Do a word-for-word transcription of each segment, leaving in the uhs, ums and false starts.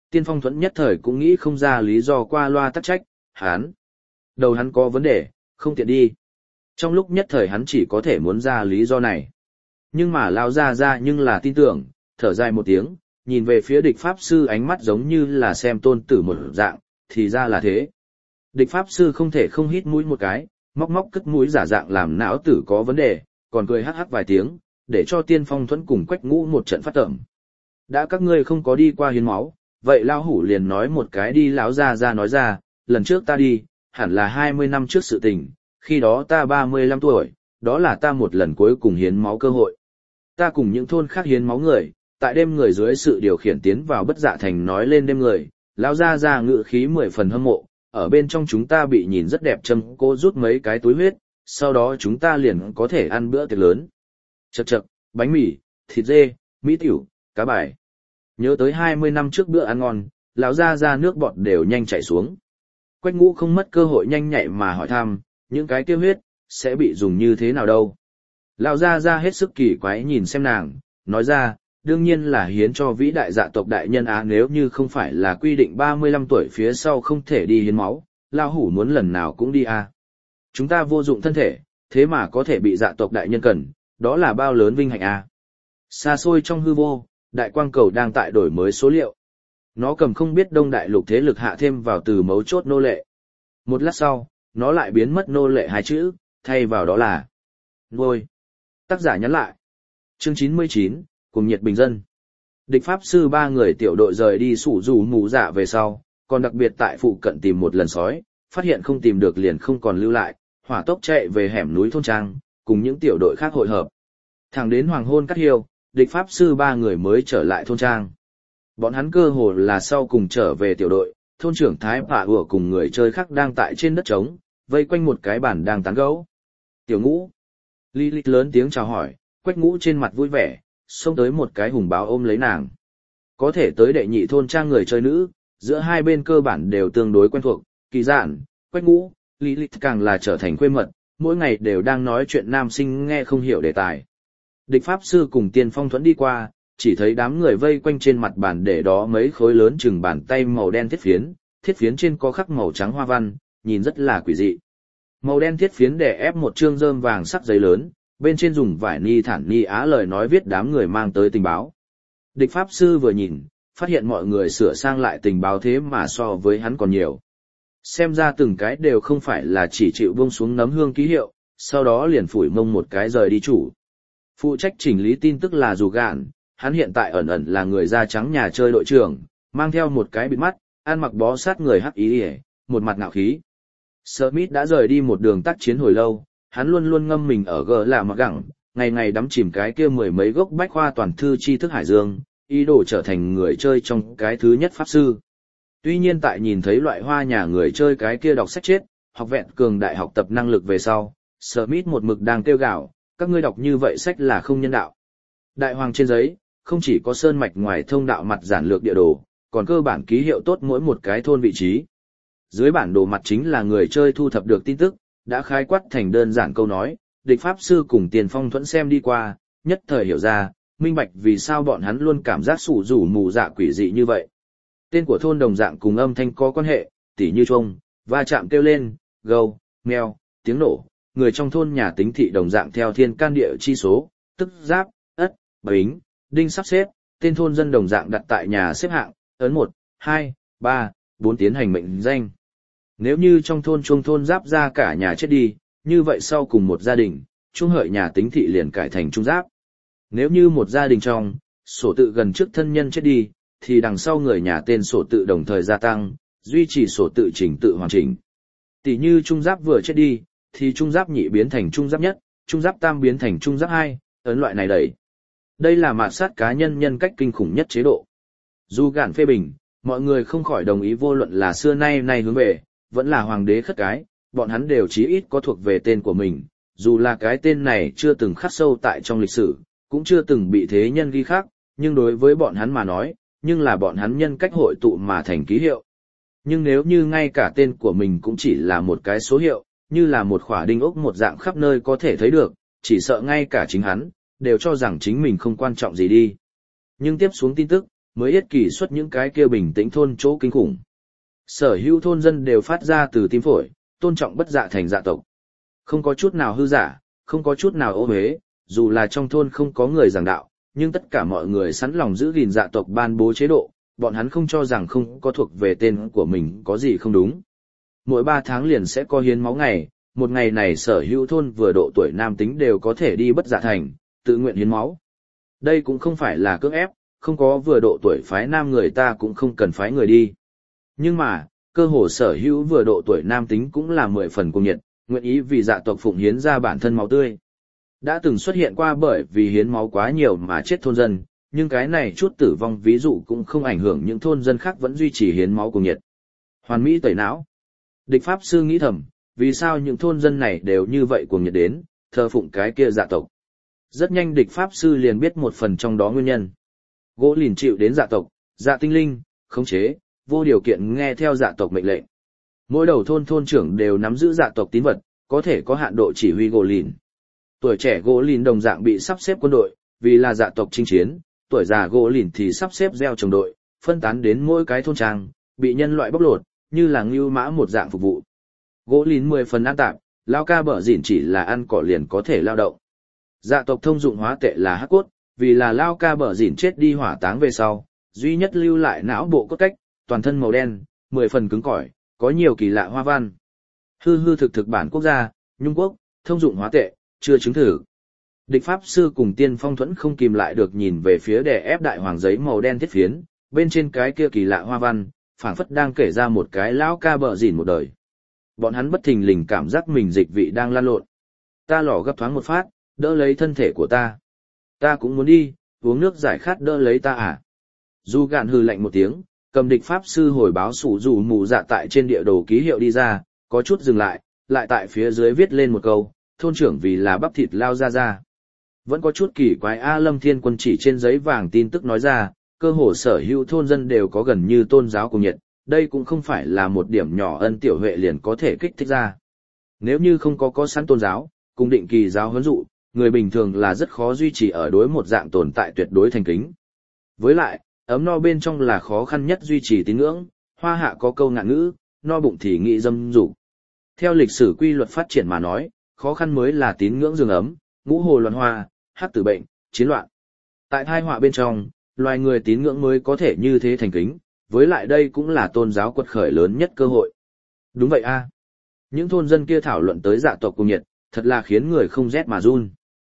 Tiên Phong Thuẫn nhất thời cũng nghĩ không ra lý do qua loa tắc trách, hắn. Đầu hắn có vấn đề, không tiện đi. Trong lúc nhất thời hắn chỉ có thể muốn ra lý do này. Nhưng mà lao ra ra nhưng là tin tưởng, thở dài một tiếng, nhìn về phía địch pháp sư ánh mắt giống như là xem tôn tử một dạng, thì ra là thế. Địch pháp sư không thể không hít mũi một cái, móc móc cất mũi giả dạng làm não tử có vấn đề, còn cười hắc hắc vài tiếng, để cho Tiên Phong Thuẫn cùng Quách Ngũ một trận phát tởm. Đã các ngươi không có đi qua hiến máu, vậy lao hủ liền nói một cái đi. Lão ra ra nói ra, lần trước ta đi, hẳn là hai mươi năm trước sự tình, khi đó ta ba mươi lăm tuổi, đó là ta một lần cuối cùng hiến máu cơ hội. Ta cùng những thôn khác hiến máu người, tại đêm người dưới sự điều khiển tiến vào Bất Dạ Thành nói lên đêm người, lão ra ra ngự khí mười phần hâm mộ, ở bên trong chúng ta bị nhìn rất đẹp châm cô rút mấy cái túi huyết, sau đó chúng ta liền có thể ăn bữa tiệc lớn. Chậc chậc, bánh mì, thịt dê, mỹ tiểu, cá bài. Nhớ tới hai mươi năm trước bữa ăn ngon, lão ra ra nước bọt đều nhanh chảy xuống. Quách Ngũ không mất cơ hội nhanh nhạy mà hỏi thăm, những cái tiêu huyết, sẽ bị dùng như thế nào đâu. Lão ra ra hết sức kỳ quái nhìn xem nàng, nói ra, đương nhiên là hiến cho vĩ đại dạ tộc đại nhân á, nếu như không phải là quy định ba mươi lăm tuổi phía sau không thể đi hiến máu, lão hủ muốn lần nào cũng đi à. Chúng ta vô dụng thân thể, thế mà có thể bị dạ tộc đại nhân cần, đó là bao lớn vinh hạnh à. Xa xôi trong hư vô, đại quang cầu đang tại đổi mới số liệu. Nó cầm không biết đông đại lục thế lực hạ thêm vào từ mấu chốt nô lệ. Một lát sau, nó lại biến mất nô lệ hai chữ, thay vào đó là nuôi. Tác giả nhắn lại. Chương chín mươi chín, cùng nhiệt bình dân. Địch pháp sư ba người tiểu đội rời đi sủ dù mù dạ về sau, còn đặc biệt tại phụ cận tìm một lần sói, phát hiện không tìm được liền không còn lưu lại, hỏa tốc chạy về hẻm núi thôn trang, cùng những tiểu đội khác hội hợp. Thẳng đến hoàng hôn cắt hiêu, địch pháp sư ba người mới trở lại thôn trang. Bọn hắn cơ hồ là sau cùng trở về tiểu đội, thôn trưởng Thái Bạ Ủa cùng người chơi khác đang tại trên đất trống, vây quanh một cái bàn đang tán gẫu. Tiểu Ngũ. Lilith lớn tiếng chào hỏi, Quách Ngũ trên mặt vui vẻ, xông tới một cái hùng báo ôm lấy nàng. Có thể tới đệ nhị thôn trang người chơi nữ, giữa hai bên cơ bản đều tương đối quen thuộc, kỳ giản, Quách Ngũ, Lilith càng là trở thành quê mật, mỗi ngày đều đang nói chuyện nam sinh nghe không hiểu đề tài. Địch pháp sư cùng Tiên Phong Thuẫn đi qua, chỉ thấy đám người vây quanh trên mặt bàn để đó mấy khối lớn chừng bàn tay màu đen thiết phiến, thiết phiến trên có khắc màu trắng hoa văn, nhìn rất là quỷ dị. Màu đen thiết phiến đè ép một trương rơm vàng sắc giấy lớn, bên trên dùng vải ni thản ni á lời nói viết đám người mang tới tình báo. Địch pháp sư vừa nhìn, phát hiện mọi người sửa sang lại tình báo thế mà so với hắn còn nhiều. Xem ra từng cái đều không phải là chỉ chịu buông xuống nấm hương ký hiệu, sau đó liền phủi mông một cái rời đi chủ. Phụ trách chỉnh lý tin tức là Dù Gạn, hắn hiện tại ẩn ẩn là người da trắng nhà chơi đội trưởng, mang theo một cái bịt mắt, ăn mặc bó sát người hắc ý ỉa, một mặt ngạo khí. Smith đã rời đi một đường tác chiến hồi lâu, hắn luôn luôn ngâm mình ở gờ là mặc gẳng, ngày ngày đắm chìm cái kia mười mấy gốc bách khoa toàn thư tri thức hải dương, ý đồ trở thành người chơi trong cái thứ nhất pháp sư. Tuy nhiên tại nhìn thấy loại hoa nhà người chơi cái kia đọc sách chết, học vẹn cường đại học tập năng lực về sau, Smith một mực đang kêu gào, các ngươi đọc như vậy sách là không nhân đạo. Đại hoàng trên giấy, không chỉ có sơn mạch ngoài thông đạo mặt giản lược địa đồ, còn cơ bản ký hiệu tốt mỗi một cái thôn vị trí. Dưới bản đồ mặt chính là người chơi thu thập được tin tức, đã khái quát thành đơn giản câu nói, địch pháp sư cùng Tiền Phong Thuẫn xem đi qua, nhất thời hiểu ra, minh bạch vì sao bọn hắn luôn cảm giác sủ rủ mù dạ quỷ dị như vậy. Tên của thôn đồng dạng cùng âm thanh có quan hệ, tỉ như chuông, va chạm kêu lên, gâu, meo, tiếng nổ, người trong thôn nhà tính thị đồng dạng theo thiên can địa chi số, tức giáp, ất, bính, đinh sắp xếp, tên thôn dân đồng dạng đặt tại nhà xếp hạng, ấn một, hai, ba, bốn tiến hành mệnh danh. Nếu như trong thôn chuông thôn giáp ra cả nhà chết đi, như vậy sau cùng một gia đình, chuông hợi nhà tính thị liền cải thành trung giáp. Nếu như một gia đình trong, sổ tự gần trước thân nhân chết đi, thì đằng sau người nhà tên sổ tự đồng thời gia tăng, duy trì sổ tự chỉnh tự hoàn chỉnh. Tỷ như trung giáp vừa chết đi, thì trung giáp nhị biến thành trung giáp nhất, trung giáp tam biến thành trung giáp hai, ấn loại này đẩy. Đây là mạt sát cá nhân nhân cách kinh khủng nhất chế độ. Dù Gạn phê bình, mọi người không khỏi đồng ý vô luận là xưa nay nay hướng về, vẫn là hoàng đế khất cái, bọn hắn đều chí ít có thuộc về tên của mình, dù là cái tên này chưa từng khắc sâu tại trong lịch sử, cũng chưa từng bị thế nhân ghi khắc, nhưng đối với bọn hắn mà nói, nhưng là bọn hắn nhân cách hội tụ mà thành ký hiệu. Nhưng nếu như ngay cả tên của mình cũng chỉ là một cái số hiệu, như là một khỏa đinh ốc một dạng khắp nơi có thể thấy được, chỉ sợ ngay cả chính hắn, đều cho rằng chính mình không quan trọng gì đi. Nhưng tiếp xuống tin tức, mới yết kỳ xuất những cái kia bình tĩnh thôn chỗ kinh khủng. Sở hữu thôn dân đều phát ra từ tim phổi, tôn trọng bất dạ thành dạ tộc. Không có chút nào hư giả, không có chút nào ô uế, dù là trong thôn không có người giảng đạo, nhưng tất cả mọi người sẵn lòng giữ gìn dạ tộc ban bố chế độ, bọn hắn không cho rằng không có thuộc về tên của mình có gì không đúng. Mỗi ba tháng liền sẽ có hiến máu ngày, một ngày này sở hữu thôn vừa độ tuổi nam tính đều có thể đi bất dạ thành, tự nguyện hiến máu. Đây cũng không phải là cưỡng ép, không có vừa độ tuổi phái nam người ta cũng không cần phái người đi. Nhưng mà, cơ hồ sở hữu vừa độ tuổi nam tính cũng là mười phần cuồng nhiệt, nguyện ý vì dạ tộc phụng hiến ra bản thân máu tươi. Đã từng xuất hiện qua bởi vì hiến máu quá nhiều mà chết thôn dân, nhưng cái này chút tử vong ví dụ cũng không ảnh hưởng những thôn dân khác vẫn duy trì hiến máu cuồng nhiệt. Hoàn mỹ tẩy não. Địch pháp sư nghĩ thầm, vì sao những thôn dân này đều như vậy cuồng nhiệt đến, thờ phụng cái kia dạ tộc. Rất nhanh địch pháp sư liền biết một phần trong đó nguyên nhân. Gỗ lìn chịu đến dạ tộc, dạ tinh linh, khống chế, vô điều kiện nghe theo dạ tộc mệnh lệnh. Mỗi đầu thôn thôn trưởng đều nắm giữ dạ tộc tín vật, có thể có hạn độ chỉ huy gỗ lìn. Tuổi trẻ gỗ lìn đồng dạng bị sắp xếp quân đội, vì là dạ tộc chinh chiến, tuổi già gỗ lìn thì sắp xếp gieo trồng đội, phân tán đến mỗi cái thôn trang, bị nhân loại bóc lột, như là ngưu mã một dạng phục vụ. Gỗ lìn mười phần an tạp, lao ca bở dỉn chỉ là ăn cỏ liền có thể lao động. Dạ tộc thông dụng hóa tệ là hắc cốt, vì là lao ca bở dỉn chết đi hỏa táng về sau, duy nhất lưu lại não bộ cốt cách, toàn thân màu đen, mười phần cứng cỏi, có nhiều kỳ lạ hoa văn. Hư hư thực thực bản quốc gia, Nhung quốc, thông dụng hóa tệ, chưa chứng thử. Địch pháp sư cùng tiên phong thuẫn không kìm lại được nhìn về phía đè ép đại hoàng giấy màu đen thiết phiến, bên trên cái kia kỳ lạ hoa văn, phảng phất đang kể ra một cái lão ca bợ dỉn một đời. Bọn hắn bất thình lình cảm giác mình dịch vị đang lan lộn. Ta lỏ gấp thoáng một phát, đỡ lấy thân thể của ta. Ta cũng muốn đi, uống nước giải khát đỡ lấy ta à. Du gạn hừ lạnh một tiếng, cầm địch pháp sư hồi báo sủ dù mù dạ tại trên địa đồ ký hiệu đi ra, có chút dừng lại, lại tại phía dưới viết lên một câu, thôn trưởng vì là bắp thịt lao ra ra. Vẫn có chút kỳ quái A Lâm Thiên Quân chỉ trên giấy vàng tin tức nói ra, cơ hồ sở hữu thôn dân đều có gần như tôn giáo cùng nhiệt, đây cũng không phải là một điểm nhỏ ân tiểu huệ liền có thể kích thích ra. Nếu như không có có sẵn tôn giáo, cùng định kỳ giáo huấn dụ, người bình thường là rất khó duy trì ở đối một dạng tồn tại tuyệt đối thành kính. Với lại, ấm no bên trong là khó khăn nhất duy trì tín ngưỡng, hoa hạ có câu ngạn ngữ, no bụng thì nghĩ dâm dục. Theo lịch sử quy luật phát triển mà nói, khó khăn mới là tín ngưỡng giường ấm, ngũ hồ loạn hoa, hắc tử bệnh, chiến loạn. Tại thai họa bên trong, loài người tín ngưỡng mới có thể như thế thành kính, với lại đây cũng là tôn giáo quật khởi lớn nhất cơ hội. Đúng vậy a. Những thôn dân kia thảo luận tới dạ tộc cùng nhiệt, thật là khiến người không rét mà run.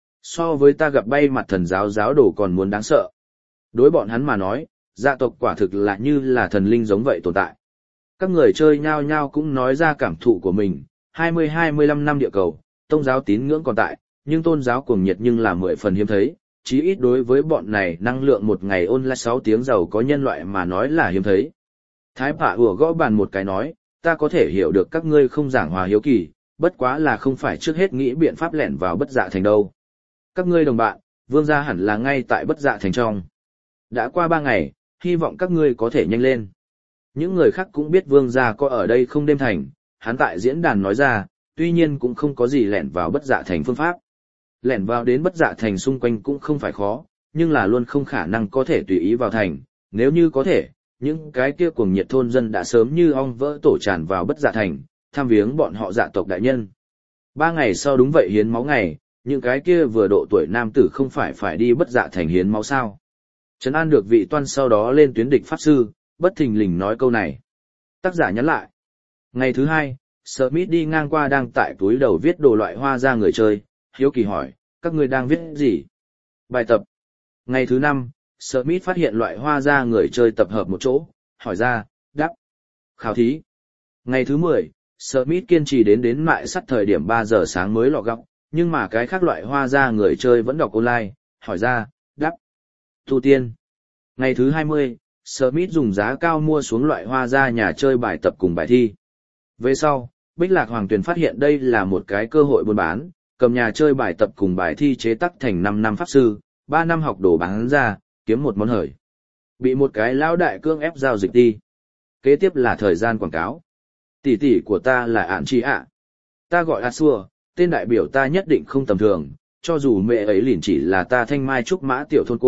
So với ta gặp bay mặt thần giáo giáo đồ còn muốn đáng sợ. Đối bọn hắn mà nói, dạ tộc quả thực là như là thần linh giống vậy tồn tại. Các người chơi nhao nhao cũng nói ra cảm thụ của mình, hai mươi hai mươi lăm năm địa cầu, tôn giáo tín ngưỡng còn tại, nhưng tôn giáo cuồng nhiệt nhưng là mười phần hiếm thấy, chí ít đối với bọn này năng lượng một ngày ôn lại sáu tiếng giàu có nhân loại mà nói là hiếm thấy. Thái Phạ ủa gõ bàn một cái nói, ta có thể hiểu được các ngươi không giảng hòa hiếu kỳ, bất quá là không phải trước hết nghĩ biện pháp lẻn vào bất dạ thành đâu. Các ngươi đồng bạn, vương gia hẳn là ngay tại bất dạ thành trong. Đã qua ba ngày, hy vọng các ngươi có thể nhanh lên. Những người khác cũng biết vương gia có ở đây không đêm thành, hắn tại diễn đàn nói ra, tuy nhiên cũng không có gì lẻn vào bất dạ thành phương pháp. Lẻn vào đến bất dạ thành xung quanh cũng không phải khó, nhưng là luôn không khả năng có thể tùy ý vào thành, nếu như có thể, những cái kia cuồng nhiệt thôn dân đã sớm như ong vỡ tổ tràn vào bất dạ thành, tham viếng bọn họ dạ tộc đại nhân. Ba ngày sau đúng vậy hiến máu ngày, những cái kia vừa độ tuổi nam tử không phải phải đi bất dạ thành hiến máu sao. Trấn an được vị toan sau đó lên tuyến địch pháp sư, bất thình lình nói câu này. Tác giả nhắn lại. Ngày thứ hai, Smith đi ngang qua đang tại túi đầu viết đồ loại hoa ra người chơi, hiếu kỳ hỏi, các ngươi đang viết gì? Bài tập. Ngày thứ năm, Smith phát hiện loại hoa ra người chơi tập hợp một chỗ, hỏi ra, đáp. Khảo thí. Ngày thứ mười, Smith kiên trì đến đến mại sắt thời điểm ba giờ sáng mới lọ gọng, nhưng mà cái khác loại hoa ra người chơi vẫn đọc online, hỏi ra, đáp. Tu tiên. Ngày thứ hai mươi, Smith dùng giá cao mua xuống loại hoa ra nhà chơi bài tập cùng bài thi. Về sau, Bích Lạc Hoàng Tuyền phát hiện đây là một cái cơ hội buôn bán, cầm nhà chơi bài tập cùng bài thi chế tác thành năm năm pháp sư, ba năm học đồ bán ra, kiếm một món hời. Bị một cái lão đại cương ép giao dịch đi. Kế tiếp là thời gian quảng cáo. Tỷ tỷ của ta là Ản Chi ạ. Ta gọi A Xua, tên đại biểu ta nhất định không tầm thường, cho dù mẹ ấy liền chỉ là ta thanh mai trúc mã tiểu thôn cô,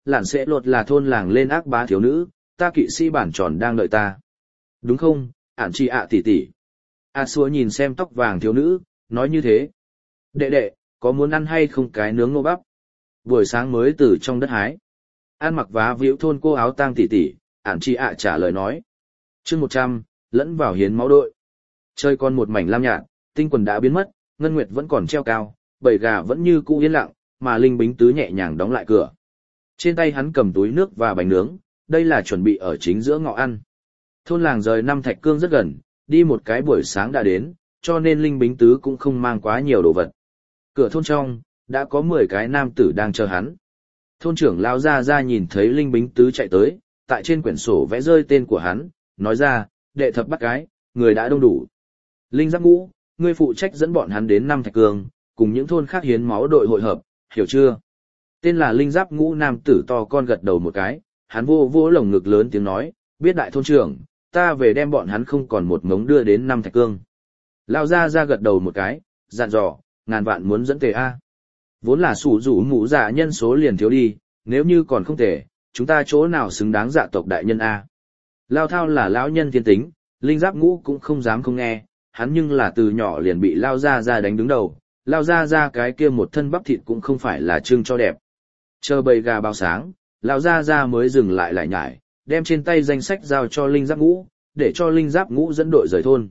lạn sẽ lột là thôn làng lên ác bá thiếu nữ, ta kỵ sĩ bản tròn đang đợi ta. Đúng không, ản chị ạ tỷ tỷ. A xua nhìn xem tóc vàng thiếu nữ, nói như thế. Đệ đệ, có muốn ăn hay không cái nướng ngô bắp? Buổi sáng mới từ trong đất hái. Ăn mặc vá víu thôn cô áo tang tỷ tỷ, ản chị ạ trả lời nói. chương một trăm, lẫn vào hiến máu đội. Chơi con một mảnh lam nhạt, tinh quần đã biến mất, ngân nguyệt vẫn còn treo cao, bầy gà vẫn như cũ yên lặng, mà Linh Bính Tứ nhẹ nhàng đóng lại cửa. Trên tay hắn cầm túi nước và bánh nướng, đây là chuẩn bị ở chính giữa ngọ ăn. Thôn làng rời năm Thạch Cương rất gần, đi một cái buổi sáng đã đến, cho nên Linh Bính Tứ cũng không mang quá nhiều đồ vật. Cửa thôn trong, đã có mười cái nam tử đang chờ hắn. Thôn trưởng lao ra ra nhìn thấy Linh Bính Tứ chạy tới, tại trên quyển sổ vẽ rơi tên của hắn, nói ra, đệ thập bắt cái, người đã đông đủ. Linh Giáp Ngũ, ngươi phụ trách dẫn bọn hắn đến năm Thạch Cương, cùng những thôn khác hiến máu đội hội hợp, hiểu chưa? Tên là Linh Giáp Ngũ nam tử to con gật đầu một cái, hắn vô vô lồng ngực lớn tiếng nói, biết đại thôn trưởng, ta về đem bọn hắn không còn một mống đưa đến năm Thạch Cương. Lao ra ra gật đầu một cái, dặn dò, ngàn vạn muốn dẫn tề A. Vốn là sủ rủ mũ dạ nhân số liền thiếu đi, nếu như còn không thể, chúng ta chỗ nào xứng đáng dạ tộc đại nhân A. Lao Thao là lão nhân thiên tính, Linh Giáp Ngũ cũng không dám không nghe, hắn nhưng là từ nhỏ liền bị Lao ra ra đánh đứng đầu, Lao ra ra cái kia một thân bắp thịt cũng không phải là trưng cho đẹp. Chờ bầy gà bao sáng, Lao ra ra mới dừng lại lại nhải, đem trên tay danh sách giao cho Linh Giáp Ngũ, để cho Linh Giáp Ngũ dẫn đội rời thôn.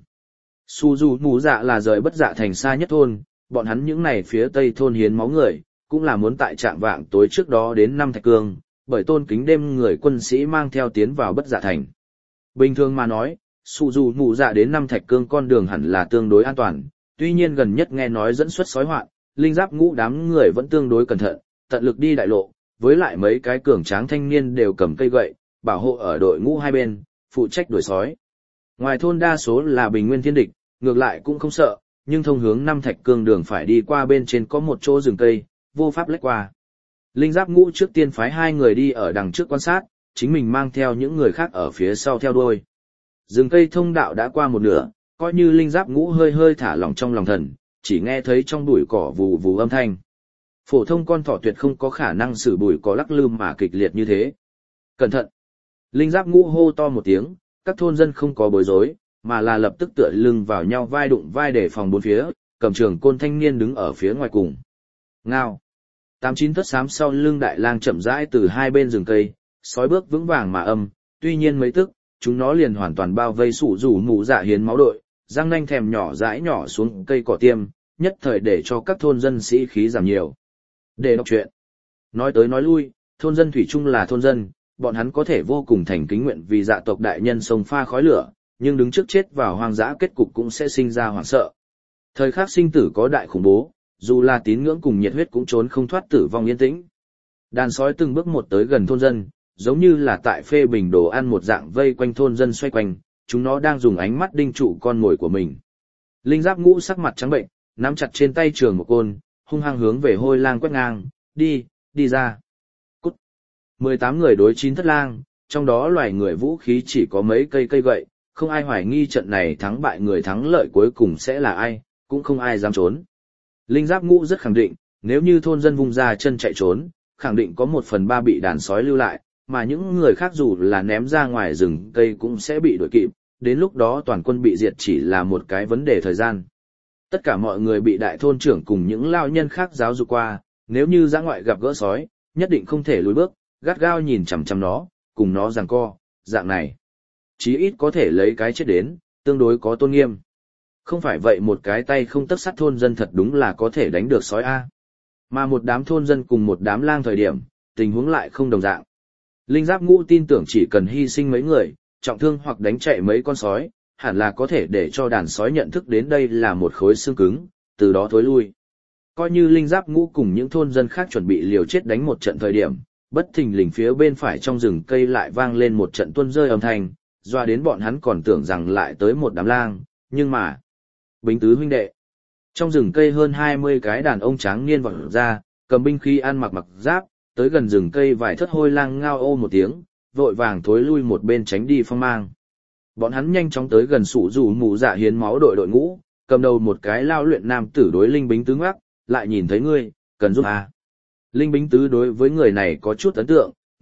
Su dù mù dạ là rời bất dạ thành xa nhất thôn, bọn hắn những này phía tây thôn hiến máu người, cũng là muốn tại trạm vạng tối trước đó đến năm Thạch Cương, bởi tôn kính đêm người quân sĩ mang theo tiến vào bất dạ thành. Bình thường mà nói, su dù mù dạ đến năm Thạch Cương con đường hẳn là tương đối an toàn, tuy nhiên gần nhất nghe nói dẫn xuất sói hoạn, Linh Giáp Ngũ đám người vẫn tương đối cẩn thận, tận lực đi đại lộ, với lại mấy cái cường tráng thanh niên đều cầm cây gậy, bảo hộ ở đội ngũ hai bên, phụ trách đuổi sói. Ngoài thôn đa số là bình nguyên thiên địch, ngược lại cũng không sợ, nhưng thông hướng năm Thạch Cương đường phải đi qua bên trên có một chỗ rừng cây, vô pháp lách qua. Linh Giáp Ngũ trước tiên phái hai người đi ở đằng trước quan sát, chính mình mang theo những người khác ở phía sau theo đuôi. Rừng cây thông đạo đã qua một nửa, coi như Linh Giáp Ngũ hơi hơi thả lỏng trong lòng thần, chỉ nghe thấy trong bụi cỏ vù vù âm thanh. Phổ thông con thỏ tuyệt không có khả năng xử bụi cỏ lắc lư mà kịch liệt như thế. Cẩn thận! Linh Giáp Ngũ hô to một tiếng, các thôn dân không có bối rối, mà là lập tức tựa lưng vào nhau vai đụng vai để phòng bốn phía, cầm trường côn thanh niên đứng ở phía ngoài cùng. Ngao! Tám chín thất xám sau lưng đại lang chậm rãi từ hai bên rừng cây, sói bước vững vàng mà âm, tuy nhiên mấy tức, chúng nó liền hoàn toàn bao vây sủ rủ mù dạ hiến máu đội, răng nanh thèm nhỏ rãi nhỏ xuống cây cỏ tiêm, nhất thời để cho các thôn dân sĩ khí giảm nhiều. Để đọc chuyện. Nói tới nói lui, thôn dân thủy chung là thôn dân, bọn hắn có thể vô cùng thành kính nguyện vì dạ tộc đại nhân sông pha khói lửa, nhưng đứng trước chết vào hoang dã kết cục cũng sẽ sinh ra hoảng sợ. Thời khắc sinh tử có đại khủng bố, dù là tín ngưỡng cùng nhiệt huyết cũng trốn không thoát tử vong yên tĩnh. Đàn sói từng bước một tới gần thôn dân, giống như là tại phê bình đồ ăn một dạng vây quanh thôn dân xoay quanh, chúng nó đang dùng ánh mắt đinh trụ con mồi của mình. Linh Giáp Ngũ sắc mặt trắng bệnh, nắm chặt trên tay trường một côn, hung hăng hướng về hôi lang quét ngang, đi, đi ra. Cút. mười tám người đối chín thất lang, trong đó loài người vũ khí chỉ có mấy cây cây gậy, không ai hoài nghi trận này thắng bại người thắng lợi cuối cùng sẽ là ai, cũng không ai dám trốn. Linh Giáp Ngũ rất khẳng định, nếu như thôn dân vung ra chân chạy trốn, khẳng định có một phần ba bị đàn sói lưu lại, mà những người khác dù là ném ra ngoài rừng cây cũng sẽ bị đuổi kịp, đến lúc đó toàn quân bị diệt chỉ là một cái vấn đề thời gian. Tất cả mọi người bị đại thôn trưởng cùng những lao nhân khác giáo dục qua, nếu như dã ngoại gặp gỡ sói, nhất định không thể lùi bước, gắt gao nhìn chằm chằm nó, cùng nó giằng co, dạng này. Chí ít có thể lấy cái chết đến, tương đối có tôn nghiêm. Không phải vậy một cái tay không tấc sắt thôn dân thật đúng là có thể đánh được sói A. Mà một đám thôn dân cùng một đám lang thời điểm, tình huống lại không đồng dạng. Linh Giáp Ngũ tin tưởng chỉ cần hy sinh mấy người, trọng thương hoặc đánh chạy mấy con sói, hẳn là có thể để cho đàn sói nhận thức đến đây là một khối xương cứng, từ đó thối lui. Coi như Linh Giáp Ngũ cùng những thôn dân khác chuẩn bị liều chết đánh một trận thời điểm, bất thình lình phía bên phải trong rừng cây lại vang lên một trận tuôn rơi âm thanh, doa đến bọn hắn còn tưởng rằng lại tới một đám lang, nhưng mà... Bính Tứ huynh đệ. Trong rừng cây hơn hai mươi cái đàn ông tráng niên vọt ra, cầm binh khí ăn mặc mặc giáp, tới gần rừng cây vài thất hôi lang ngao ô một tiếng, vội vàng thối lui một bên tránh đi phong mang. Bọn hắn nhanh chóng tới gần sủ rủ mù dạ hiến máu đội đội ngũ, cầm đầu một cái lao luyện nam tử đối Linh Bính Tứ ngoắc, lại nhìn thấy ngươi, cần giúp à. Linh Bính Tứ đối với người này có chút ấn tượng,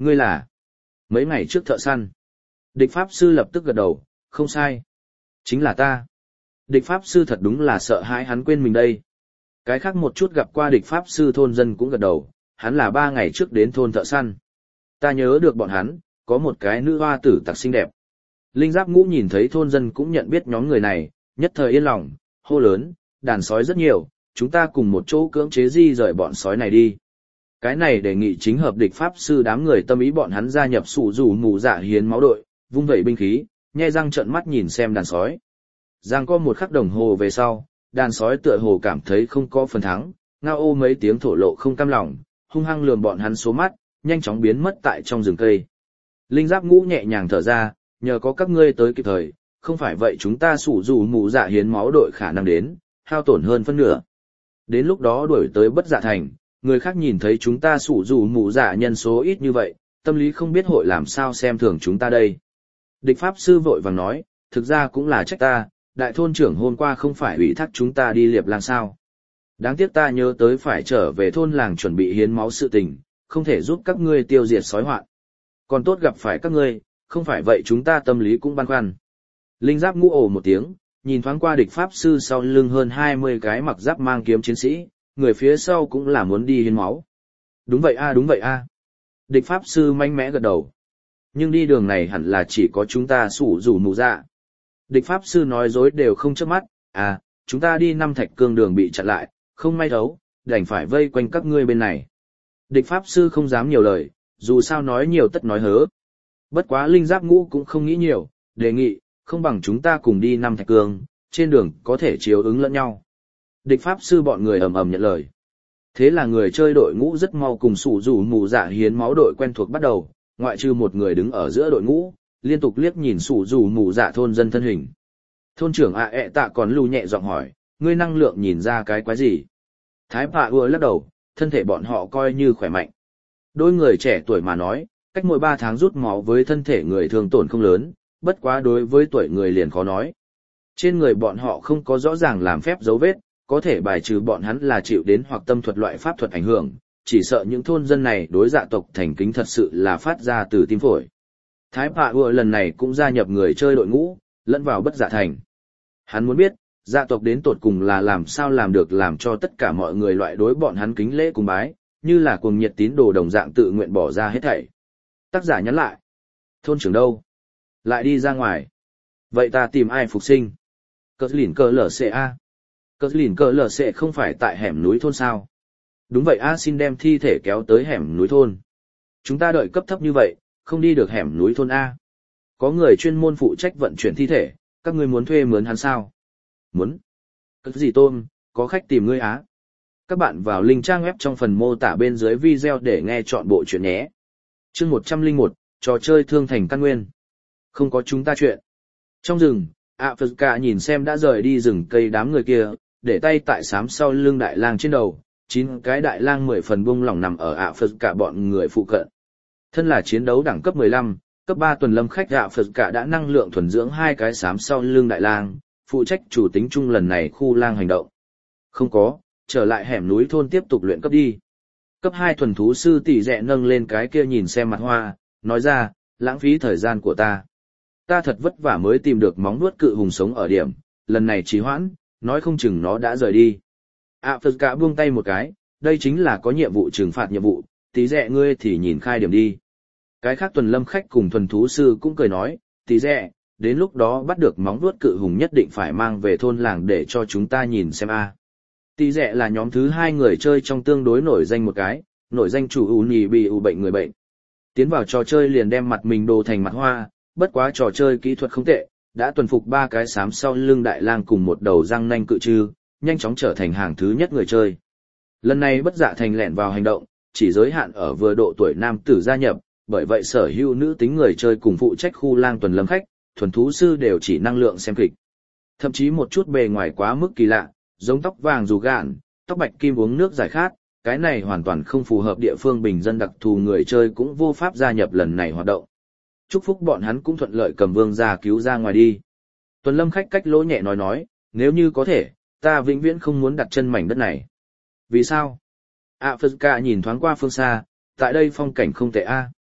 Ngươi là? Mấy ngày trước thợ săn. Địch Pháp Sư lập tức gật đầu, không sai. Chính là ta. Địch Pháp Sư thật đúng là sợ hãi hắn quên mình đây. Cái khác một chút gặp qua địch Pháp Sư thôn dân cũng gật đầu, hắn là ba ngày trước đến thôn thợ săn. Ta nhớ được bọn hắn, có một cái nữ hoa tử tặc xinh đẹp. Linh Giáp Ngũ nhìn thấy thôn dân cũng nhận biết nhóm người này, nhất thời yên lòng, hô lớn, đàn sói rất nhiều, chúng ta cùng một chỗ cưỡng chế di rời bọn sói này đi. Cái này đề nghị chính hợp địch Pháp Sư đám người tâm ý, bọn hắn gia nhập sủ rủ mù dạ hiến máu đội, vung vẩy binh khí, nhe răng trợn mắt nhìn xem đàn sói. Giang có một khắc đồng hồ về sau, đàn sói tựa hồ cảm thấy không có phần thắng, ngao ô mấy tiếng thổ lộ không cam lòng, hung hăng lườm bọn hắn số mắt, nhanh chóng biến mất tại trong rừng cây. Linh Giáp Ngũ nhẹ nhàng thở ra, nhờ có các ngươi tới kịp thời, không phải vậy chúng ta sủ rủ mù dạ hiến máu đội khả năng đến, hao tổn hơn phân nửa. Đến lúc đó đuổi tới Bất Dạ Thành, người khác nhìn thấy chúng ta sủ rủ mù dạ nhân số ít như vậy, tâm lý không biết hội làm sao xem thường chúng ta đây. Địch Pháp Sư vội vàng nói, thực ra cũng là trách ta, đại thôn trưởng hôm qua không phải ủy thác chúng ta đi liệp lang sao. Đáng tiếc ta nhớ tới phải trở về thôn làng chuẩn bị hiến máu sự tình, không thể giúp các ngươi tiêu diệt sói hoạn. Còn tốt gặp phải các ngươi, không phải vậy chúng ta tâm lý cũng băn khoăn. Linh Giáp Ngũ ồ một tiếng, nhìn thoáng qua địch Pháp Sư sau lưng hơn hai mươi cái mặc giáp mang kiếm chiến sĩ, người phía sau cũng là muốn đi hiến máu. Đúng vậy a đúng vậy a. Địch Pháp Sư mạnh mẽ gật đầu. Nhưng đi đường này hẳn là chỉ có chúng ta sủ rủ mù dạ. Địch Pháp Sư nói dối đều không chớp mắt, à, chúng ta đi năm thạch cương đường bị chặn lại, không may thấu, đành phải vây quanh các ngươi bên này. Địch Pháp Sư không dám nhiều lời, dù sao nói nhiều tất nói hớ. Bất quá Linh Giáp Ngũ cũng không nghĩ nhiều, đề nghị, không bằng chúng ta cùng đi năm thạch cương, trên đường có thể chiếu ứng lẫn nhau. Địch Pháp Sư bọn người ầm ầm nhận lời. Thế là người chơi đội ngũ rất mau cùng sủ rủ mù dạ hiến máu đội quen thuộc bắt đầu, ngoại trừ một người đứng ở giữa đội ngũ, liên tục liếc nhìn sủ rủ mù dạ thôn dân thân hình. Thôn trưởng ạ ẹ tạ còn lưu nhẹ giọng hỏi, ngươi năng lượng nhìn ra cái quái gì? Thái Pạ ưa lắc đầu, thân thể bọn họ coi như khỏe mạnh. Đôi người trẻ tuổi mà nói, cách mỗi ba tháng rút máu với thân thể người thường tổn không lớn, bất quá đối với tuổi người liền khó nói. Trên người bọn họ không có rõ ràng làm phép dấu vết, có thể bài trừ bọn hắn là chịu đến hoặc tâm thuật loại pháp thuật ảnh hưởng, chỉ sợ những thôn dân này đối dạ tộc thành kính thật sự là phát ra từ tim phổi. Thái Pạ ưa lần này cũng gia nhập người chơi đội ngũ, lẫn vào Bất Dạ Thành. Hắn muốn biết, dạ tộc đến tột cùng là làm sao làm được làm cho tất cả mọi người loại đối bọn hắn kính lễ cùng bái, như là cuồng nhiệt tín đồ đồng dạng tự nguyện bỏ ra hết thảy. Tác giả nhắn lại. Thôn trưởng đâu? Lại đi ra ngoài. Vậy ta tìm ai phục sinh? Cờ lỉn cờ lở xệ A. Cờ lỉn cờ lở xệ không phải tại hẻm núi thôn sao? Đúng vậy A, xin đem thi thể kéo tới hẻm núi thôn. Chúng ta đợi cấp thấp như vậy, không đi được hẻm núi thôn A. Có người chuyên môn phụ trách vận chuyển thi thể, các ngươi muốn thuê mướn hắn sao? Muốn. Cái gì tôm, có khách tìm ngươi á. Các bạn vào link trang web trong phần mô tả bên dưới video để nghe chọn bộ chuyện nhé. Chương một trăm lẻ một, trò chơi thương thành căn nguyên. Không có chúng ta chuyện. Trong rừng, ạ Phật cả nhìn xem đã rời đi rừng cây đám người kia, để tay tại xám sau lưng đại lang trên đầu, chín cái đại lang mười phần buông lỏng nằm ở ạ Phật cả bọn người phụ cận. Thân là chiến đấu đẳng cấp mười lăm, cấp ba tuần lâm khách ạ Phật cả đã năng lượng thuần dưỡng hai cái xám sau lưng đại lang, phụ trách chủ tính chung lần này khu lang hành động. Không có, trở lại hẻm núi thôn tiếp tục luyện cấp đi. Cấp hai thuần thú sư tỷ rẹ nâng lên cái kia nhìn xem mặt hoa, nói ra, lãng phí thời gian của ta. Ta thật vất vả mới tìm được móng nuốt cự hùng sống ở điểm, lần này trì hoãn, nói không chừng nó đã rời đi. ạ Phật cả buông tay một cái, đây chính là có nhiệm vụ trừng phạt nhiệm vụ, tí rẹ ngươi thì nhìn khai điểm đi. Cái khác tuần lâm khách cùng thuần thú sư cũng cười nói, tí rẹ, đến lúc đó bắt được móng vuốt cự hùng nhất định phải mang về thôn làng để cho chúng ta nhìn xem a. Tí rẹ là nhóm thứ hai người chơi trong tương đối nổi danh một cái, nổi danh chủ ù nhì bị ù bệnh người bệnh. Tiến vào trò chơi liền đem mặt mình đồ thành mặt hoa, bất quá trò chơi kỹ thuật không tệ, đã tuần phục ba cái xám sau lưng đại lang cùng một đầu răng nanh cự trư, nhanh chóng trở thành hàng thứ nhất người chơi. Lần này Bất Dạ Thành lẻn vào hành động, chỉ giới hạn ở vừa độ tuổi nam tử gia nhập, bởi vậy sở hữu nữ tính người chơi cùng phụ trách khu lang tuần lâm khách, thuần thú sư đều chỉ năng lượng xem kịch. Thậm chí một chút bề ngoài quá mức kỳ lạ, giống tóc vàng dù gạn, tóc bạch kim uống nước giải khát, cái này hoàn toàn không phù hợp địa phương bình dân đặc thù người chơi cũng vô pháp gia nhập lần này hoạt động. Chúc phúc bọn hắn cũng thuận lợi cầm vương ra cứu ra ngoài đi. Tuần lâm khách cách lỗ nhẹ nói nói, nếu như có thể, ta vĩnh viễn không muốn đặt chân mảnh đất này. Vì sao? ạ Phật cả nhìn thoáng qua phương xa, tại đây phong cảnh không tệ a.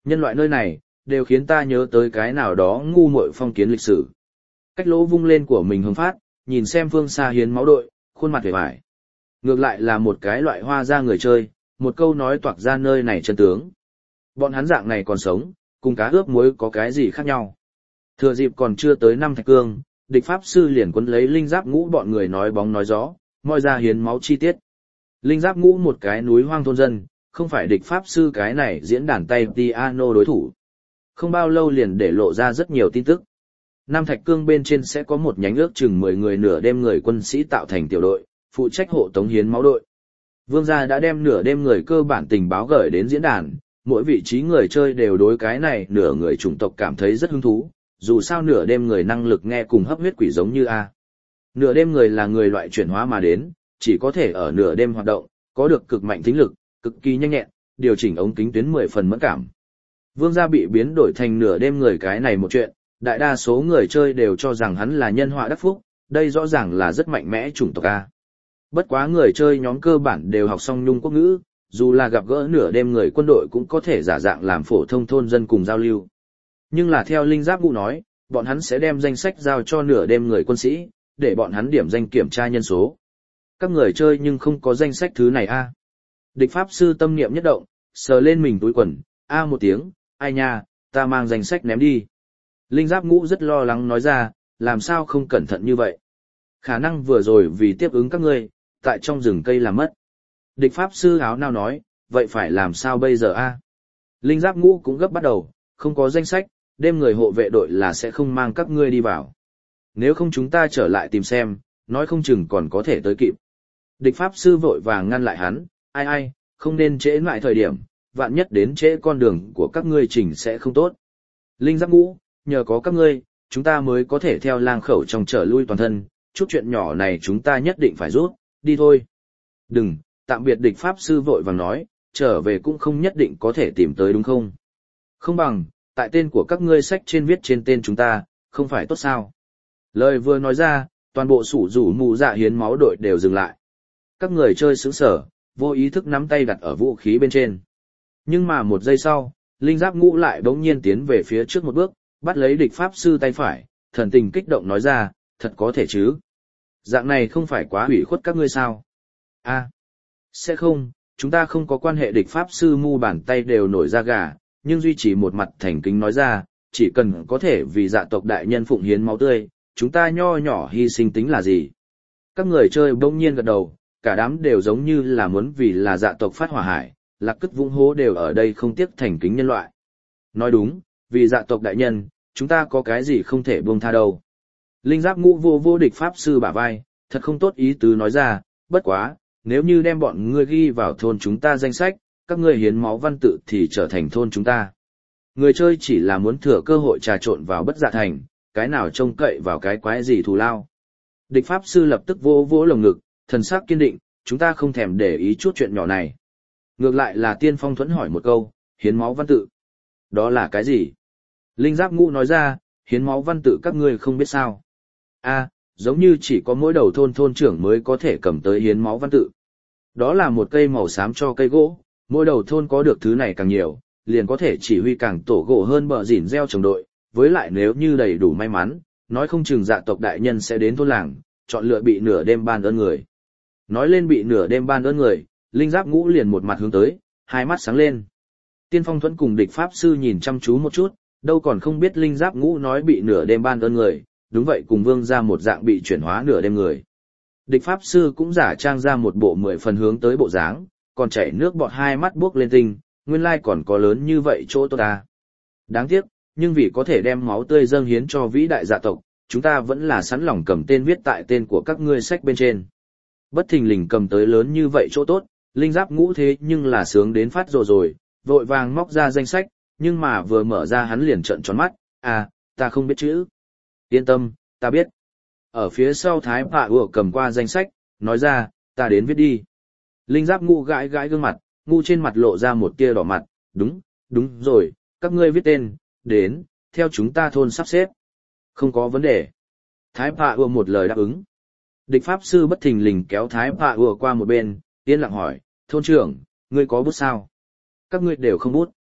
nhân loại nơi này, đều khiến ta nhớ tới cái nào đó ngu muội phong kiến lịch sử. Cách lỗ vung lên của mình hướng phát, nhìn xem phương xa hiến máu đội, khuôn mặt vẻ vải. Ngược lại là một cái loại hoa ra người chơi, một câu nói toạc ra nơi này chân tướng. Bọn hắn dạng này còn sống, cùng cá ướp muối có cái gì khác nhau. Thừa dịp còn chưa tới năm thạch cương, địch pháp sư liền quấn lấy linh giáp ngũ bọn người nói bóng nói gió, moi ra hiến máu chi tiết. Linh giáp ngũ một cái núi hoang thôn dân, không phải địch pháp sư cái này diễn đàn tay piano đối thủ. Không bao lâu liền để lộ ra rất nhiều tin tức. Nam Thạch Cương bên trên sẽ có một nhánh ước chừng mười người nửa đêm người quân sĩ tạo thành tiểu đội, phụ trách hộ tống hiến máu đội. Vương gia đã đem nửa đêm người cơ bản tình báo gửi đến diễn đàn, mỗi vị trí người chơi đều đối cái này nửa người chủng tộc cảm thấy rất hứng thú, dù sao nửa đêm người năng lực nghe cùng hấp huyết quỷ giống như A. Nửa đêm người là người loại chuyển hóa mà đến, chỉ có thể ở nửa đêm hoạt động, có được cực mạnh thính lực, cực kỳ nhanh nhẹn, điều chỉnh ống kính tuyến mười phần mẫn cảm. Vương gia bị biến đổi thành nửa đêm người cái này một chuyện, đại đa số người chơi đều cho rằng hắn là nhân họa đắc phúc, đây rõ ràng là rất mạnh mẽ chủng tộc A. Bất quá người chơi nhóm cơ bản đều học xong Nhung quốc ngữ, dù là gặp gỡ nửa đêm người quân đội cũng có thể giả dạng làm phổ thông thôn dân cùng giao lưu. Nhưng là theo Linh Giáp Ngũ nói, bọn hắn sẽ đem danh sách giao cho nửa đêm người quân sĩ, để bọn hắn điểm danh kiểm tra nhân số. Các người chơi nhưng không có danh sách thứ này A. Địch pháp sư tâm niệm nhất động, sờ lên mình túi quần, A một tiếng, ai nha, ta mang danh sách ném đi. Linh Giáp Ngũ rất lo lắng nói ra, làm sao không cẩn thận như vậy. Khả năng vừa rồi vì tiếp ứng các ngươi, tại trong rừng cây làm mất. Địch pháp sư áo nào nói, vậy phải làm sao bây giờ a? Linh Giáp Ngũ cũng gấp bắt đầu, không có danh sách, đêm người hộ vệ đội là sẽ không mang các ngươi đi vào. Nếu không chúng ta trở lại tìm xem, nói không chừng còn có thể tới kịp. Địch pháp sư vội vàng ngăn lại hắn, ai ai, không nên trễ lại thời điểm, vạn nhất đến trễ con đường của các ngươi trình sẽ không tốt. Linh Giáp Ngũ, nhờ có các ngươi, chúng ta mới có thể theo lang khẩu trong trở lui toàn thân, chút chuyện nhỏ này chúng ta nhất định phải rút, đi thôi. Đừng, tạm biệt địch pháp sư vội vàng nói, trở về cũng không nhất định có thể tìm tới đúng không? Không bằng, tại tên của các ngươi sách trên viết trên tên chúng ta, không phải tốt sao? Lời vừa nói ra, toàn bộ sủ rủ mù dạ hiến máu đội đều dừng lại. Các người chơi sững sở, vô ý thức nắm tay đặt ở vũ khí bên trên. Nhưng mà một giây sau, Linh Giáp Ngũ lại bỗng nhiên tiến về phía trước một bước, bắt lấy địch pháp sư tay phải, thần tình kích động nói ra, thật có thể chứ? Dạng này không phải quá hủy khuất các ngươi sao? A, sẽ không, chúng ta không có quan hệ. Địch pháp sư mu bàn tay đều nổi ra gà, nhưng duy trì một mặt thành kính nói ra, chỉ cần có thể vì dạ tộc đại nhân phụng hiến máu tươi, chúng ta nho nhỏ hy sinh tính là gì? Các người chơi bỗng nhiên gật đầu, cả đám đều giống như là muốn vì là dạ tộc phát hỏa hải, lạc cất vũng hố đều ở đây không tiếc thành kính nhân loại. Nói đúng, vì dạ tộc đại nhân, chúng ta có cái gì không thể buông tha đâu. Linh Giáp Ngũ vô vô địch pháp sư bả vai, thật không tốt ý tứ nói ra, bất quá, nếu như đem bọn ngươi ghi vào thôn chúng ta danh sách, các ngươi hiến máu văn tự thì trở thành thôn chúng ta. Người chơi chỉ là muốn thừa cơ hội trà trộn vào bất dạ thành, cái nào trông cậy vào cái quái gì thù lao. Địch pháp sư lập tức vô vô lồng ngực, thần sắc kiên định, chúng ta không thèm để ý chút chuyện nhỏ này. Ngược lại là Tiên Phong Thuẫn hỏi một câu, hiến máu văn tự. Đó là cái gì? Linh Giáp Ngũ nói ra, hiến máu văn tự các ngươi không biết sao. A, giống như chỉ có mỗi đầu thôn thôn trưởng mới có thể cầm tới hiến máu văn tự. Đó là một cây màu xám cho cây gỗ, mỗi đầu thôn có được thứ này càng nhiều, liền có thể chỉ huy càng tổ gỗ hơn bờ dỉn gieo trồng đội, với lại nếu như đầy đủ may mắn, nói không chừng dạ tộc đại nhân sẽ đến thôn làng, chọn lựa bị nửa đêm ban ơn người. Nói lên bị nửa đêm ban ơn người, Linh Giáp Ngũ liền một mặt hướng tới, hai mắt sáng lên. Tiên Phong Thuẫn cùng địch pháp sư nhìn chăm chú một chút, đâu còn không biết Linh Giáp Ngũ nói bị nửa đêm ban ơn người, đúng vậy cùng Vương ra một dạng bị chuyển hóa nửa đêm người. Địch pháp sư cũng giả trang ra một bộ mười phần hướng tới bộ dáng, còn chảy nước bọt hai mắt buốc lên tinh, nguyên lai còn có lớn như vậy chỗ tốt ta. Đáng tiếc, nhưng vì có thể đem máu tươi dâng hiến cho vĩ đại dạ tộc, chúng ta vẫn là sẵn lòng cầm tên viết tại tên của các ngươi sách bên trên. Bất thình lình cầm tới lớn như vậy chỗ tốt, Linh Giáp Ngũ thế nhưng là sướng đến phát rồi rồi, vội vàng móc ra danh sách, nhưng mà vừa mở ra hắn liền trợn tròn mắt, à, ta không biết chữ. Yên tâm, ta biết. Ở phía sau Thái Bạ Ủa cầm qua danh sách, nói ra, ta đến viết đi. Linh Giáp Ngũ gãi gãi gương mặt, ngu trên mặt lộ ra một tia đỏ mặt, đúng, đúng rồi, các ngươi viết tên, đến, theo chúng ta thôn sắp xếp. Không có vấn đề. Thái Bạ Ủa một lời đáp ứng. Địch pháp sư bất thình lình kéo Thái Bạ Ủa qua một bên, yên lặng hỏi, thôn trưởng, ngươi có bút sao? Các ngươi đều không bút.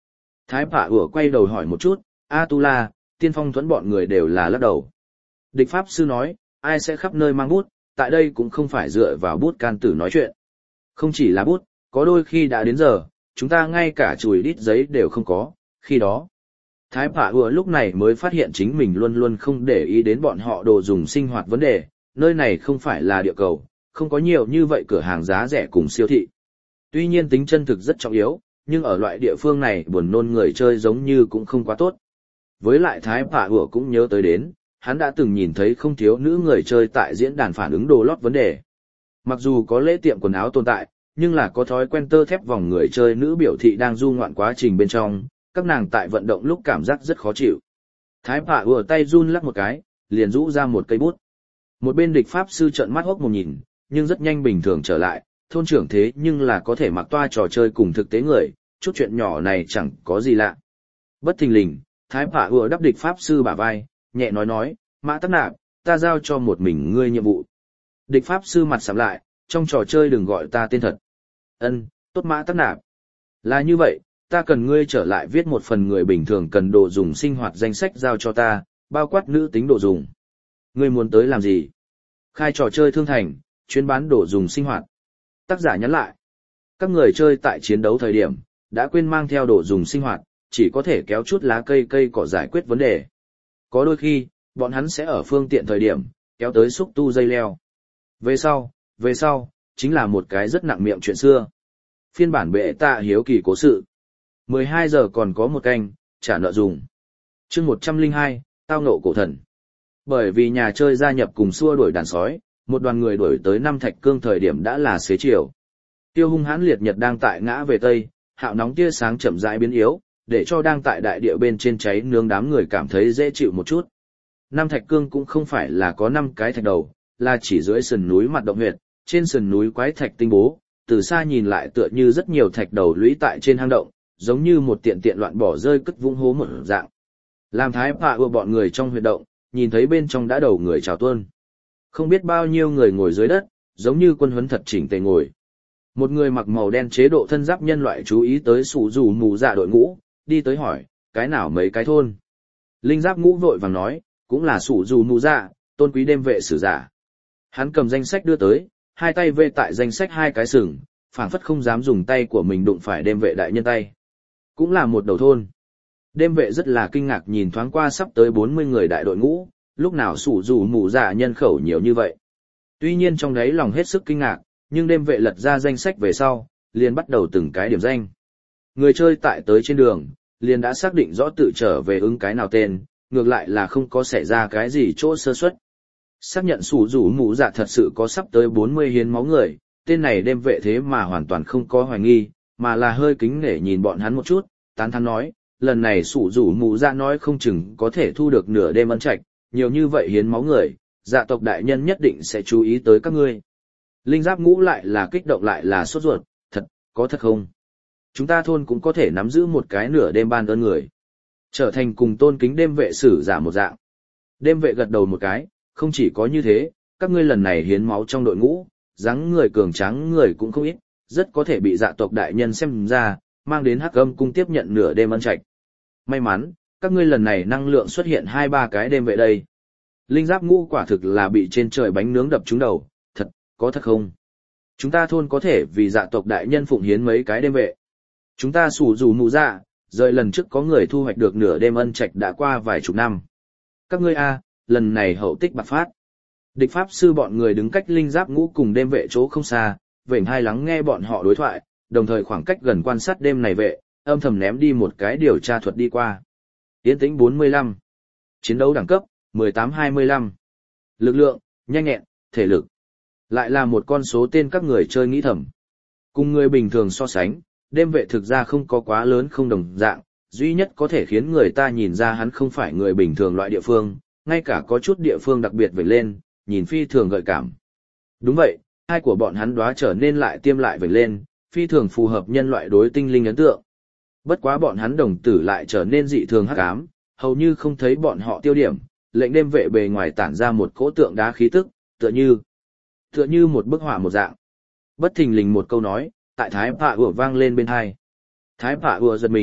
Thái Phạ ủa quay đầu hỏi một chút, A-tu-la, tiên phong thuẫn bọn người đều là lắc đầu. Địch Pháp Sư nói, ai sẽ khắp nơi mang bút, tại đây cũng không phải dựa vào bút can tử nói chuyện. Không chỉ là bút, có đôi khi đã đến giờ, chúng ta ngay cả chùi đít giấy đều không có, khi đó. Thái Phạ ủa lúc này mới phát hiện chính mình luôn luôn không để ý đến bọn họ đồ dùng sinh hoạt vấn đề, nơi này không phải là địa cầu, không có nhiều như vậy cửa hàng giá rẻ cùng siêu thị. Tuy nhiên tính chân thực rất trọng yếu, nhưng ở loại địa phương này buồn nôn người chơi giống như cũng không quá tốt. Với lại Thái Phạ ủa cũng nhớ tới đến, hắn đã từng nhìn thấy không thiếu nữ người chơi tại diễn đàn phản ứng đồ lót vấn đề. Mặc dù có lễ tiệm quần áo tồn tại, nhưng là có thói quen tơ thép vòng người chơi nữ biểu thị đang du ngoạn quá trình bên trong, các nàng tại vận động lúc cảm giác rất khó chịu. Thái Phạ ủa tay run lắc một cái, liền rũ ra một cây bút. Một bên địch Pháp Sư trợn mắt hốc một nhìn, nhưng rất nhanh bình thường trở lại, thôn trưởng thế nhưng là có thể mặc toa trò chơi cùng thực tế người, chút chuyện nhỏ này chẳng có gì lạ. Bất thình lình, Thái Phạ ủa đắp địch Pháp Sư bả vai, nhẹ nói nói, Mã Tắc Nạp, ta giao cho một mình ngươi nhiệm vụ. Địch Pháp Sư mặt sạm lại, trong trò chơi đừng gọi ta tên thật. Ân, tốt Mã Tắc Nạp. Là như vậy, ta cần ngươi trở lại viết một phần người bình thường cần đồ dùng sinh hoạt danh sách giao cho ta, bao quát nữ tính đồ dùng. Ngươi muốn tới làm gì? Khai trò chơi thương thành, chuyên bán đồ dùng sinh hoạt. Tác giả nhắn lại. Các người chơi tại chiến đấu thời điểm, đã quên mang theo đồ dùng sinh hoạt, chỉ có thể kéo chút lá cây cây cỏ giải quyết vấn đề. Có đôi khi, bọn hắn sẽ ở phương tiện thời điểm, kéo tới xúc tu dây leo. Về sau, về sau, chính là một cái rất nặng miệng chuyện xưa. Phiên bản bệ tạ hiếu kỳ cố sự. mười hai giờ còn có một canh, trả nợ dùng. chương một trăm lẻ hai, tao nộ cổ thần. Bởi vì nhà chơi gia nhập cùng xua đuổi đàn sói, một đoàn người đuổi tới năm Thạch Cương thời điểm đã là xế chiều. Tiêu hung hãn liệt nhật đang tại ngã về tây, hạo nóng tia sáng chậm rãi biến yếu, để cho đang tại đại địa bên trên cháy nướng đám người cảm thấy dễ chịu một chút. Năm Thạch Cương cũng không phải là có năm cái thạch đầu, là chỉ dưới sườn núi mặt động huyệt, trên sườn núi quái thạch tinh bố, từ xa nhìn lại tựa như rất nhiều thạch đầu lũy tại trên hang động, giống như một tiện tiện loạn bỏ rơi cất vũng hố một dạng. Làm Thái Phạ ủa bọn người trong huyệt động, nhìn thấy bên trong đã đầu người trào tuôn. Không biết bao nhiêu người ngồi dưới đất, giống như quân huấn thật chỉnh tề ngồi. Một người mặc màu đen chế độ thân giáp nhân loại chú ý tới sủ rủ mù dạ đội ngũ, đi tới hỏi, cái nào mấy cái thôn. Linh giáp ngũ vội vàng nói, cũng là sủ rủ mù dạ, tôn quý đêm vệ sử giả. Hắn cầm danh sách đưa tới, hai tay vê tại danh sách hai cái sừng, phảng phất không dám dùng tay của mình đụng phải đêm vệ đại nhân tay. Cũng là một đầu thôn. Đêm vệ rất là kinh ngạc nhìn thoáng qua sắp tới bốn mươi người đại đội ngũ, lúc nào sủ rủ mù dạ nhân khẩu nhiều như vậy. Tuy nhiên trong đấy lòng hết sức kinh ngạc, nhưng đêm vệ lật ra danh sách về sau, liền bắt đầu từng cái điểm danh. Người chơi tại tới trên đường, liền đã xác định rõ tự trở về ứng cái nào tên, ngược lại là không có xảy ra cái gì chỗ sơ suất. Xác nhận sủ rủ mù dạ thật sự có sắp tới bốn mươi hiến máu người, tên này đêm vệ thế mà hoàn toàn không có hoài nghi, mà là hơi kính nể nhìn bọn hắn một chút, tán thán nói, lần này sủ rủ mù dạ nói không chừng có thể thu được nửa đêm ân trạch, nhiều như vậy hiến máu người, dạ tộc đại nhân nhất định sẽ chú ý tới các ngươi. Linh giáp ngũ lại là kích động lại là sốt ruột, thật, có thật không? Chúng ta thôn cũng có thể nắm giữ một cái nửa đêm ban ơn người. Trở thành cùng tôn kính đêm vệ sử giả một dạng. Đêm vệ gật đầu một cái, không chỉ có như thế, các ngươi lần này hiến máu trong đội ngũ, dáng người cường tráng người cũng không ít, rất có thể bị dạ tộc đại nhân xem ra, mang đến Hắc Âm cung tiếp nhận nửa đêm ân trạch. May mắn, các ngươi lần này năng lượng xuất hiện hai ba cái đêm vệ đây. Linh giáp ngũ quả thực là bị trên trời bánh nướng đập trúng đầu, thật, có thật không? Chúng ta thôn có thể vì dạ tộc đại nhân phụng hiến mấy cái đêm vệ. Chúng ta sủ rủ mù dạ, rời lần trước có người thu hoạch được nửa đêm ân trạch đã qua vài chục năm. Các ngươi a, lần này hậu tích bạc phát. Địch pháp sư bọn người đứng cách linh giáp ngũ cùng đêm vệ chỗ không xa, vểnh hai lắng nghe bọn họ đối thoại, đồng thời khoảng cách gần quan sát đêm này vệ, âm thầm ném đi một cái điều tra thuật đi qua. Yên tĩnh bốn mươi lăm. Chiến đấu đẳng cấp, mười tám hai mươi lăm. Lực lượng, nhanh nhẹn, thể lực. Lại là một con số tên các người chơi nghĩ thầm. Cùng người bình thường so sánh, đêm vệ thực ra không có quá lớn không đồng dạng, duy nhất có thể khiến người ta nhìn ra hắn không phải người bình thường loại địa phương, ngay cả có chút địa phương đặc biệt vểnh lên, nhìn phi thường gợi cảm. Đúng vậy, hai của bọn hắn đóa trở nên lại tiêm lại vểnh lên, phi thường phù hợp nhân loại đối tinh linh ấn tượng. Bất quá bọn hắn đồng tử lại trở nên dị thường hắc ám, hầu như không thấy bọn họ tiêu điểm, lệnh đêm vệ bề ngoài tản ra một cỗ tượng đá khí tức, tựa như tựa như một bức họa một dạng. Bất thình lình một câu nói, tại Thái Phạ ùa vang lên bên hai. Thái Phạ ùa giật mình,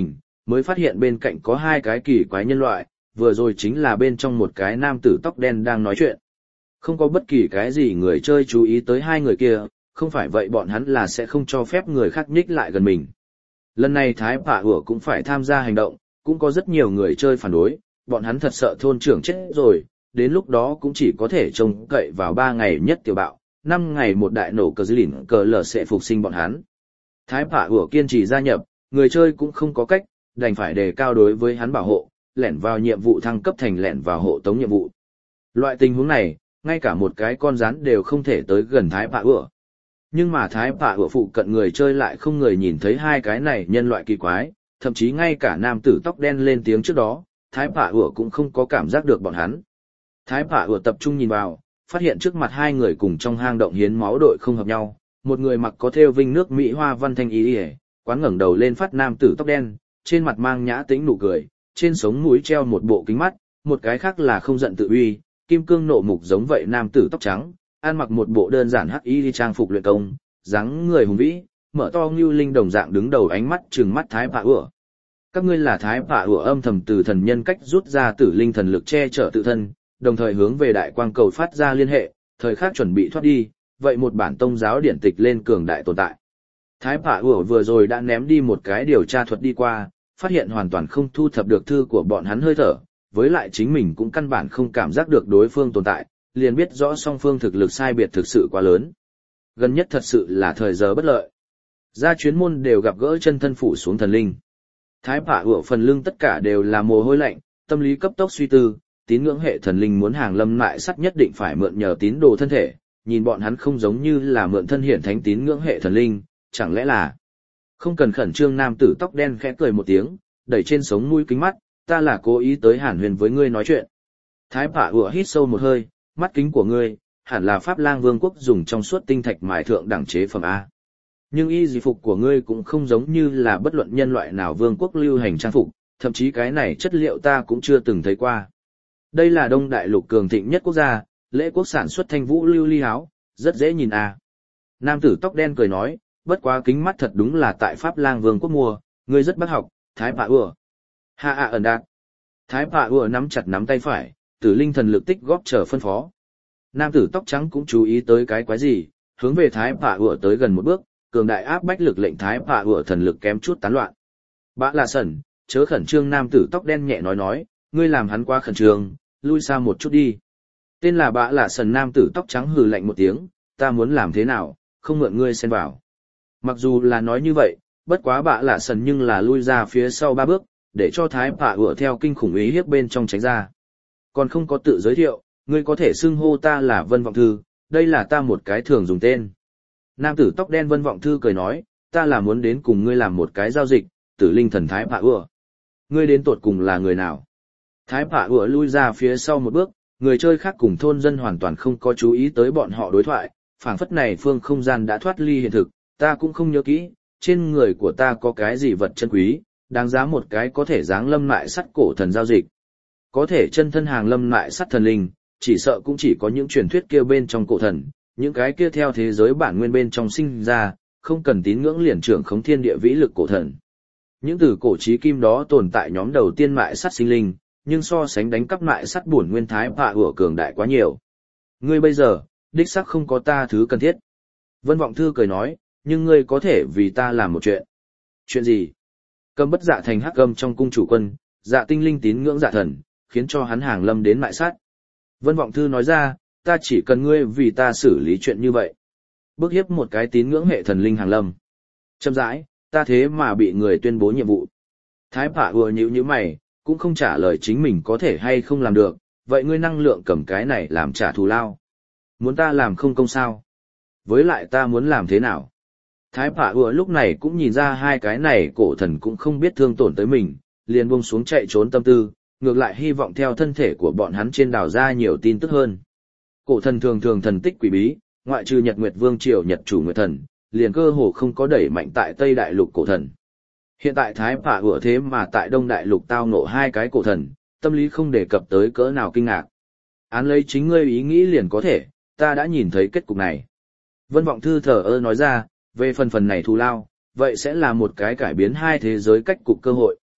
mới phát hiện bên cạnh có hai cái kỳ quái nhân loại, vừa rồi chính là bên trong một cái nam tử tóc đen đang nói chuyện. Không có bất kỳ cái gì người chơi chú ý tới hai người kia, không phải vậy bọn hắn là sẽ không cho phép người khác nhích lại gần mình. Lần này Thái Pạ Ủa cũng phải tham gia hành động, cũng có rất nhiều người chơi phản đối, bọn hắn thật sợ thôn trưởng chết rồi, đến lúc đó cũng chỉ có thể trông cậy vào ba ngày nhất tiểu bạo, năm ngày một đại nổ cờ dư lỉn cờ lở sẽ phục sinh bọn hắn. Thái Pạ Ủa kiên trì gia nhập, người chơi cũng không có cách, đành phải đề cao đối với hắn bảo hộ, lẻn vào nhiệm vụ thăng cấp thành lẻn vào hộ tống nhiệm vụ. Loại tình huống này, ngay cả một cái con rắn đều không thể tới gần Thái Pạ Ủa. Nhưng mà Thái Pạ Ủa phụ cận người chơi lại không người nhìn thấy hai cái này nhân loại kỳ quái, thậm chí ngay cả nam tử tóc đen lên tiếng trước đó, Thái Pạ Ủa cũng không có cảm giác được bọn hắn. Thái Pạ Ủa tập trung nhìn vào, phát hiện trước mặt hai người cùng trong hang động hiến máu đội không hợp nhau, một người mặc có thêu vinh nước Mỹ hoa văn thanh ý ỉa, quán ngẩng đầu lên phát nam tử tóc đen, trên mặt mang nhã tĩnh nụ cười, trên sống mũi treo một bộ kính mắt, một cái khác là không giận tự uy, kim cương nộ mục giống vậy nam tử tóc trắng, ăn mặc một bộ đơn giản hắc y trang phục luyện công, dáng người hùng vĩ, mở to ngưu linh đồng dạng đứng đầu ánh mắt trừng mắt Thái Pạ Ủa. Các ngươi là Thái Pạ Ủa âm thầm từ thần nhân cách rút ra tử linh thần lực che chở tự thân, đồng thời hướng về đại quang cầu phát ra liên hệ, thời khắc chuẩn bị thoát đi, vậy một bản tông giáo điển tịch lên cường đại tồn tại. Thái Pạ Ủa vừa rồi đã ném đi một cái điều tra thuật đi qua, phát hiện hoàn toàn không thu thập được thư của bọn hắn hơi thở, với lại chính mình cũng căn bản không cảm giác được đối phương tồn tại, liền biết rõ song phương thực lực sai biệt thực sự quá lớn. Gần nhất thật sự là thời giờ bất lợi. Gia chuyến môn đều gặp gỡ chân thân phủ xuống thần linh. Thái Pạ Ủa phần lưng tất cả đều là mồ hôi lạnh, tâm lý cấp tốc suy tư, tín ngưỡng hệ thần linh muốn hàng lâm lại sắt nhất định phải mượn nhờ tín đồ thân thể, nhìn bọn hắn không giống như là mượn thân hiển thánh tín ngưỡng hệ thần linh, chẳng lẽ là... Không cần khẩn trương, nam tử tóc đen khẽ cười một tiếng, đẩy trên sống mũi kính mắt, ta là cố ý tới hàn huyền với ngươi nói chuyện. Thái Pạ Ủa hít sâu một hơi, mắt kính của ngươi, hẳn là Pháp Lang Vương quốc dùng trong suốt tinh thạch mài thượng đẳng chế phẩm A. Nhưng y dị phục của ngươi cũng không giống như là bất luận nhân loại nào vương quốc lưu hành trang phục, thậm chí cái này chất liệu ta cũng chưa từng thấy qua. Đây là Đông Đại Lục cường thịnh nhất quốc gia, lễ quốc sản xuất thanh vũ lưu ly áo, rất dễ nhìn A. Nam tử tóc đen cười nói, bất quá kính mắt thật đúng là tại Pháp Lang Vương quốc mua, ngươi rất bác học, Thái Pạ Ủa. Ha a ẩn đạt. Thái Pạ Ủa nắm chặt nắm tay phải, tử linh thần lực tích góp chờ phân phó. Nam tử tóc trắng cũng chú ý tới cái quái gì, hướng về Thái Pạ Ủa tới gần một bước, cường đại áp bách lực lệnh Thái Pạ Ủa thần lực kém chút tán loạn. Bã là sẩn, chớ khẩn trương, nam tử tóc đen nhẹ nói nói, ngươi làm hắn quá khẩn trương, lui xa một chút đi. Tên là Bã là sẩn nam tử tóc trắng hừ lạnh một tiếng, ta muốn làm thế nào, không mượn ngươi xen vào. Mặc dù là nói như vậy, bất quá Bã là sẩn nhưng là lui ra phía sau ba bước, để cho Thái Pạ Ủa theo kinh khủng ý hiếp bên trong tránh ra. Còn không có tự giới thiệu, ngươi có thể xưng hô ta là Vân Vọng Thư, đây là ta một cái thường dùng tên. Nam tử tóc đen Vân Vọng Thư cười nói, ta là muốn đến cùng ngươi làm một cái giao dịch, tử linh thần Thái Pạ Ủa. Ngươi đến tột cùng là người nào? Thái Pạ Ủa lui ra phía sau một bước, người chơi khác cùng thôn dân hoàn toàn không có chú ý tới bọn họ đối thoại, phảng phất này phương không gian đã thoát ly hiện thực, ta cũng không nhớ kỹ, trên người của ta có cái gì vật chân quý, đáng giá một cái có thể giáng lâm lại sắt cổ thần giao dịch. Có thể chân thân hàng lâm lại sắt thần linh, chỉ sợ cũng chỉ có những truyền thuyết kia bên trong cổ thần, những cái kia theo thế giới bản nguyên bên trong sinh ra, không cần tín ngưỡng liền trưởng khống thiên địa vĩ lực cổ thần. Những từ cổ chí kim đó tồn tại nhóm đầu tiên mại sắt sinh linh, nhưng so sánh đánh cắp mại sắt bổn nguyên Thái Pạ Ủa cường đại quá nhiều. Ngươi bây giờ, đích xác không có ta thứ cần thiết. Vân Vọng Thư cười nói, nhưng ngươi có thể vì ta làm một chuyện. Chuyện gì? Cầm bất dạ thành hắc âm trong cung chủ quân, dạ tinh linh tín ngưỡng dạ thần, khiến cho hắn hàng lâm đến mại sát. Vân Vọng Thư nói ra, ta chỉ cần ngươi vì ta xử lý chuyện như vậy. Bức hiếp một cái tín ngưỡng hệ thần linh hàng lâm. Chậm rãi, ta thế mà bị người tuyên bố nhiệm vụ. Thái Pạ Ủa nhíu nhíu mày, cũng không trả lời chính mình có thể hay không làm được, vậy ngươi năng lượng cầm cái này làm trả thù lao. Muốn ta làm không công sao? Với lại ta muốn làm thế nào? Thái Pạ Ủa lúc này cũng nhìn ra hai cái này cổ thần cũng không biết thương tổn tới mình, liền buông xuống chạy trốn tâm tư, ngược lại hy vọng theo thân thể của bọn hắn trên đào ra nhiều tin tức hơn. Cổ thần thường thường thần tích quỷ bí, ngoại trừ Nhật Nguyệt Vương triều Nhật chủ Nguyệt thần, liền cơ hồ không có đẩy mạnh tại Tây Đại Lục cổ thần. Hiện tại Thái Pạ Ủa thế mà tại Đông Đại Lục tao ngộ hai cái cổ thần, tâm lý không đề cập tới cỡ nào kinh ngạc. Án lấy chính ngươi ý nghĩ liền có thể, ta đã nhìn thấy kết cục này. Vân Vọng Thư thở ơ nói ra, về phần phần này thù lao, vậy sẽ là một cái cải biến hai thế giới cách cục cơ hội.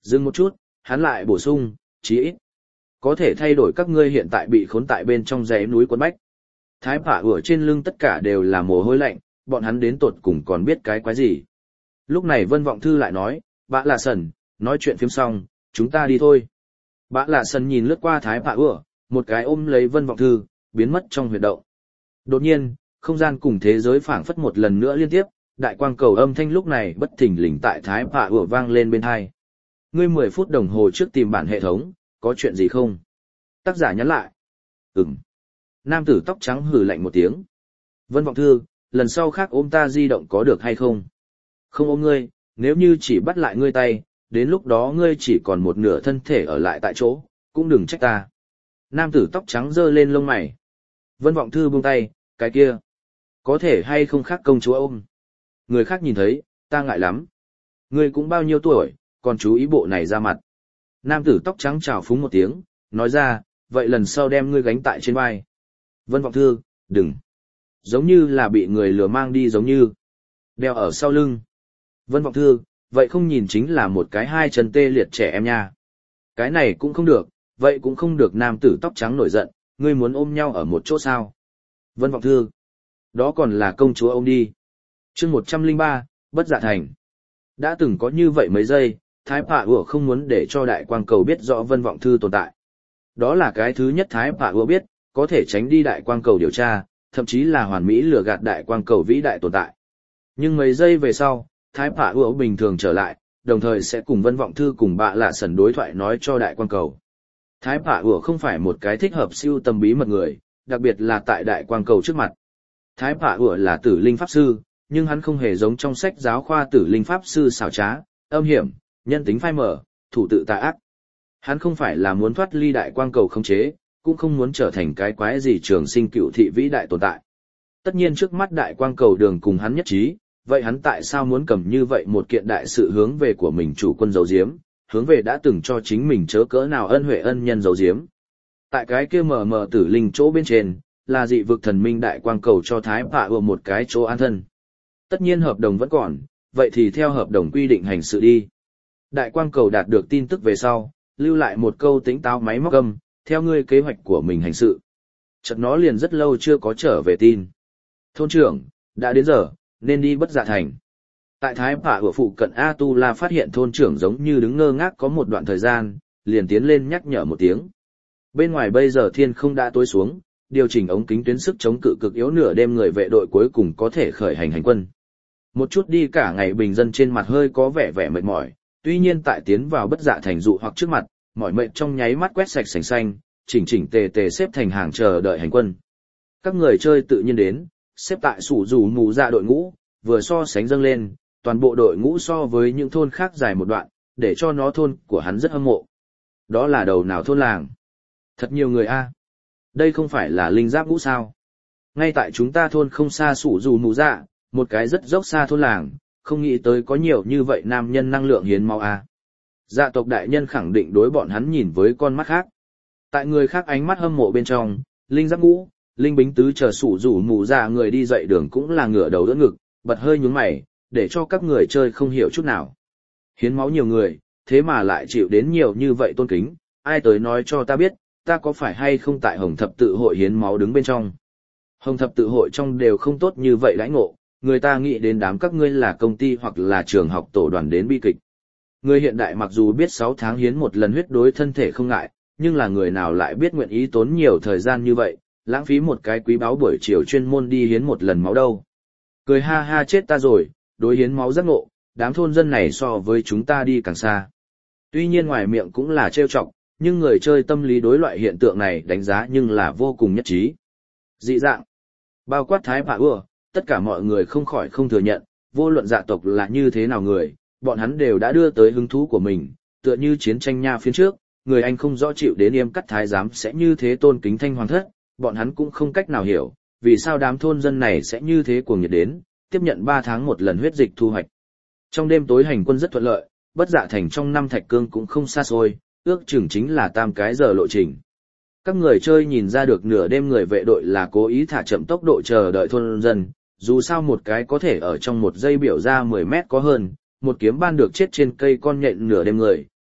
Dừng một chút, hắn lại bổ sung, chí ít có thể thay đổi các ngươi hiện tại bị khốn tại bên trong dãy núi Quân Bách. Thái Phạ ủa trên lưng tất cả đều là mồ hôi lạnh, bọn hắn đến tột cùng còn biết cái quái gì. Lúc này Vân Vọng Thư lại nói, Bạ Lạ Sần, nói chuyện phim xong, chúng ta đi thôi. Bạ Lạ Sần nhìn lướt qua Thái Phạ ủa, một cái ôm lấy Vân Vọng Thư, biến mất trong huyệt động. Đột nhiên, không gian cùng thế giới phảng phất một lần nữa liên tiếp, đại quang cầu âm thanh lúc này bất thình lình tại Thái Phạ ủa vang lên bên tai. Ngươi mười phút đồng hồ trước tìm bản hệ thống, có chuyện gì không? Tác giả nhắn lại. Ừm. Nam tử tóc trắng hừ lạnh một tiếng. Vân Vọng Thư, lần sau khác ôm ta di động có được hay không? Không ôm ngươi, nếu như chỉ bắt lại ngươi tay, đến lúc đó ngươi chỉ còn một nửa thân thể ở lại tại chỗ, cũng đừng trách ta. Nam tử tóc trắng giơ lên lông mày. Vân Vọng Thư buông tay, cái kia. Có thể hay không khác công chúa ôm? Người khác nhìn thấy, ta ngại lắm. Ngươi cũng bao nhiêu tuổi, còn chú ý bộ này ra mặt. Nam tử tóc trắng chào phúng một tiếng, nói ra, vậy lần sau đem ngươi gánh tại trên vai. Vân Vọng Thư, đừng. Giống như là bị người lừa mang đi giống như. Đeo ở sau lưng. Vân Vọng Thư, vậy không nhìn chính là một cái hai chân tê liệt trẻ em nha. Cái này cũng không được, vậy cũng không được. Nam tử tóc trắng nổi giận, ngươi muốn ôm nhau ở một chỗ sao? Vân Vọng Thư, đó còn là công chúa ôm đi. Chương một trăm lẻ ba, Bất Dạ Thành. Đã từng có như vậy mấy giây, Thái Phạ ủa không muốn để cho đại quang cầu biết rõ Vân Vọng Thư tồn tại. Đó là cái thứ nhất Thái Phạ ủa biết, có thể tránh đi đại quang cầu điều tra, thậm chí là hoàn mỹ lừa gạt đại quang cầu vĩ đại tồn tại. Nhưng mấy giây về sau, Thái Phạ ủa bình thường trở lại, đồng thời sẽ cùng Vân Vọng Thư cùng Bạ Lạ Sần đối thoại nói cho đại quang cầu. Thái Phạ ủa không phải một cái thích hợp siêu tầm bí mật người, đặc biệt là tại đại quang cầu trước mặt. Thái Phạ ủa là tử linh pháp sư, nhưng hắn không hề giống trong sách giáo khoa tử linh pháp sư xảo trá, âm hiểm, nhân tính phai mở, thủ tự tà ác. Hắn không phải là muốn thoát ly đại quang cầu khống chế, cũng không muốn trở thành cái quái gì trường sinh cựu thị vĩ đại tồn tại. Tất nhiên trước mắt đại quang cầu đường cùng hắn nhất trí, vậy hắn tại sao muốn cầm như vậy một kiện đại sự hướng về của mình chủ quân giấu giếm, hướng về đã từng cho chính mình chớ cỡ nào ân huệ ân nhân giấu giếm. Tại cái kia mờ mờ tử linh chỗ bên trên, là dị vực thần minh đại quang cầu cho Thái Phạ ủa một cái chỗ an thân. Tất nhiên hợp đồng vẫn còn, vậy thì theo hợp đồng quy định hành sự đi. Đại quang cầu đạt được tin tức về sau, lưu lại một câu tính táo máy móc âm, theo ngươi kế hoạch của mình hành sự. Chợt nó liền rất lâu chưa có trở về tin. Thôn trưởng, đã đến giờ, nên đi Bất Dạ Thành. Tại Thái Phạ ủa phụ cận A Tu La phát hiện thôn trưởng giống như đứng ngơ ngác có một đoạn thời gian, liền tiến lên nhắc nhở một tiếng. Bên ngoài bây giờ thiên không đã tối xuống, điều chỉnh ống kính tuyến sức chống cự cực yếu nửa đêm người vệ đội cuối cùng có thể khởi hành hành quân. Một chút đi cả ngày bình dân trên mặt hơi có vẻ vẻ mệt mỏi, tuy nhiên tại tiến vào Bất Dạ Thành dụ hoặc trước mặt, mỏi mệt trong nháy mắt quét sạch sành xanh, chỉnh chỉnh tề tề xếp thành hàng chờ đợi hành quân. Các người chơi tự nhiên đến, xếp tại sủ rủ mù dạ đội ngũ, vừa so sánh dâng lên, toàn bộ đội ngũ so với những thôn khác dài một đoạn, để cho nó thôn của hắn rất hâm mộ. Đó là đầu nào thôn làng? Thật nhiều người a. Đây không phải là linh giáp ngũ sao? Ngay tại chúng ta thôn không xa sủ rủ mù dạ, một cái rất dốc xa thôn làng, không nghĩ tới có nhiều như vậy nam nhân năng lượng hiến máu a. Dạ tộc đại nhân khẳng định đối bọn hắn nhìn với con mắt khác. Tại người khác ánh mắt hâm mộ bên trong, linh giáp ngũ, linh bính tứ chờ sủ rủ mù dạ người đi dậy đường cũng là ngửa đầu đỡ ngực, bật hơi nhướng mày, để cho các người chơi không hiểu chút nào. Hiến máu nhiều người, thế mà lại chịu đến nhiều như vậy tôn kính, ai tới nói cho ta biết, ta có phải hay không tại Hồng Thập Tự hội hiến máu đứng bên trong. Hồng Thập Tự hội trong đều không tốt như vậy đãi ngộ, người ta nghĩ đến đám các ngươi là công ty hoặc là trường học tổ đoàn đến bi kịch. Người hiện đại mặc dù biết sáu tháng hiến một lần huyết đối thân thể không ngại, nhưng là người nào lại biết nguyện ý tốn nhiều thời gian như vậy, lãng phí một cái quý báu buổi chiều chuyên môn đi hiến một lần máu đâu. Cười ha ha chết ta rồi, đối hiến máu giác ngộ, đám thôn dân này so với chúng ta đi càng xa. Tuy nhiên ngoài miệng cũng là trêu chọc, nhưng người chơi tâm lý đối loại hiện tượng này đánh giá nhưng là vô cùng nhất trí. Dị dạng, bao quát Thái Phạ ủa, tất cả mọi người không khỏi không thừa nhận, vô luận dạ tộc là như thế nào người, bọn hắn đều đã đưa tới hứng thú của mình, tựa như chiến tranh nha phiến trước, người Anh không rõ chịu đến yêm cắt thái giám sẽ như thế tôn kính thanh hoàng thất, bọn hắn cũng không cách nào hiểu, vì sao đám thôn dân này sẽ như thế cuồng nhiệt đến, tiếp nhận ba tháng một lần huyết dịch thu hoạch. Trong đêm tối hành quân rất thuận lợi, Bất Dạ Thành trong năm thạch cương cũng không xa xôi, ước chừng chính là tam cái giờ lộ trình. Các người chơi nhìn ra được nửa đêm người vệ đội là cố ý thả chậm tốc độ chờ đợi thôn dân, dù sao một cái có thể ở trong một giây biểu ra mười mét có hơn, một kiếm ban được chết trên cây con nhện nửa đêm người,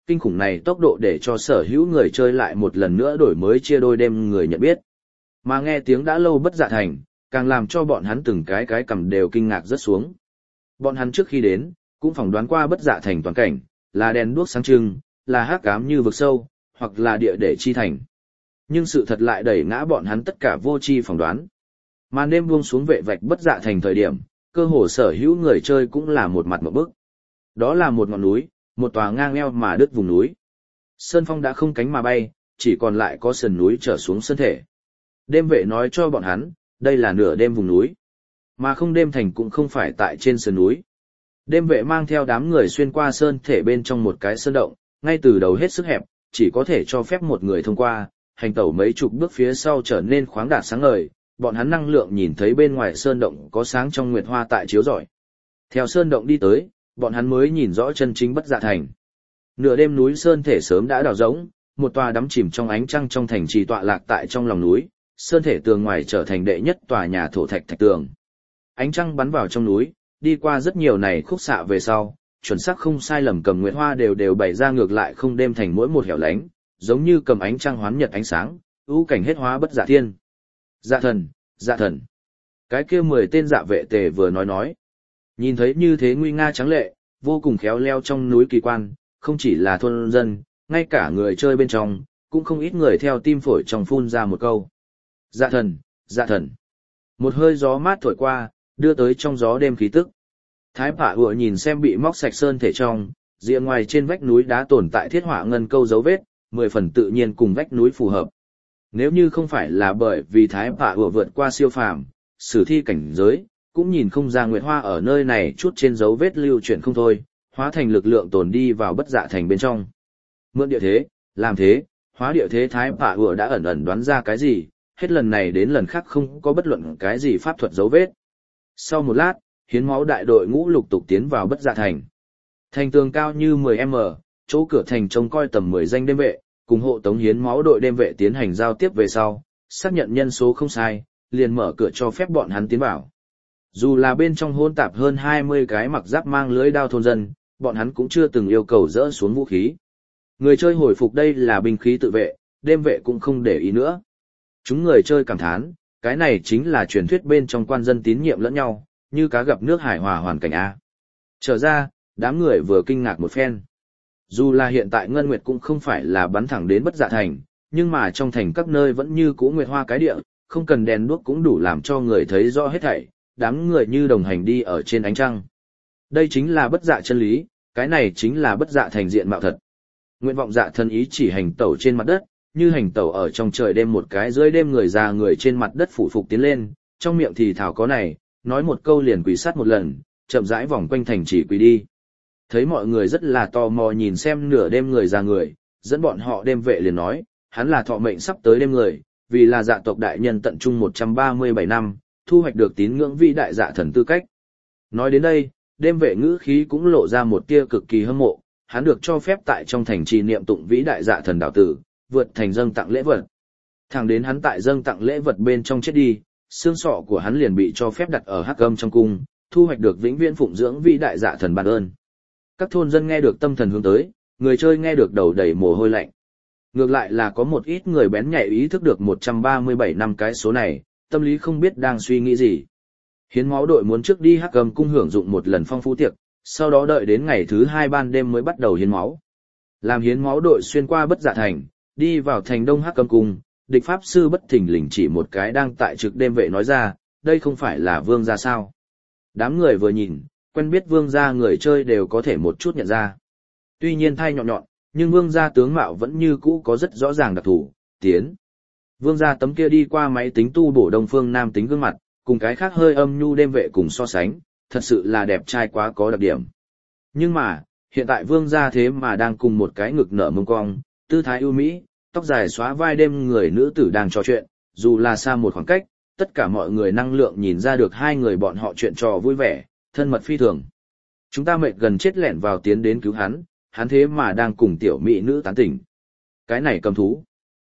kinh khủng này tốc độ để cho sở hữu người chơi lại một lần nữa đổi mới chia đôi đêm người nhận biết. Mà nghe tiếng đã lâu bất dạ thành, càng làm cho bọn hắn từng cái cái cầm đều kinh ngạc rất xuống. Bọn hắn trước khi đến, cũng phỏng đoán qua bất dạ thành toàn cảnh, là đèn đuốc sáng trưng, là hắc ám như vực sâu, hoặc là địa để chi thành. Nhưng sự thật lại đẩy ngã bọn hắn tất cả vô tri phỏng đoán. Màn đêm buông xuống vệ vạch bất dạ thành thời điểm, cơ hồ sở hữu người chơi cũng là một mặt một bức. Đó là một ngọn núi, một tòa ngang eo mà đứt vùng núi. Sơn phong đã không cánh mà bay, chỉ còn lại có sườn núi trở xuống sơn thể. Đêm vệ nói cho bọn hắn, đây là nửa đêm vùng núi. Mà không đêm thành cũng không phải tại trên sườn núi. Đêm vệ mang theo đám người xuyên qua sơn thể bên trong một cái sơn động, ngay từ đầu hết sức hẹp, chỉ có thể cho phép một người thông qua, hành tẩu mấy chục bước phía sau trở nên khoáng đạt sáng ngời, bọn hắn năng lượng nhìn thấy bên ngoài sơn động có sáng trong nguyệt hoa tại chiếu rọi. Theo sơn động đi tới, bọn hắn mới nhìn rõ chân chính bất dạ thành. Nửa đêm núi sơn thể sớm đã đào rỗng, một tòa đắm chìm trong ánh trăng trong thành trì tọa lạc tại trong lòng núi, sơn thể tường ngoài trở thành đệ nhất tòa nhà thổ thạch thạch tường. Ánh trăng bắn vào trong núi, đi qua rất nhiều này khúc xạ về sau, chuẩn xác không sai lầm cầm nguyệt hoa đều đều bày ra ngược lại không đêm thành mỗi một hẻo lánh, giống như cầm ánh trăng hoán nhật ánh sáng, ưu cảnh hết hóa bất dạ thiên. Dạ thần, dạ thần. Cái kia mười tên dạ vệ tề vừa nói nói. Nhìn thấy như thế nguy nga trắng lệ, vô cùng khéo leo trong núi kỳ quan, không chỉ là thôn dân, ngay cả người chơi bên trong, cũng không ít người theo tim phổi trong phun ra một câu. Dạ thần, dạ thần. Một hơi gió mát thổi qua, đưa tới trong gió đêm khí tức. Thái Phạ Ựa nhìn xem bị móc sạch sơn thể trong, rìa ngoài trên vách núi đá tồn tại thiết họa ngân câu dấu vết, mười phần tự nhiên cùng vách núi phù hợp. Nếu như không phải là bởi vì Thái Phạ Ựa vượt qua siêu phàm, sử thi cảnh giới, cũng nhìn không ra nguyệt hoa ở nơi này chút trên dấu vết lưu chuyển không thôi, hóa thành lực lượng tồn đi vào bất dạ thành bên trong. Mượn địa thế, làm thế, hóa địa thế Thái Phạ Ựa đã ẩn ẩn đoán ra cái gì, hết lần này đến lần khác không có bất luận cái gì pháp thuật dấu vết. Sau một lát, hiến máu đại đội ngũ lục tục tiến vào bất dạ thành. Thành tường cao như mười mét, chỗ cửa thành trông coi tầm mười danh đêm vệ, cùng hộ tống hiến máu đội đêm vệ tiến hành giao tiếp về sau, xác nhận nhân số không sai, liền mở cửa cho phép bọn hắn tiến vào. Dù là bên trong hôn tạp hơn hai mươi cái mặc giáp mang lưới đao thôn dân, bọn hắn cũng chưa từng yêu cầu dỡ xuống vũ khí. Người chơi hồi phục đây là binh khí tự vệ, đêm vệ cũng không để ý nữa. Chúng người chơi cảm thán, cái này chính là truyền thuyết bên trong quan dân tín nhiệm lẫn nhau, như cá gặp nước hải hòa hoàn cảnh A. Trở ra, đám người vừa kinh ngạc một phen. Dù là hiện tại Ngân Nguyệt cũng không phải là bắn thẳng đến bất dạ thành, nhưng mà trong thành các nơi vẫn như cũ nguyệt hoa cái địa, không cần đèn đuốc cũng đủ làm cho người thấy rõ hết thảy, đám người như đồng hành đi ở trên ánh trăng. Đây chính là bất dạ chân lý, cái này chính là bất dạ thành diện mạo thật. Nguyện vọng dạ thân ý chỉ hành tẩu trên mặt đất, như hành tẩu ở trong trời đêm một cái dưới đêm người già người trên mặt đất phủ phục tiến lên, trong miệng thì thảo có này, nói một câu liền quỳ sát một lần, chậm rãi vòng quanh thành chỉ quỳ đi. Thấy mọi người rất là tò mò nhìn xem nửa đêm người già người, dẫn bọn họ đêm vệ liền nói, hắn là thọ mệnh sắp tới đêm người, vì là dạ tộc đại nhân tận trung một trăm ba mươi bảy năm, thu hoạch được tín ngưỡng vĩ đại dạ thần tư cách. Nói đến đây, đêm vệ ngữ khí cũng lộ ra một tia cực kỳ hâm mộ, hắn được cho phép tại trong thành trì niệm tụng vĩ đại dạ thần đạo tử, vượt thành dâng tặng lễ vật. Thẳng đến hắn tại dâng tặng lễ vật bên trong chết đi, xương sọ của hắn liền bị cho phép đặt ở hắc âm trong cung, thu hoạch được vĩnh viễn phụng dưỡng vĩ đại dạ thần ban ơn. Các thôn dân nghe được tâm thần hướng tới, người chơi nghe được đầu đầy mồ hôi lạnh. Ngược lại là có một ít người bén nhạy ý thức được một trăm ba mươi bảy năm cái số này, tâm lý không biết đang suy nghĩ gì. Hiến máu đội muốn trước đi hắc âm cung hưởng dụng một lần phong phú tiệc, sau đó đợi đến ngày thứ hai ban đêm mới bắt đầu hiến máu. Làm hiến máu đội xuyên qua bất dạ thành, đi vào thành đông hắc âm cung, địch pháp sư bất thình lình chỉ một cái đang tại trực đêm vệ nói ra, đây không phải là vương gia sao. Đám người vừa nhìn, quen biết vương gia người chơi đều có thể một chút nhận ra. Tuy nhiên thay nhọn nhọn, nhưng vương gia tướng mạo vẫn như cũ có rất rõ ràng đặc thù, tiến. Vương gia tấm kia đi qua máy tính tu bổ đông phương nam tính gương mặt, cùng cái khác hơi âm nhu đêm vệ cùng so sánh, thật sự là đẹp trai quá có đặc điểm. Nhưng mà, hiện tại vương gia thế mà đang cùng một cái ngực nở mông cong, tư thái ưu mỹ, tóc dài xóa vai đêm người nữ tử đang trò chuyện, dù là xa một khoảng cách, tất cả mọi người năng lượng nhìn ra được hai người bọn họ chuyện trò vui vẻ, thân mật phi thường. Chúng ta mệt gần chết lẹn vào tiến đến cứu hắn, hắn thế mà đang cùng tiểu mỹ nữ tán tỉnh. Cái này cầm thú.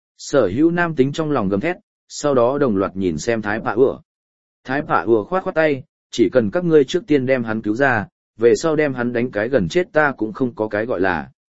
Sở hữu nam tính trong lòng gầm thét, sau đó đồng loạt nhìn xem Thái Phạ Ựa. Thái Phạ Ựa khoát khoát tay, chỉ cần các ngươi trước tiên đem hắn cứu ra, về sau đem hắn đánh cái gần chết ta cũng không có cái gọi là.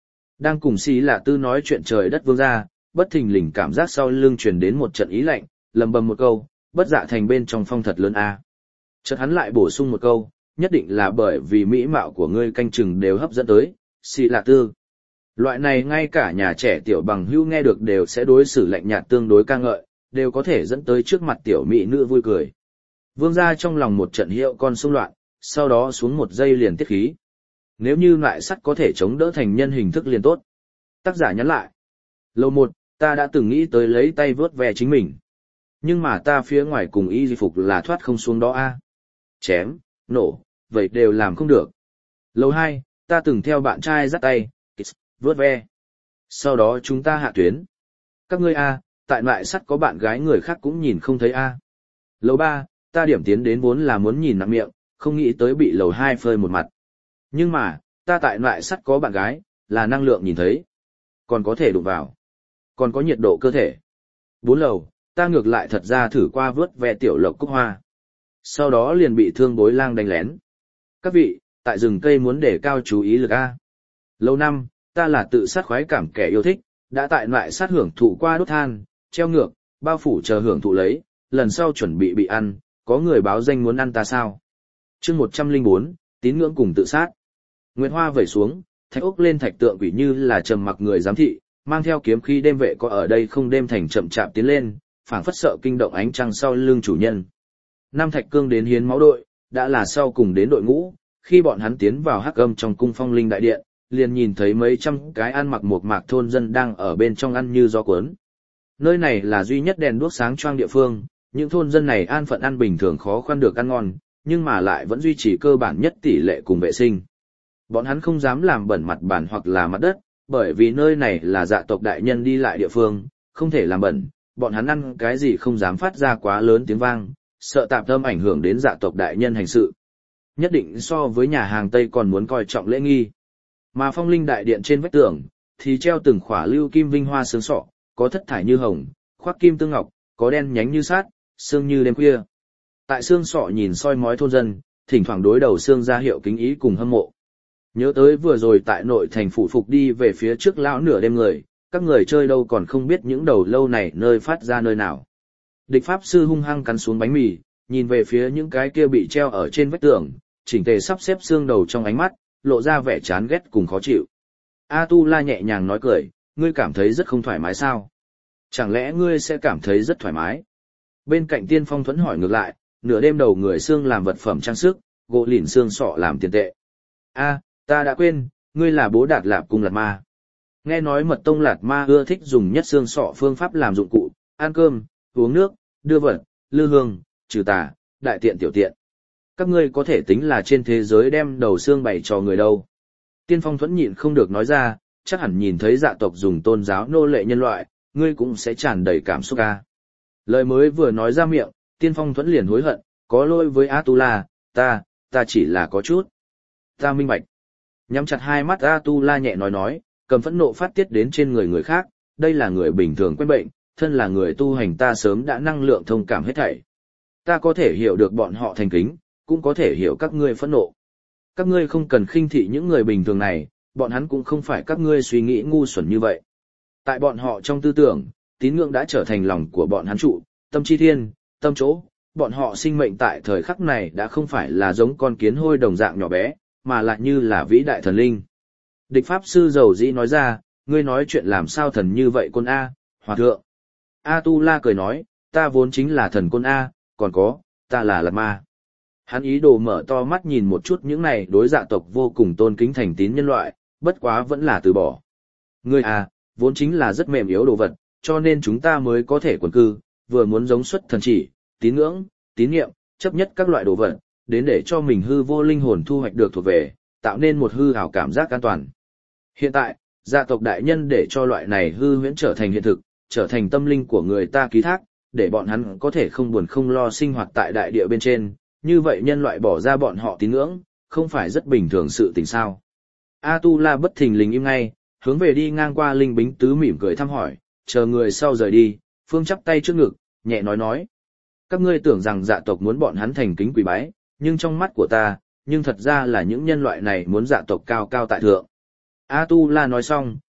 Đang cùng Xí Lạ Tư nói chuyện trời đất vương gia, bất thình lình cảm giác sau lưng truyền đến một trận ý lạnh, lầm bầm một câu, bất dạ thành bên trong phong thật lớn a. Chợt hắn lại bổ sung một câu, nhất định là bởi vì mỹ mạo của ngươi canh chừng đều hấp dẫn tới, Xí Lạ Tư. Loại này ngay cả nhà trẻ tiểu bằng hữu nghe được đều sẽ đối xử lạnh nhạt tương đối ca ngợi, đều có thể dẫn tới trước mặt tiểu mỹ nữ vui cười. Vương gia trong lòng một trận hiệu con xung loạn, sau đó xuống một giây liền tiết khí. Nếu như loại sắt có thể chống đỡ thành nhân hình thức liền tốt. Tác giả nhắn lại. Lầu một, ta đã từng nghĩ tới lấy tay vớt ve chính mình. Nhưng mà ta phía ngoài cùng y phục là thoát không xuống đó a. Chém, nổ, vậy đều làm không được. Lầu hai, ta từng theo bạn trai dắt tay, vớt ve. Sau đó chúng ta hạ tuyến. Các ngươi a, tại loại sắt có bạn gái người khác cũng nhìn không thấy a. Lầu ba, ta điểm tiến đến vốn là muốn nhìn nặng miệng, không nghĩ tới bị lầu hai phơi một mặt. Nhưng mà, ta tại loại sắt có bạn gái, là năng lượng nhìn thấy. Còn có thể đụng vào. Còn có nhiệt độ cơ thể. Bốn lầu, ta ngược lại thật ra thử qua vớt ve tiểu lộc cúc hoa. Sau đó liền bị thương bối lang đánh lén. Các vị, tại rừng cây muốn để cao chú ý lực A. Lầu năm, ta là tự sát khoái cảm kẻ yêu thích, đã tại loại sát hưởng thụ qua đốt than, treo ngược, bao phủ chờ hưởng thụ lấy, lần sau chuẩn bị bị ăn, có người báo danh muốn ăn ta sao? Chương một trăm lẻ bốn, tín ngưỡng cùng tự sát. Nguyệt Hoa vẩy xuống, thạch ốc lên thạch tượng quỷ như là trầm mặc người giám thị, mang theo kiếm khí đêm vệ có ở đây không đêm thành chậm chạp tiến lên, phảng phất sợ kinh động ánh trăng sau lưng chủ nhân. Nam Thạch Cương đến hiến máu đội, đã là sau cùng đến đội ngũ, khi bọn hắn tiến vào hắc âm trong cung phong linh đại điện, liền nhìn thấy mấy trăm cái ăn mặc một mạc thôn dân đang ở bên trong ăn như gió cuốn. Nơi này là duy nhất đèn đuốc sáng choang địa phương, những thôn dân này an phận ăn bình thường khó khăn được ăn ngon, nhưng mà lại vẫn duy trì cơ bản nhất tỷ lệ cùng vệ sinh. Bọn hắn không dám làm bẩn mặt bàn hoặc là mặt đất, bởi vì nơi này là dạ tộc đại nhân đi lại địa phương, không thể làm bẩn, bọn hắn ăn cái gì không dám phát ra quá lớn tiếng vang, sợ tạp âm ảnh hưởng đến dạ tộc đại nhân hành sự. Nhất định so với nhà hàng Tây còn muốn coi trọng lễ nghi. Mà phong linh đại điện trên vách tường, thì treo từng khỏa lưu kim vinh hoa sướng sọ, có thất thải như hồng, khoác kim tương ngọc, có đen nhánh như sát, xương như đêm khuya. Tại xương sọ nhìn soi mói thôn dân, thỉnh thoảng đối đầu xương ra hiệu kính ý cùng hâm mộ. Nhớ tới vừa rồi tại nội thành phủ phục đi về phía trước lão nửa đêm người, các người chơi đâu còn không biết những đầu lâu này nơi phát ra nơi nào. Địch pháp sư hung hăng cắn xuống bánh mì, nhìn về phía những cái kia bị treo ở trên vách tường, chỉnh tề sắp xếp xương đầu trong ánh mắt, lộ ra vẻ chán ghét cùng khó chịu. A Tu La nhẹ nhàng nói cười, ngươi cảm thấy rất không thoải mái sao? Chẳng lẽ ngươi sẽ cảm thấy rất thoải mái? Bên cạnh Tiên Phong Thuẫn hỏi ngược lại, nửa đêm đầu người xương làm vật phẩm trang sức, gỗ lìn xương sọ làm tiền tệ. A, ta đã quên, ngươi là bố Đạt Lạp Cung Lạt Ma. Nghe nói Mật Tông Lạt Ma ưa thích dùng nhất xương sọ phương pháp làm dụng cụ, ăn cơm, uống nước, đưa vật, lư hương, trừ tà, đại tiện tiểu tiện. Các ngươi có thể tính là trên thế giới đem đầu xương bày cho người đâu. Tiên Phong Thuẫn nhịn không được nói ra, chắc hẳn nhìn thấy dạ tộc dùng tôn giáo nô lệ nhân loại, ngươi cũng sẽ tràn đầy cảm xúc ca. Lời mới vừa nói ra miệng, Tiên Phong Thuẫn liền hối hận, có lỗi với Atula, ta, ta chỉ là có chút. Ta minh bạch. Nhắm chặt hai mắt Atula nhẹ nói nói, cầm phẫn nộ phát tiết đến trên người người khác, đây là người bình thường quen bệnh, thân là người tu hành ta sớm đã năng lượng thông cảm hết thảy. Ta có thể hiểu được bọn họ thành kính, cũng có thể hiểu các ngươi phẫn nộ. Các ngươi không cần khinh thị những người bình thường này, bọn hắn cũng không phải các ngươi suy nghĩ ngu xuẩn như vậy. Tại bọn họ trong tư tưởng, tín ngưỡng đã trở thành lòng của bọn hắn trụ, tâm chi thiên, tâm chỗ, bọn họ sinh mệnh tại thời khắc này đã không phải là giống con kiến hôi đồng dạng nhỏ bé, mà lại như là vĩ đại thần linh. Địch pháp sư dầu dĩ nói ra, ngươi nói chuyện làm sao thần như vậy quân A, hòa thượng. A Tu La cười nói, ta vốn chính là thần quân A, còn có, ta là Lạt Ma. Hắn ý đồ mở to mắt nhìn một chút những này đối dạ tộc vô cùng tôn kính thành tín nhân loại, bất quá vẫn là từ bỏ. Ngươi à, vốn chính là rất mềm yếu đồ vật, cho nên chúng ta mới có thể quần cư, vừa muốn giống xuất thần chỉ, tín ngưỡng, tín niệm, chấp nhất các loại đồ vật, đến để cho mình hư vô linh hồn thu hoạch được thuộc về, tạo nên một hư ảo cảm giác an toàn. Hiện tại, dạ tộc đại nhân để cho loại này hư huyễn trở thành hiện thực, trở thành tâm linh của người ta ký thác, để bọn hắn có thể không buồn không lo sinh hoạt tại đại địa bên trên, như vậy nhân loại bỏ ra bọn họ tín ngưỡng, không phải rất bình thường sự tình sao. A Tu La bất thình lình im ngay, hướng về đi ngang qua Linh Bính Tứ mỉm cười thăm hỏi, chờ người sau rời đi, Phương chắp tay trước ngực, nhẹ nói nói. Các ngươi tưởng rằng dạ tộc muốn bọn hắn thành kính quỳ bái, nhưng trong mắt của ta, nhưng thật ra là những nhân loại này muốn dạ tộc cao cao tại thượng. A Tu La nói xong,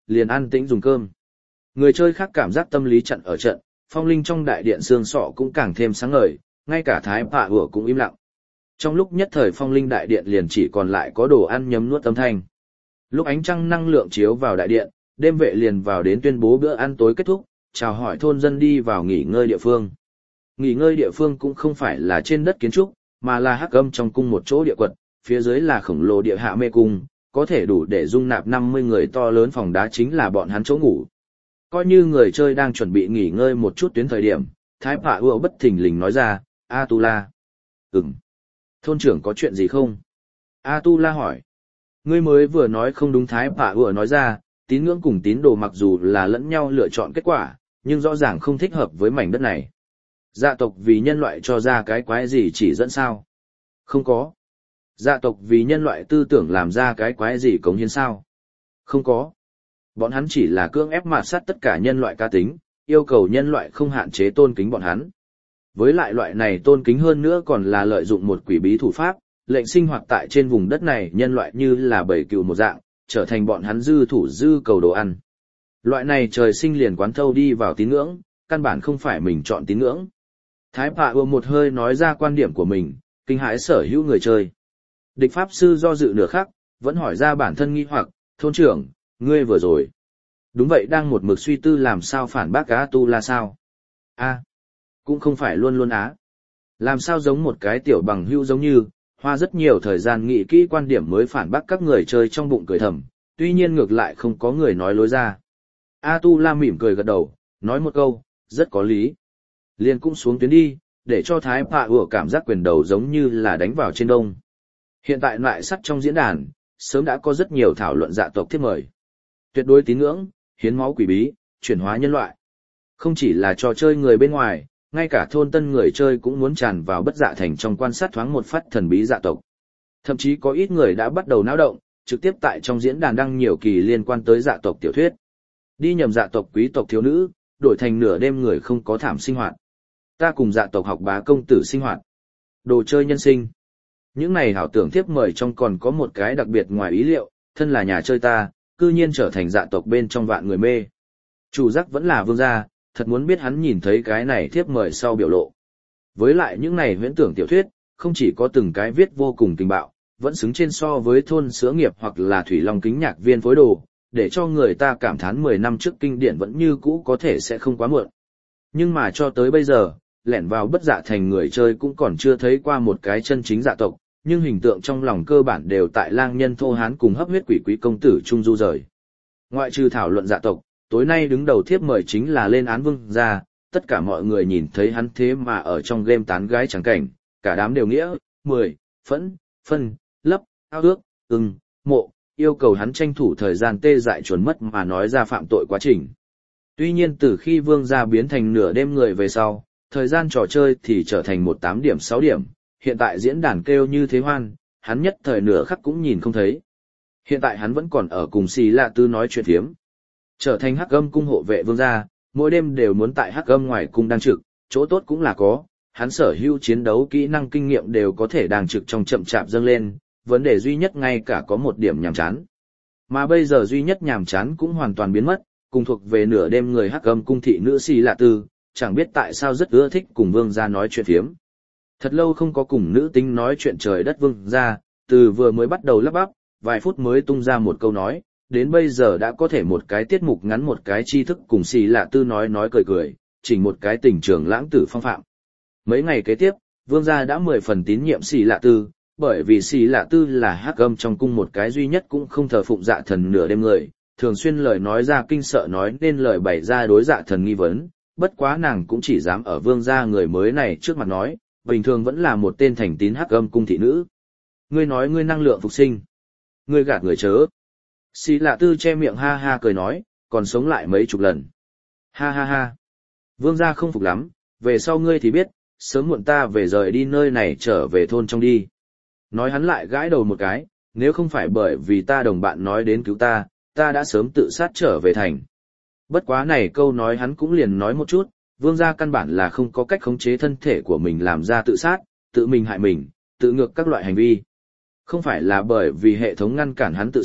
liền ăn tĩnh dùng cơm. Người chơi khác cảm giác tâm lý trận ở trận, phong linh trong đại điện xương sọ cũng càng thêm sáng ngời, ngay cả thái bạ ủa cũng im lặng. Trong lúc nhất thời phong linh đại điện liền chỉ còn lại có đồ ăn nhấm nuốt âm thanh. Lúc ánh trăng năng lượng chiếu vào đại điện, đêm vệ liền vào đến tuyên bố bữa ăn tối kết thúc, chào hỏi thôn dân đi vào nghỉ ngơi địa phương. Nghỉ ngơi địa phương cũng không phải là trên đất kiến trúc, mà là hắc âm trong cung một chỗ địa quật, phía dưới là khổng lồ địa hạ mê cung, có thể đủ để dung nạp năm mươi người to lớn phòng đá chính là bọn hắn chỗ ngủ. Coi như người chơi đang chuẩn bị nghỉ ngơi một chút tuyến thời điểm, Thái Phạ Ưa bất thình lình nói ra, A Tu La. Ừm. Thôn trưởng có chuyện gì không? A Tu La hỏi. Ngươi mới vừa nói không đúng. Thái Phạ Ưa nói ra, tín ngưỡng cùng tín đồ mặc dù là lẫn nhau lựa chọn kết quả, nhưng rõ ràng không thích hợp với mảnh đất này. Dạ tộc vì nhân loại cho ra cái quái gì chỉ dẫn sao? Không có. Dạ tộc vì nhân loại tư tưởng làm ra cái quái gì cống hiến sao? Không có. Bọn hắn chỉ là cưỡng ép mạt sát tất cả nhân loại cá tính, yêu cầu nhân loại không hạn chế tôn kính bọn hắn. Với lại loại này tôn kính hơn nữa còn là lợi dụng một quỷ bí thủ pháp, lệnh sinh hoạt tại trên vùng đất này nhân loại như là bầy cừu một dạng, trở thành bọn hắn dư thủ dư cầu đồ ăn. Loại này trời sinh liền quán thâu đi vào tín ngưỡng, căn bản không phải mình chọn tín ngưỡng. Thái Phạ Ưa một hơi nói ra quan điểm của mình, kinh hãi sở hữu người chơi. Địch Pháp Sư do dự nửa khắc, vẫn hỏi ra bản thân nghi hoặc, thôn trưởng, ngươi vừa rồi. Đúng vậy, đang một mực suy tư làm sao phản bác A Tu La sao? A, cũng không phải luôn luôn á. Làm sao giống một cái tiểu bằng hữu giống như, hoa rất nhiều thời gian nghĩ kỹ quan điểm mới phản bác các người chơi trong bụng cười thầm, tuy nhiên ngược lại không có người nói lối ra. A Tu La mỉm cười gật đầu, nói một câu, rất có lý. Liền cũng xuống tuyến đi, để cho Thái Phạ Ưa cảm giác quyền đầu giống như là đánh vào trên đông. Hiện tại loại sắt trong diễn đàn, sớm đã có rất nhiều thảo luận dạ tộc thiết mời. Tuyệt đối tín ngưỡng, hiến máu quỷ bí, chuyển hóa nhân loại. Không chỉ là trò chơi người bên ngoài, ngay cả thôn tân người chơi cũng muốn tràn vào bất dạ thành trong quan sát thoáng một phát thần bí dạ tộc. Thậm chí có ít người đã bắt đầu náo động, trực tiếp tại trong diễn đàn đăng nhiều kỳ liên quan tới dạ tộc tiểu thuyết. Đi nhầm dạ tộc quý tộc thiếu nữ, đổi thành nửa đêm người không có thảm sinh hoạt. Ta cùng dạ tộc học bá công tử sinh hoạt. Đồ chơi nhân sinh. Những này hảo tưởng tiếp mời trong còn có một cái đặc biệt ngoài ý liệu, thân là nhà chơi ta, cư nhiên trở thành dạ tộc bên trong vạn người mê. Chủ giác vẫn là vương gia, thật muốn biết hắn nhìn thấy cái này thiếp mời sau biểu lộ. Với lại những này huyễn tưởng tiểu thuyết, không chỉ có từng cái viết vô cùng tình bạo, vẫn xứng trên so với thôn sữa nghiệp hoặc là thủy long kính nhạc viên phối đồ, để cho người ta cảm thán mười năm trước kinh điển vẫn như cũ có thể sẽ không quá muộn. Nhưng mà cho tới bây giờ, lẻn vào bất dạ thành người chơi cũng còn chưa thấy qua một cái chân chính dạ tộc, nhưng hình tượng trong lòng cơ bản đều tại lang nhân thô hán cùng hấp huyết quỷ quý công tử trung du rời. Ngoại trừ thảo luận dạ tộc, tối nay đứng đầu thiếp mời chính là lên án vương gia, tất cả mọi người nhìn thấy hắn thế mà ở trong game tán gái trắng cảnh, cả đám đều nghĩa, mười, phẫn, phân, lấp, ao ước, ưng, mộ, yêu cầu hắn tranh thủ thời gian tê dại chuẩn mất mà nói ra phạm tội quá trình. Tuy nhiên từ khi vương gia biến thành nửa đêm người về sau, thời gian trò chơi thì trở thành một tám điểm sáu điểm, hiện tại diễn đàn kêu như thế hoan, hắn nhất thời nửa khắc cũng nhìn không thấy. Hiện tại hắn vẫn còn ở cùng Xì Lạ Tư nói chuyện phiếm. Trở thành hắc âm cung hộ vệ vương gia, mỗi đêm đều muốn tại hắc âm ngoài cung đang trực, chỗ tốt cũng là có, hắn sở hữu chiến đấu kỹ năng kinh nghiệm đều có thể đang trực trong chậm chạp dâng lên, vấn đề duy nhất ngay cả có một điểm nhàm chán. Mà bây giờ duy nhất nhàm chán cũng hoàn toàn biến mất, cùng thuộc về nửa đêm người hắc âm cung thị nữ Xì Lạ Tư, chẳng biết tại sao rất ưa thích cùng vương gia nói chuyện phiếm. Thật lâu không có cùng nữ tính nói chuyện trời đất vương gia, từ vừa mới bắt đầu lắp bắp, vài phút mới tung ra một câu nói, đến bây giờ đã có thể một cái tiết mục ngắn một cái tri thức cùng Xì Lạ Tư nói nói cười cười, chỉnh một cái tình trường lãng tử phong phạm. Mấy ngày kế tiếp, vương gia đã mười phần tín nhiệm Xì Lạ Tư, bởi vì Xì Lạ Tư là hắc âm trong cung một cái duy nhất cũng không thờ phụng dạ thần nửa đêm người, thường xuyên lời nói ra kinh sợ nói nên lời bày ra đối dạ thần nghi vấn, bất quá nàng cũng chỉ dám ở vương gia người mới này trước mặt nói, bình thường vẫn là một tên thành tín hắc âm cung thị nữ. Ngươi nói ngươi năng lượng phục sinh. Ngươi gạt người chớ. Xì Lạ Tư che miệng ha ha cười nói, còn sống lại mấy chục lần. Ha ha ha. Vương gia không phục lắm, về sau ngươi thì biết, sớm muộn ta về rời đi nơi này trở về thôn trong đi. Nói hắn lại gãi đầu một cái, nếu không phải bởi vì ta đồng bạn nói đến cứu ta, ta đã sớm tự sát trở về thành. Bất quá này câu nói hắn cũng liền nói một chút, vương gia căn bản là không có cách khống chế thân thể của mình làm ra tự sát, tự mình hại mình, tự ngược các loại hành vi. Không phải là bởi vì hệ thống ngăn cản hắn tự sát,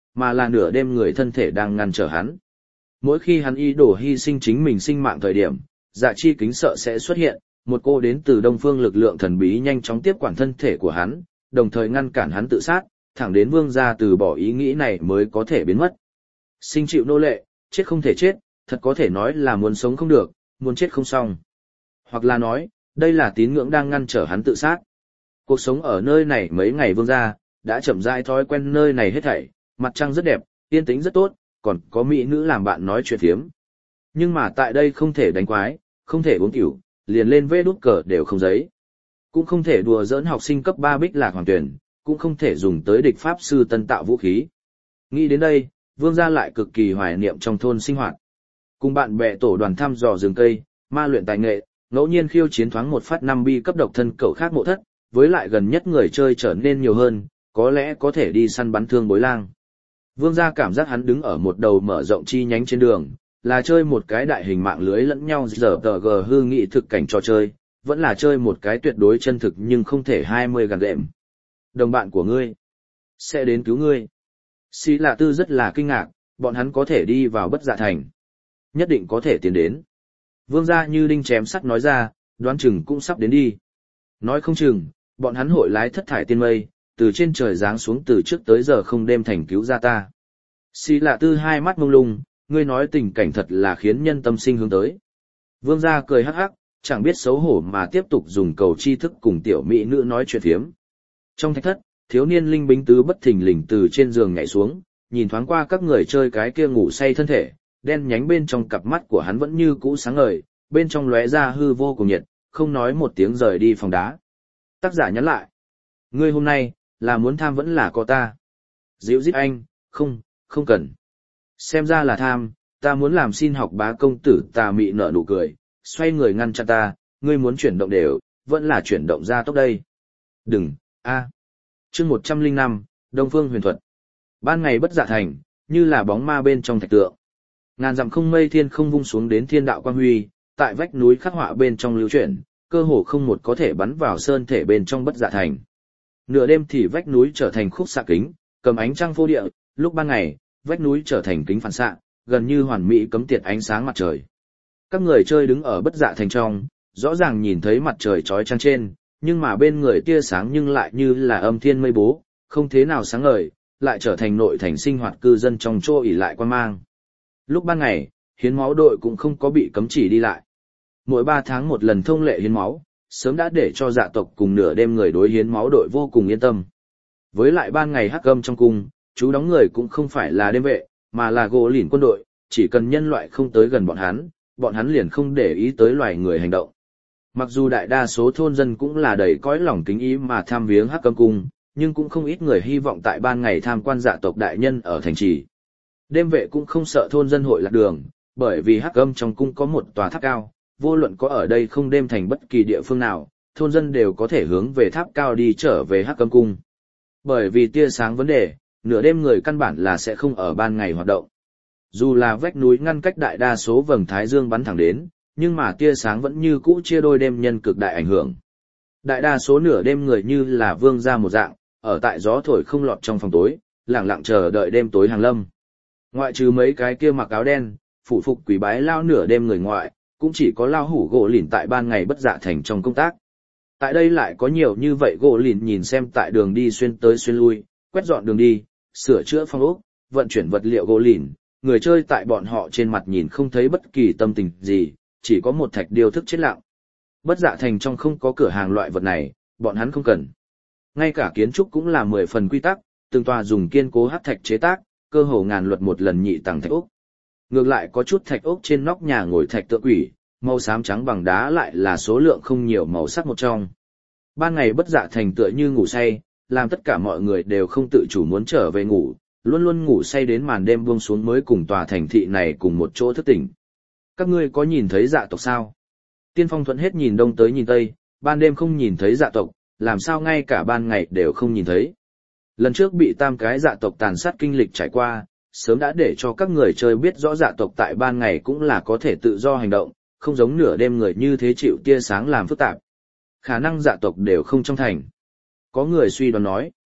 mà là nửa đêm người thân thể đang ngăn trở hắn. Mỗi khi hắn ý đồ hy sinh chính mình sinh mạng thời điểm, dạ chi kính sợ sẽ xuất hiện, một cô đến từ đông phương lực lượng thần bí nhanh chóng tiếp quản thân thể của hắn, đồng thời ngăn cản hắn tự sát, thẳng đến vương gia từ bỏ ý nghĩ này mới có thể biến mất. Sinh chịu nô lệ, chết không thể chết, thật có thể nói là muốn sống không được, muốn chết không xong. Hoặc là nói, đây là tín ngưỡng đang ngăn trở hắn tự sát. Cuộc sống ở nơi này mấy ngày vương gia, đã chậm rãi thói quen nơi này hết thảy, mặt trăng rất đẹp, yên tĩnh rất tốt, còn có mỹ nữ làm bạn nói chuyện thiếm. Nhưng mà tại đây không thể đánh quái, không thể uống rượu, liền lên vê đút cờ đều không giấy. Cũng không thể đùa giỡn học sinh cấp ba bích lạc hoàng tuyển, cũng không thể dùng tới địch pháp sư tân tạo vũ khí. Nghĩ đến đây, vương gia lại cực kỳ hoài niệm trong thôn sinh hoạt. Cùng bạn bè tổ đoàn thăm dò rừng cây, ma luyện tài nghệ, ngẫu nhiên khiêu chiến thoáng một phát năm bi cấp độc thân cậu khác mộ thất, với lại gần nhất người chơi trở nên nhiều hơn, có lẽ có thể đi săn bắn thương bối lang. Vương gia cảm giác hắn đứng ở một đầu mở rộng chi nhánh trên đường, là chơi một cái đại hình mạng lưới lẫn nhau giờ tờ gờ hư nghị thực cảnh trò chơi, vẫn là chơi một cái tuyệt đối chân thực nhưng không thể hai mươi gàn đệm. Đồng bạn của ngươi sẽ đến cứu ngươi. Xí Lạ Tư rất là kinh ngạc, bọn hắn có thể đi vào Bất Dạ Thành. Nhất định có thể tiến đến. Vương gia như đinh chém sắt nói ra, đoán chừng cũng sắp đến đi. Nói không chừng, bọn hắn hội lái thất thải tiên mây, từ trên trời giáng xuống từ trước tới giờ không đêm thành cứu ra ta. Xí Lạ Tư hai mắt mông lung, ngươi nói tình cảnh thật là khiến nhân tâm sinh hướng tới. Vương gia cười hắc hắc, chẳng biết xấu hổ mà tiếp tục dùng cầu tri thức cùng tiểu mỹ nữ nói chuyện phiếm. Trong thạch thất, thiếu niên linh bính tứ bất thình lình từ trên giường nhảy xuống, nhìn thoáng qua các người chơi cái kia ngủ say thân thể, đen nhánh bên trong cặp mắt của hắn vẫn như cũ sáng ngời, bên trong lóe ra hư vô cùng nhiệt, không nói một tiếng rời đi phòng đá. Tác giả nhắn lại, ngươi hôm nay, là muốn tham vẫn là có ta. Dịu dít anh, không, không cần. Xem ra là tham, ta muốn làm xin học bá công tử. Tà mị nở nụ cười, xoay người ngăn chặn ta, ngươi muốn chuyển động đều, vẫn là chuyển động ra tốc đây. Đừng, a. Chương một trăm linh năm, Đông Phương Huyền Thuật. Ban ngày Bất Dạ Thành, như là bóng ma bên trong thạch tượng. Ngàn dặm không mây thiên không vung xuống đến thiên đạo quang huy, tại vách núi khắc họa bên trong lưu chuyển, cơ hồ không một có thể bắn vào sơn thể bên trong Bất Dạ Thành. Nửa đêm thì vách núi trở thành khúc xạ kính, cầm ánh trăng phô địa, lúc ban ngày, vách núi trở thành kính phản xạ, gần như hoàn mỹ cấm tiệt ánh sáng mặt trời. Các người chơi đứng ở Bất Dạ Thành trong, rõ ràng nhìn thấy mặt trời chói chang trên, nhưng mà bên người tia sáng nhưng lại như là âm thiên mây bố, không thế nào sáng ngời, lại trở thành nội thành sinh hoạt cư dân trong chỗ ỉ lại quan mang. Lúc ban ngày, hiến máu đội cũng không có bị cấm chỉ đi lại. Mỗi ba tháng một lần thông lệ hiến máu, sớm đã để cho dạ tộc cùng nửa đêm người đối hiến máu đội vô cùng yên tâm. Với lại ban ngày hắc âm trong cung, chú đóng người cũng không phải là đêm vệ, mà là gỗ lìn quân đội, chỉ cần nhân loại không tới gần bọn hắn, bọn hắn liền không để ý tới loài người hành động. Mặc dù đại đa số thôn dân cũng là đầy cõi lòng kính ý mà tham viếng hắc âm cung, nhưng cũng không ít người hy vọng tại ban ngày tham quan dạ tộc đại nhân ở thành trì. Đêm vệ cũng không sợ thôn dân hội lạc đường, bởi vì hắc âm trong cung có một tòa tháp cao, vô luận có ở đây không đêm thành bất kỳ địa phương nào, thôn dân đều có thể hướng về tháp cao đi trở về hắc âm cung. Bởi vì tia sáng vấn đề, nửa đêm người căn bản là sẽ không ở ban ngày hoạt động. Dù là vách núi ngăn cách đại đa số vầng thái dương bắn thẳng đến, nhưng mà tia sáng vẫn như cũ chia đôi đêm nhân cực đại ảnh hưởng. Đại đa số nửa đêm người như là vương gia một dạng, ở tại gió thổi không lọt trong phòng tối, lặng lặng chờ đợi đêm tối hàng lâm. Ngoại trừ mấy cái kia mặc áo đen, phụ phục quỷ bái lao nửa đêm người ngoại, cũng chỉ có lao hủ gỗ lìn tại ban ngày Bất Dạ Thành trong công tác. Tại đây lại có nhiều như vậy gỗ lìn nhìn xem tại đường đi xuyên tới xuyên lui, quét dọn đường đi, sửa chữa phong ốc, vận chuyển vật liệu gỗ lìn, người chơi tại bọn họ trên mặt nhìn không thấy bất kỳ tâm tình gì, chỉ có một thạch điêu thức chết lặng. Bất Dạ Thành trong không có cửa hàng loại vật này, bọn hắn không cần. Ngay cả kiến trúc cũng là mười phần quy tắc, từng tòa dùng kiên cố hắc thạch chế tác, cơ hồ ngàn luật một lần nhị tầng thạch ốc. Ngược lại có chút thạch ốc trên nóc nhà ngồi thạch tượng quỷ, màu xám trắng bằng đá lại là số lượng không nhiều màu sắc một trong. Ban ngày Bất Dạ Thành tựa như ngủ say, làm tất cả mọi người đều không tự chủ muốn trở về ngủ, luôn luôn ngủ say đến màn đêm buông xuống mới cùng tòa thành thị này cùng một chỗ thức tỉnh. Các ngươi có nhìn thấy dạ tộc sao? Tiên Phong Thuận hết nhìn đông tới nhìn tây, ban đêm không nhìn thấy dạ tộc, làm sao ngay cả ban ngày đều không nhìn thấy. Lần trước bị tam cái dạ tộc tàn sát kinh lịch trải qua, sớm đã để cho các người chơi biết rõ dạ tộc tại ban ngày cũng là có thể tự do hành động, không giống nửa đêm người như thế chịu tia sáng làm phức tạp. Khả năng dạ tộc đều không trong thành. Có người suy đoán nói.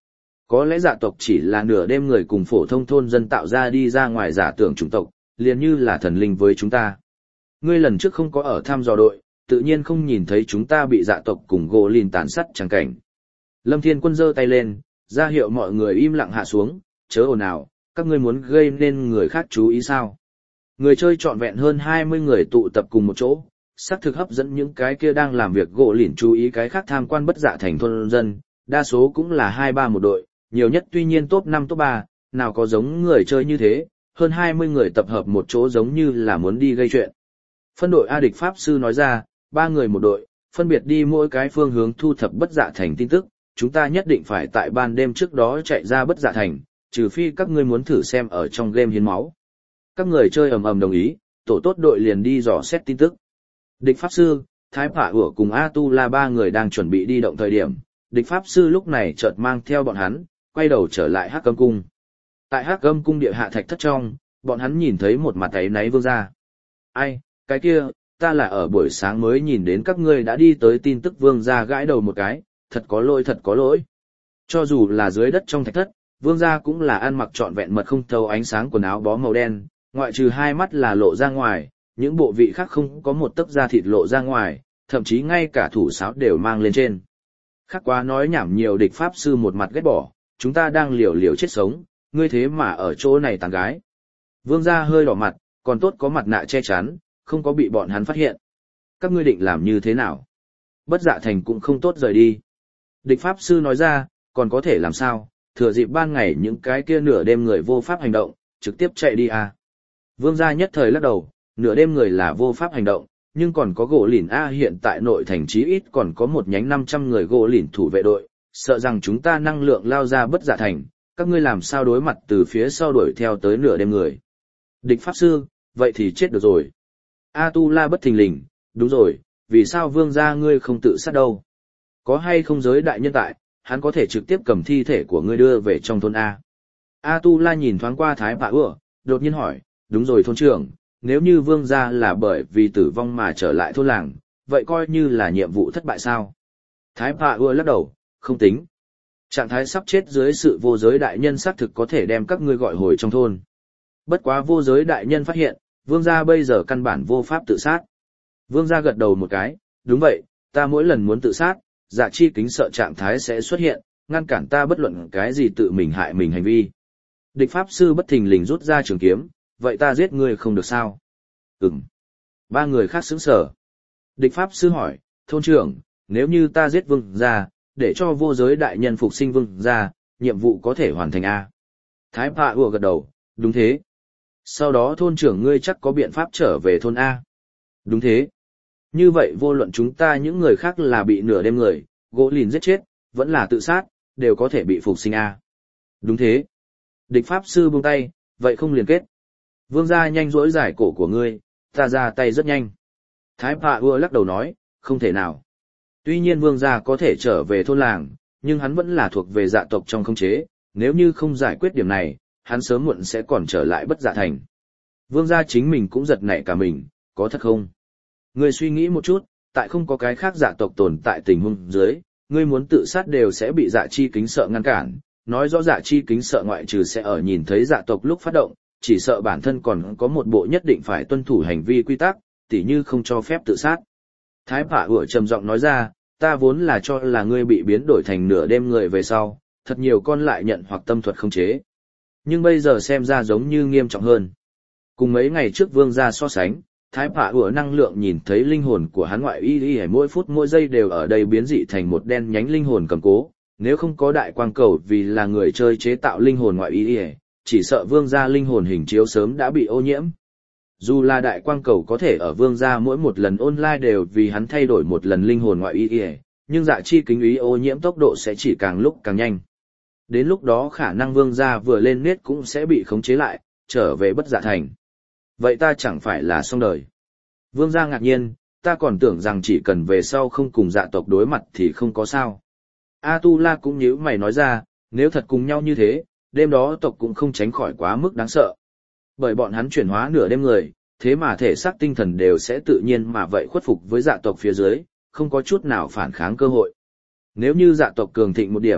Có lẽ dạ tộc chỉ là nửa đêm người cùng phổ thông thôn dân tạo ra đi ra ngoài giả tưởng chủng tộc, liền như là thần linh với chúng ta. Ngươi lần trước không có ở thăm dò đội, tự nhiên không nhìn thấy chúng ta bị dạ tộc cùng gỗ lìn tàn sát chẳng cảnh. Lâm Thiên Quân giơ tay lên, ra hiệu mọi người im lặng hạ xuống, chớ ồn ào, các ngươi muốn gây nên người khác chú ý sao. Người chơi trọn vẹn hơn hai mươi người tụ tập cùng một chỗ, xác thực hấp dẫn những cái kia đang làm việc gỗ lìn chú ý cái khác tham quan bất dạ thành thôn dân, đa số cũng là hai ba một đội, nhiều nhất tuy nhiên top năm top ba, nào có giống người chơi như thế, hơn hai mươi người tập hợp một chỗ giống như là muốn đi gây chuyện. Phân đội A Địch Pháp Sư nói ra, ba người một đội, phân biệt đi mỗi cái phương hướng thu thập bất dạ thành tin tức, chúng ta nhất định phải tại ban đêm trước đó chạy ra bất dạ thành, trừ phi các ngươi muốn thử xem ở trong game hiến máu. Các người chơi ầm ầm đồng ý, tổ tốt đội liền đi dò xét tin tức. Địch Pháp Sư, Thái Phả Ủa cùng A Tu La ba người đang chuẩn bị đi động thời điểm, Địch Pháp Sư lúc này chợt mang theo bọn hắn, quay đầu trở lại Hắc Âm Cung. Tại Hắc Âm Cung địa hạ thạch thất trong, bọn hắn nhìn thấy một mặt ấy náy Vương gia. Ai, cái kia, ta là ở buổi sáng mới nhìn đến các ngươi đã đi tới tin tức Vương gia gãi đầu một cái, thật có lỗi thật có lỗi. Cho dù là dưới đất trong thạch thất, Vương gia cũng là ăn mặc trọn vẹn mật không thấu ánh sáng quần áo bó màu đen, ngoại trừ hai mắt là lộ ra ngoài, những bộ vị khác không có một tấc da thịt lộ ra ngoài, thậm chí ngay cả thủ sáo đều mang lên trên. Khác quá nói nhảm nhiều. Địch Pháp Sư một mặt ghét bỏ, chúng ta đang liều liều chết sống, ngươi thế mà ở chỗ này tán gái. Vương gia hơi đỏ mặt, còn tốt có mặt nạ che chắn, không có bị bọn hắn phát hiện. Các ngươi định làm như thế nào? Bất dạ thành cũng không tốt rời đi. Địch Pháp Sư nói ra, còn có thể làm sao, thừa dịp ban ngày những cái kia nửa đêm người vô pháp hành động, trực tiếp chạy đi à. Vương gia nhất thời lắc đầu, nửa đêm người là vô pháp hành động, nhưng còn có gỗ lìn A hiện tại nội thành chí ít còn có một nhánh năm trăm người gỗ lìn thủ vệ đội, sợ rằng chúng ta năng lượng lao ra bất dạ thành, các ngươi làm sao đối mặt từ phía sau đuổi theo tới nửa đêm người. Địch Pháp Sư, vậy thì chết được rồi. A Tu La bất thình lình, đúng rồi, vì sao Vương gia ngươi không tự sát đâu? Có hay không giới đại nhân tại, hắn có thể trực tiếp cầm thi thể của ngươi đưa về trong thôn A. A Tu La nhìn thoáng qua Thái Phả Ủa, đột nhiên hỏi, đúng rồi thôn trưởng, nếu như Vương gia là bởi vì tử vong mà trở lại thôn làng, vậy coi như là nhiệm vụ thất bại sao? Thái Phả Ủa lắc đầu, không tính. Trạng thái sắp chết dưới sự vô giới đại nhân xác thực có thể đem các ngươi gọi hồi trong thôn. Bất quá vô giới đại nhân phát hiện, Vương gia bây giờ căn bản vô pháp tự sát. Vương gia gật đầu một cái, đúng vậy, ta mỗi lần muốn tự sát, dạ chi kính sợ trạng thái sẽ xuất hiện, ngăn cản ta bất luận cái gì tự mình hại mình hành vi. Địch Pháp Sư bất thình lình rút ra trường kiếm, vậy ta giết ngươi không được sao? Ừm. Ba người khác sững sờ. Địch Pháp Sư hỏi, thôn trưởng, nếu như ta giết Vương gia, để cho vô giới đại nhân phục sinh Vương gia, nhiệm vụ có thể hoàn thành A. Thái Phả Ủa gật đầu, đúng thế. Sau đó thôn trưởng ngươi chắc có biện pháp trở về thôn A. Đúng thế. Như vậy vô luận chúng ta những người khác là bị nửa đêm người, gỗ lìn giết chết, vẫn là tự sát, đều có thể bị phục sinh A. Đúng thế. Địch Pháp Sư buông tay, vậy không liên kết. Vương gia nhanh rỗi giải cổ của ngươi, ta ra tay rất nhanh. Thái Phả Ủa lắc đầu nói, không thể nào. Tuy nhiên Vương gia có thể trở về thôn làng, nhưng hắn vẫn là thuộc về dạ tộc trong khống chế, nếu như không giải quyết điểm này, hắn sớm muộn sẽ còn trở lại bất dạ thành. Vương gia chính mình cũng giật nảy cả mình, có thật không? Ngươi suy nghĩ một chút, tại không có cái khác dạ tộc tồn tại tình huống dưới, ngươi muốn tự sát đều sẽ bị dạ chi kính sợ ngăn cản, nói rõ dạ chi kính sợ ngoại trừ sẽ ở nhìn thấy dạ tộc lúc phát động, chỉ sợ bản thân còn có một bộ nhất định phải tuân thủ hành vi quy tắc, tỉ như không cho phép tự sát. Thái Phả Ủa trầm giọng nói ra, ta vốn là cho là ngươi bị biến đổi thành nửa đêm người về sau, thật nhiều con lại nhận hoặc tâm thuật không chế. Nhưng bây giờ xem ra giống như nghiêm trọng hơn. Cùng mấy ngày trước Vương gia so sánh, Thái Phả Ủa năng lượng nhìn thấy linh hồn của hắn ngoại y y mỗi phút mỗi giây đều ở đây biến dị thành một đen nhánh linh hồn cầm cố, nếu không có đại quang cầu vì là người chơi chế tạo linh hồn ngoại y y, chỉ sợ Vương gia linh hồn hình chiếu sớm đã bị ô nhiễm. Dù là đại quang cầu có thể ở Vương gia mỗi một lần online đều vì hắn thay đổi một lần linh hồn ngoại y y, nhưng dạ chi kính ý ô nhiễm tốc độ sẽ chỉ càng lúc càng nhanh. Đến lúc đó khả năng Vương gia vừa lên nết cũng sẽ bị khống chế lại, trở về bất dạ thành. Vậy ta chẳng phải là xong đời. Vương gia ngạc nhiên, ta còn tưởng rằng chỉ cần về sau không cùng dạ tộc đối mặt thì không có sao. A Tu La cũng nhíu mày nói ra, nếu thật cùng nhau như thế, đêm đó tộc cũng không tránh khỏi quá mức đáng sợ. Bởi bọn hắn chuyển hóa nửa đêm người, thế mà thể xác tinh thần đều sẽ tự nhiên mà vậy khuất phục với dạ tộc phía dưới, không có chút nào phản kháng cơ hội. Nếu như dạ tộc cường thịnh một điểm,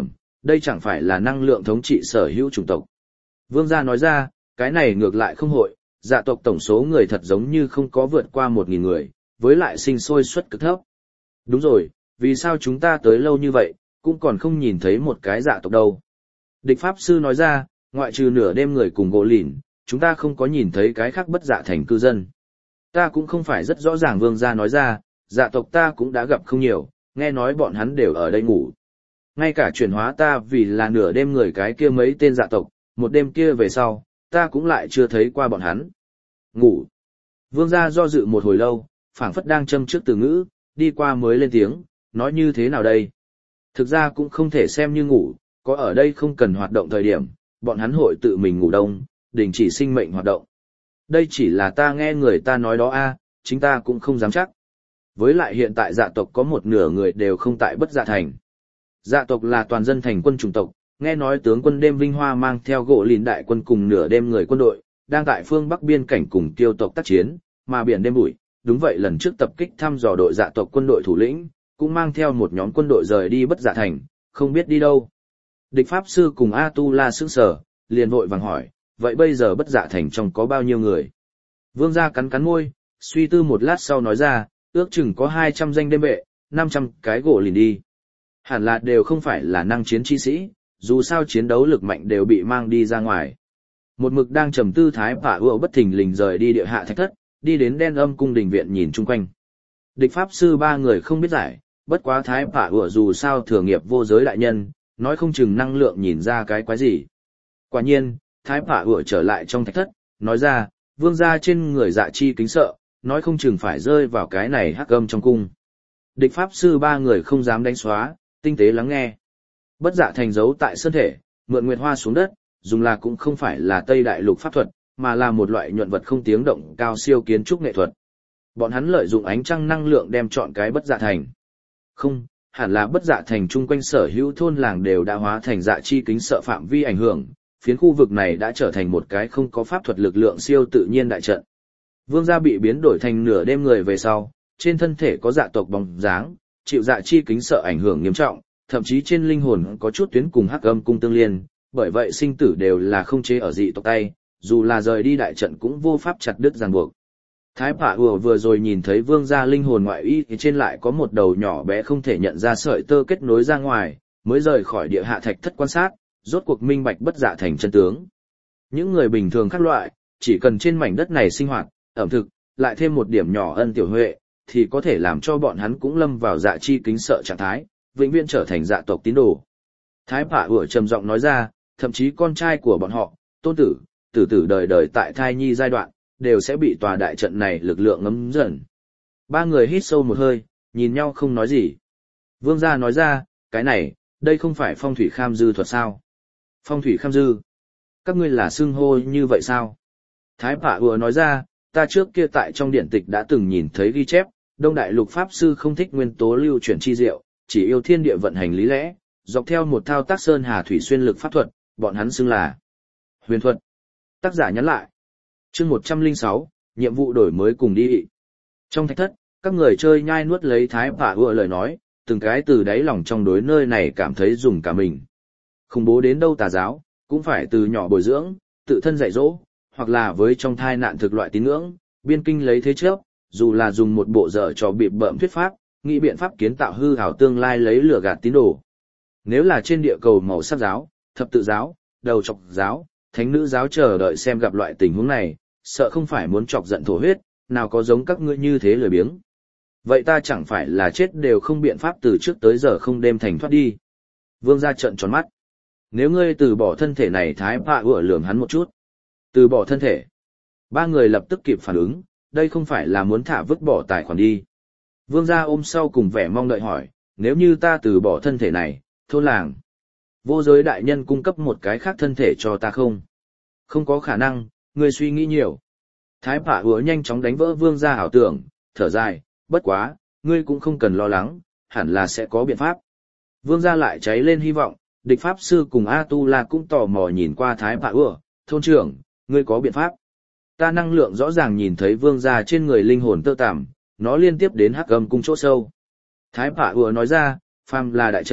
Đây chẳng phải là năng lượng thống trị sở hữu chủng tộc. Vương gia nói ra, cái này ngược lại không hội, dạ tộc tổng số người thật giống như không có vượt qua một nghìn người, với lại sinh sôi suất cực thấp. Đúng rồi, vì sao chúng ta tới lâu như vậy, cũng còn không nhìn thấy một cái dạ tộc đâu. Địch Pháp Sư nói ra, ngoại trừ nửa đêm người cùng gỗ lìn, chúng ta không có nhìn thấy cái khác bất dạ thành cư dân. Ta cũng không phải rất rõ ràng vương gia nói ra, dạ tộc ta cũng đã gặp không nhiều, nghe nói bọn hắn đều ở đây ngủ. Ngay cả chuyển hóa ta vì là nửa đêm người cái kia mấy tên dạ tộc, một đêm kia về sau, ta cũng lại chưa thấy qua bọn hắn. Ngủ. Vương gia do dự một hồi lâu, phảng phất đang châm trước từ ngữ, đi qua mới lên tiếng, nói như thế nào đây? Thực ra cũng không thể xem như ngủ, có ở đây không cần hoạt động thời điểm, bọn hắn hội tự mình ngủ đông, đình chỉ sinh mệnh hoạt động. Đây chỉ là ta nghe người ta nói đó a, chính ta cũng không dám chắc. Với lại hiện tại dạ tộc có một nửa người đều không tại bất dạ thành. Dạ tộc là toàn dân thành quân chủng tộc, nghe nói tướng quân đêm Vinh Hoa mang theo gỗ lìn đại quân cùng nửa đêm người quân đội, đang tại phương Bắc biên cảnh cùng Kiêu tộc tác chiến, mà biển đêm bụi, đúng vậy lần trước tập kích thăm dò đội dạ tộc quân đội thủ lĩnh, cũng mang theo một nhóm quân đội rời đi bất dạ thành, không biết đi đâu. Địch Pháp Sư cùng A Tu La sững sờ, liền vội vàng hỏi, vậy bây giờ bất dạ thành trong có bao nhiêu người? Vương gia cắn cắn môi, suy tư một lát sau nói ra, ước chừng có hai trăm danh đêm vệ, năm trăm cái gỗ lìn đi. Hẳn là đều không phải là năng chiến chi sĩ, dù sao chiến đấu lực mạnh đều bị mang đi ra ngoài. Một mực đang trầm tư thái phả ưa bất thình lình rời đi địa hạ thạch thất, đi đến đen âm cung đình viện nhìn chung quanh. Địch Pháp Sư ba người không biết giải, bất quá thái phả ưa dù sao thừa nghiệp vô giới đại nhân, nói không chừng năng lượng nhìn ra cái quái gì. Quả nhiên, thái phả ưa trở lại trong thạch thất, nói ra, vương gia trên người dạ chi kính sợ, nói không chừng phải rơi vào cái này hắc âm trong cung. Địch Pháp Sư ba người không dám đánh xóa, tinh tế lắng nghe. Bất dạ thành giấu tại sơn thể, mượn nguyệt hoa xuống đất, dùng là cũng không phải là Tây Đại Lục pháp thuật, mà là một loại nhuận vật không tiếng động cao siêu kiến trúc nghệ thuật. Bọn hắn lợi dụng ánh trăng năng lượng đem chọn cái bất dạ thành. Không, hẳn là bất dạ thành chung quanh sở hữu thôn làng đều đã hóa thành dạ chi kính sợ phạm vi ảnh hưởng, phiến khu vực này đã trở thành một cái không có pháp thuật lực lượng siêu tự nhiên đại trận. Vương gia bị biến đổi thành nửa đêm người về sau, trên thân thể có dạ tộc bóng dáng, chịu dạ chi kính sợ ảnh hưởng nghiêm trọng, thậm chí trên linh hồn có chút tuyến cùng hắc âm cung tương liên, bởi vậy sinh tử đều là không chế ở dị tộc tay, dù là rời đi đại trận cũng vô pháp chặt đứt ràng buộc. Thái Phả Ừa vừa rồi nhìn thấy vương gia linh hồn ngoại y thì trên lại có một đầu nhỏ bé không thể nhận ra sợi tơ kết nối ra ngoài, mới rời khỏi địa hạ thạch thất quan sát, rốt cuộc minh bạch bất dạ thành chân tướng. Những người bình thường khác loại, chỉ cần trên mảnh đất này sinh hoạt, ẩm thực, lại thêm một điểm nhỏ ân tiểu huệ, thì có thể làm cho bọn hắn cũng lâm vào dạ chi kính sợ trạng thái, vĩnh viễn trở thành dạ tộc tín đồ. Thái Phả Ừa trầm giọng nói ra, thậm chí con trai của bọn họ, tôn tử, tử tử đời đời tại thai nhi giai đoạn, đều sẽ bị tòa đại trận này lực lượng ngấm dần. Ba người hít sâu một hơi, nhìn nhau không nói gì. Vương gia nói ra, cái này, đây không phải phong thủy kham dư thuật sao? Phong thủy kham dư? Các ngươi là xưng hô như vậy sao? Thái Phả Ừa nói ra, ta trước kia tại trong điển tịch đã từng nhìn thấy ghi chép, Đông Đại Lục Pháp Sư không thích nguyên tố lưu chuyển chi diệu, chỉ yêu thiên địa vận hành lý lẽ, dọc theo một thao tác sơn hà thủy xuyên lực pháp thuật, bọn hắn xưng là huyền thuật. Tác giả nhắn lại. Chương một trăm lẻ sáu, nhiệm vụ đổi mới cùng đi. Trong thạch thất, các người chơi nhai nuốt lấy Thái Phả Ừa lời nói, từng cái từ đáy lòng trong đối nơi này cảm thấy dùng cả mình. Khủng bố đến đâu tà giáo, cũng phải từ nhỏ bồi dưỡng, tự thân dạy dỗ, hoặc là với trong thai nạn thực loại tín ngưỡng, biên kinh lấy thế trước, dù là dùng một bộ dở trò bịp bợm thuyết pháp, nghĩ biện pháp kiến tạo hư ảo tương lai lấy lửa gạt tín đồ. Nếu là trên địa cầu màu sắc giáo, thập tự giáo, đầu trọc giáo, thánh nữ giáo chờ đợi xem gặp loại tình huống này, sợ không phải muốn chọc giận thổ huyết, nào có giống các ngươi như thế lười biếng. Vậy ta chẳng phải là chết đều không biện pháp từ trước tới giờ không đêm thành thoát đi. Vương gia trợn tròn mắt. Nếu ngươi từ bỏ thân thể này, Thái Phả Ừa lườm hắn một chút. Từ bỏ thân thể. Ba người lập tức kịp phản ứng, đây không phải là muốn thả vứt bỏ tài khoản đi. Vương gia ôm sau cùng vẻ mong đợi hỏi, nếu như ta từ bỏ thân thể này, thôn làng, vô giới đại nhân cung cấp một cái khác thân thể cho ta không? Không có khả năng, ngươi suy nghĩ nhiều. Thái Phả Ừa nhanh chóng đánh vỡ vương gia ảo tưởng, thở dài, bất quá, ngươi cũng không cần lo lắng, hẳn là sẽ có biện pháp. Vương gia lại cháy lên hy vọng, địch pháp sư cùng A Tu La cũng tò mò nhìn qua Thái Phả Ừa, thôn trưởng, ngươi có biện pháp. Ta năng lượng rõ ràng nhìn thấy vương gia trên người linh hồn tơ tằm, nó liên tiếp đến hắc âm cung chỗ sâu. Thái Phả Ừa nói ra, phàm là đại trận,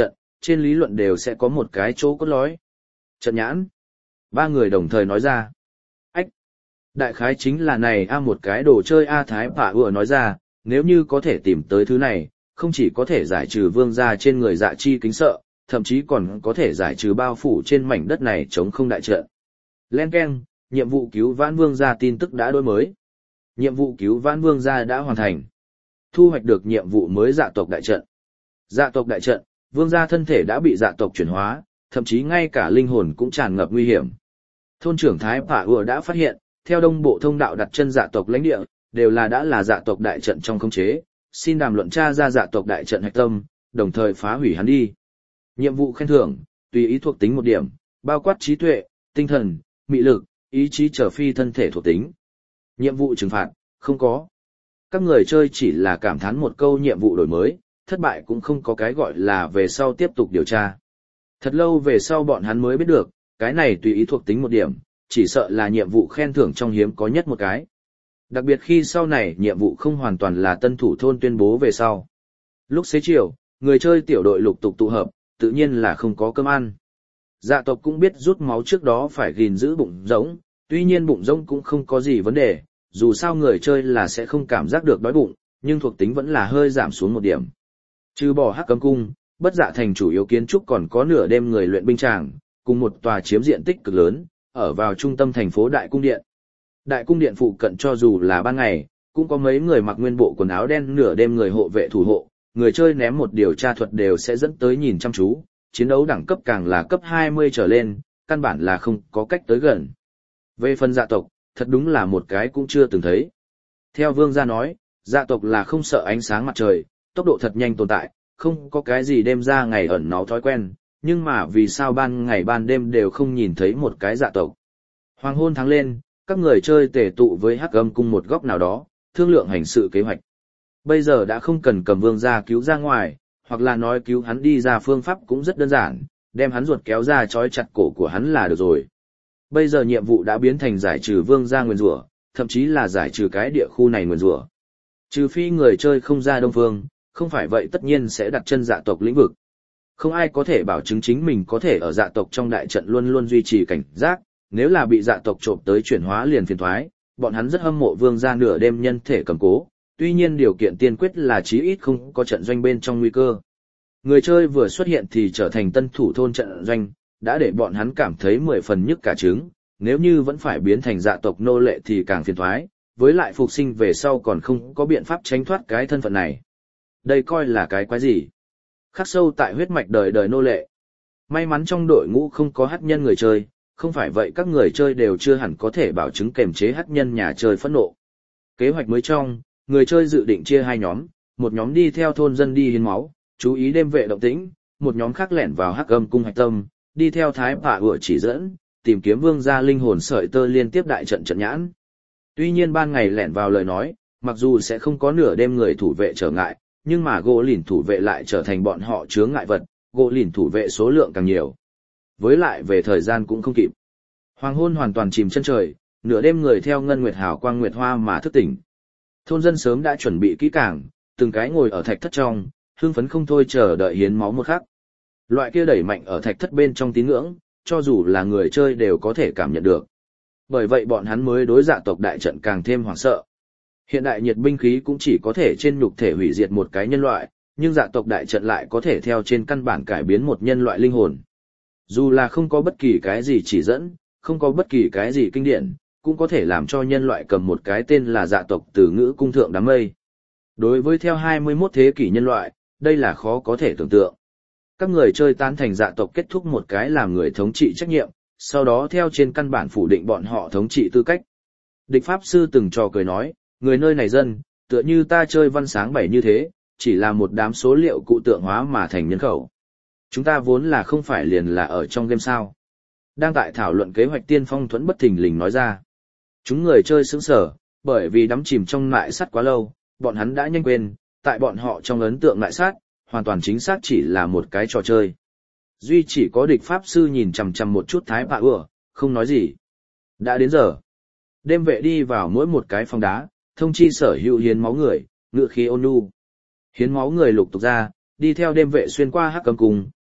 trên lý luận đều sẽ có một cái chỗ cốt lõi. Trận nhãn. Ba người đồng thời nói ra. Ách. Đại khái chính là này a một cái đồ chơi a Thái Bạ ựa nói ra, nếu như có thể tìm tới thứ này, không chỉ có thể giải trừ vương gia trên người dạ chi kính sợ, thậm chí còn có thể giải trừ bao phủ trên mảnh đất này chống không đại trận. Len keng, nhiệm vụ cứu vãn vương gia tin tức đã đổi mới. Nhiệm vụ cứu vãn vương gia đã hoàn thành. Thu hoạch được nhiệm vụ mới dạ tộc đại trận. Dạ tộc đại trận, vương gia thân thể đã bị dạ tộc chuyển hóa, thậm chí ngay cả linh hồn cũng tràn ngập nguy hiểm. Thôn trưởng Thái Bạ ựa đã phát hiện, theo đông bộ thông đạo đặt chân dạ tộc lãnh địa, đều là đã là dạ tộc đại trận trong khống chế, xin đàm luận tra ra dạ tộc đại trận hạch tâm, đồng thời phá hủy hắn đi. Nhiệm vụ khen thưởng, tùy ý thuộc tính một điểm, bao quát trí tuệ, tinh thần, mị lực, ý chí trở phi thân thể thuộc tính. Nhiệm vụ trừng phạt, không có. Các người chơi chỉ là cảm thán một câu nhiệm vụ đổi mới, thất bại cũng không có cái gọi là về sau tiếp tục điều tra. Thật lâu về sau bọn hắn mới biết được, cái này tùy ý thuộc tính một điểm, chỉ sợ là nhiệm vụ khen thưởng trong hiếm có nhất một cái. Đặc biệt khi sau này nhiệm vụ không hoàn toàn là tân thủ thôn tuyên bố về sau. Lúc xế chiều, người chơi tiểu đội lục tục tụ hợp, tự nhiên là không có cơm ăn. Dạ tộc cũng biết rút máu trước đó phải gìn giữ bụng rỗng, tuy nhiên bụng rỗng cũng không có gì vấn đề, dù sao người chơi là sẽ không cảm giác được đói bụng, nhưng thuộc tính vẫn là hơi giảm xuống một điểm. Trừ bỏ Hắc Cấm Cung, Bất Dạ Thành chủ yếu kiến trúc còn có nửa đêm người luyện binh tràng, cùng một tòa chiếm diện tích cực lớn, ở vào trung tâm thành phố Đại Cung Điện. Đại Cung Điện phụ cận cho dù là ban ngày, cũng có mấy người mặc nguyên bộ quần áo đen nửa đêm người hộ vệ thủ hộ, người chơi ném một điều tra thuật đều sẽ dẫn tới nhìn chăm chú, chiến đấu đẳng cấp càng là cấp hai mươi trở lên, căn bản là không có cách tới gần. Về phần dạ tộc, thật đúng là một cái cũng chưa từng thấy. Theo vương gia nói, dạ tộc là không sợ ánh sáng mặt trời, tốc độ thật nhanh tồn tại, không có cái gì đêm ra ngày ẩn náu thói quen, nhưng mà vì sao ban ngày ban đêm đều không nhìn thấy một cái dạ tộc. Hoàng hôn tháng lên, các người chơi tề tụ với Hắc Âm Cung một góc nào đó, thương lượng hành sự kế hoạch. Bây giờ đã không cần cầm vương gia cứu ra ngoài, hoặc là nói cứu hắn đi ra phương pháp cũng rất đơn giản, đem hắn ruột kéo ra trói chặt cổ của hắn là được rồi. Bây giờ nhiệm vụ đã biến thành giải trừ vương gia nguyền rủa, thậm chí là giải trừ cái địa khu này nguyền rủa. Trừ phi người chơi không ra đông phương, không phải vậy tất nhiên sẽ đặt chân dạ tộc lĩnh vực. Không ai có thể bảo chứng chính mình có thể ở dạ tộc trong đại trận luôn luôn duy trì cảnh giác, nếu là bị dạ tộc trộm tới chuyển hóa liền phiền thoái, bọn hắn rất hâm mộ vương gia nửa đêm nhân thể cầm cố, tuy nhiên điều kiện tiên quyết là chí ít không có trận doanh bên trong nguy cơ. Người chơi vừa xuất hiện thì trở thành tân thủ thôn trận doanh, đã để bọn hắn cảm thấy mười phần nhức cả trứng, nếu như vẫn phải biến thành dạ tộc nô lệ thì càng phiền thoái, với lại phục sinh về sau còn không có biện pháp tránh thoát cái thân phận này. Đây coi là cái quái gì? Khắc sâu tại huyết mạch đời đời nô lệ. May mắn trong đội ngũ không có hắc nhân người chơi, không phải vậy các người chơi đều chưa hẳn có thể bảo chứng kềm chế hắc nhân nhà chơi phẫn nộ. Kế hoạch mới trong, người chơi dự định chia hai nhóm, một nhóm đi theo thôn dân đi hiến máu, chú ý đêm vệ động tĩnh, một nhóm khác lẻn vào Hắc Âm Cung hạch tâm, đi theo Thái Bạ ựa chỉ dẫn, tìm kiếm vương gia linh hồn sợi tơ liên tiếp đại trận trận nhãn. Tuy nhiên ban ngày lẻn vào lời nói, mặc dù sẽ không có nửa đêm người thủ vệ trở ngại, nhưng mà gỗ lìn thủ vệ lại trở thành bọn họ chướng ngại vật, gỗ lìn thủ vệ số lượng càng nhiều. Với lại về thời gian cũng không kịp. Hoàng hôn hoàn toàn chìm chân trời, nửa đêm người theo ngân nguyệt hào quang nguyệt hoa mà thức tỉnh. Thôn dân sớm đã chuẩn bị kỹ càng, từng cái ngồi ở thạch thất trong, hưng phấn không thôi chờ đợi hiến máu một khắc. Loại kia đẩy mạnh ở thạch thất bên trong tín ngưỡng, cho dù là người chơi đều có thể cảm nhận được. Bởi vậy bọn hắn mới đối dạ tộc đại trận càng thêm hoảng sợ. Hiện đại nhiệt binh khí cũng chỉ có thể trên nhục thể hủy diệt một cái nhân loại, nhưng dạ tộc đại trận lại có thể theo trên căn bản cải biến một nhân loại linh hồn. Dù là không có bất kỳ cái gì chỉ dẫn, không có bất kỳ cái gì kinh điển, cũng có thể làm cho nhân loại cầm một cái tên là dạ tộc từ ngữ cung thượng đám mây. Đối với theo hai mươi mốt thế kỷ nhân loại, đây là khó có thể tưởng tượng. Các người chơi tán thành dạ tộc kết thúc một cái làm người thống trị trách nhiệm, sau đó theo trên căn bản phủ định bọn họ thống trị tư cách. Địch Pháp Sư từng trò cười nói, người nơi này dân, tựa như ta chơi văn sáng bảy như thế, chỉ là một đám số liệu cụ tượng hóa mà thành nhân khẩu. Chúng ta vốn là không phải liền là ở trong game sao. Đang tại thảo luận kế hoạch Tiên Phong Thuẫn bất thình lình nói ra. Chúng người chơi sững sờ, bởi vì đắm chìm trong lại sắt quá lâu, bọn hắn đã nhanh quên, tại bọn họ trong ấn tượng lại sát, hoàn toàn chính xác chỉ là một cái trò chơi. Duy chỉ có Địch Pháp Sư nhìn chằm chằm một chút Thái Bạ ựa, không nói gì. Đã đến giờ. Đêm vệ đi vào mỗi một cái phòng đá, thông chi sở hữu hiến máu người, ngựa khí ôn nhu. Hiến máu người lục tục ra, đi theo đêm vệ xuyên qua Hắc Âm Cung,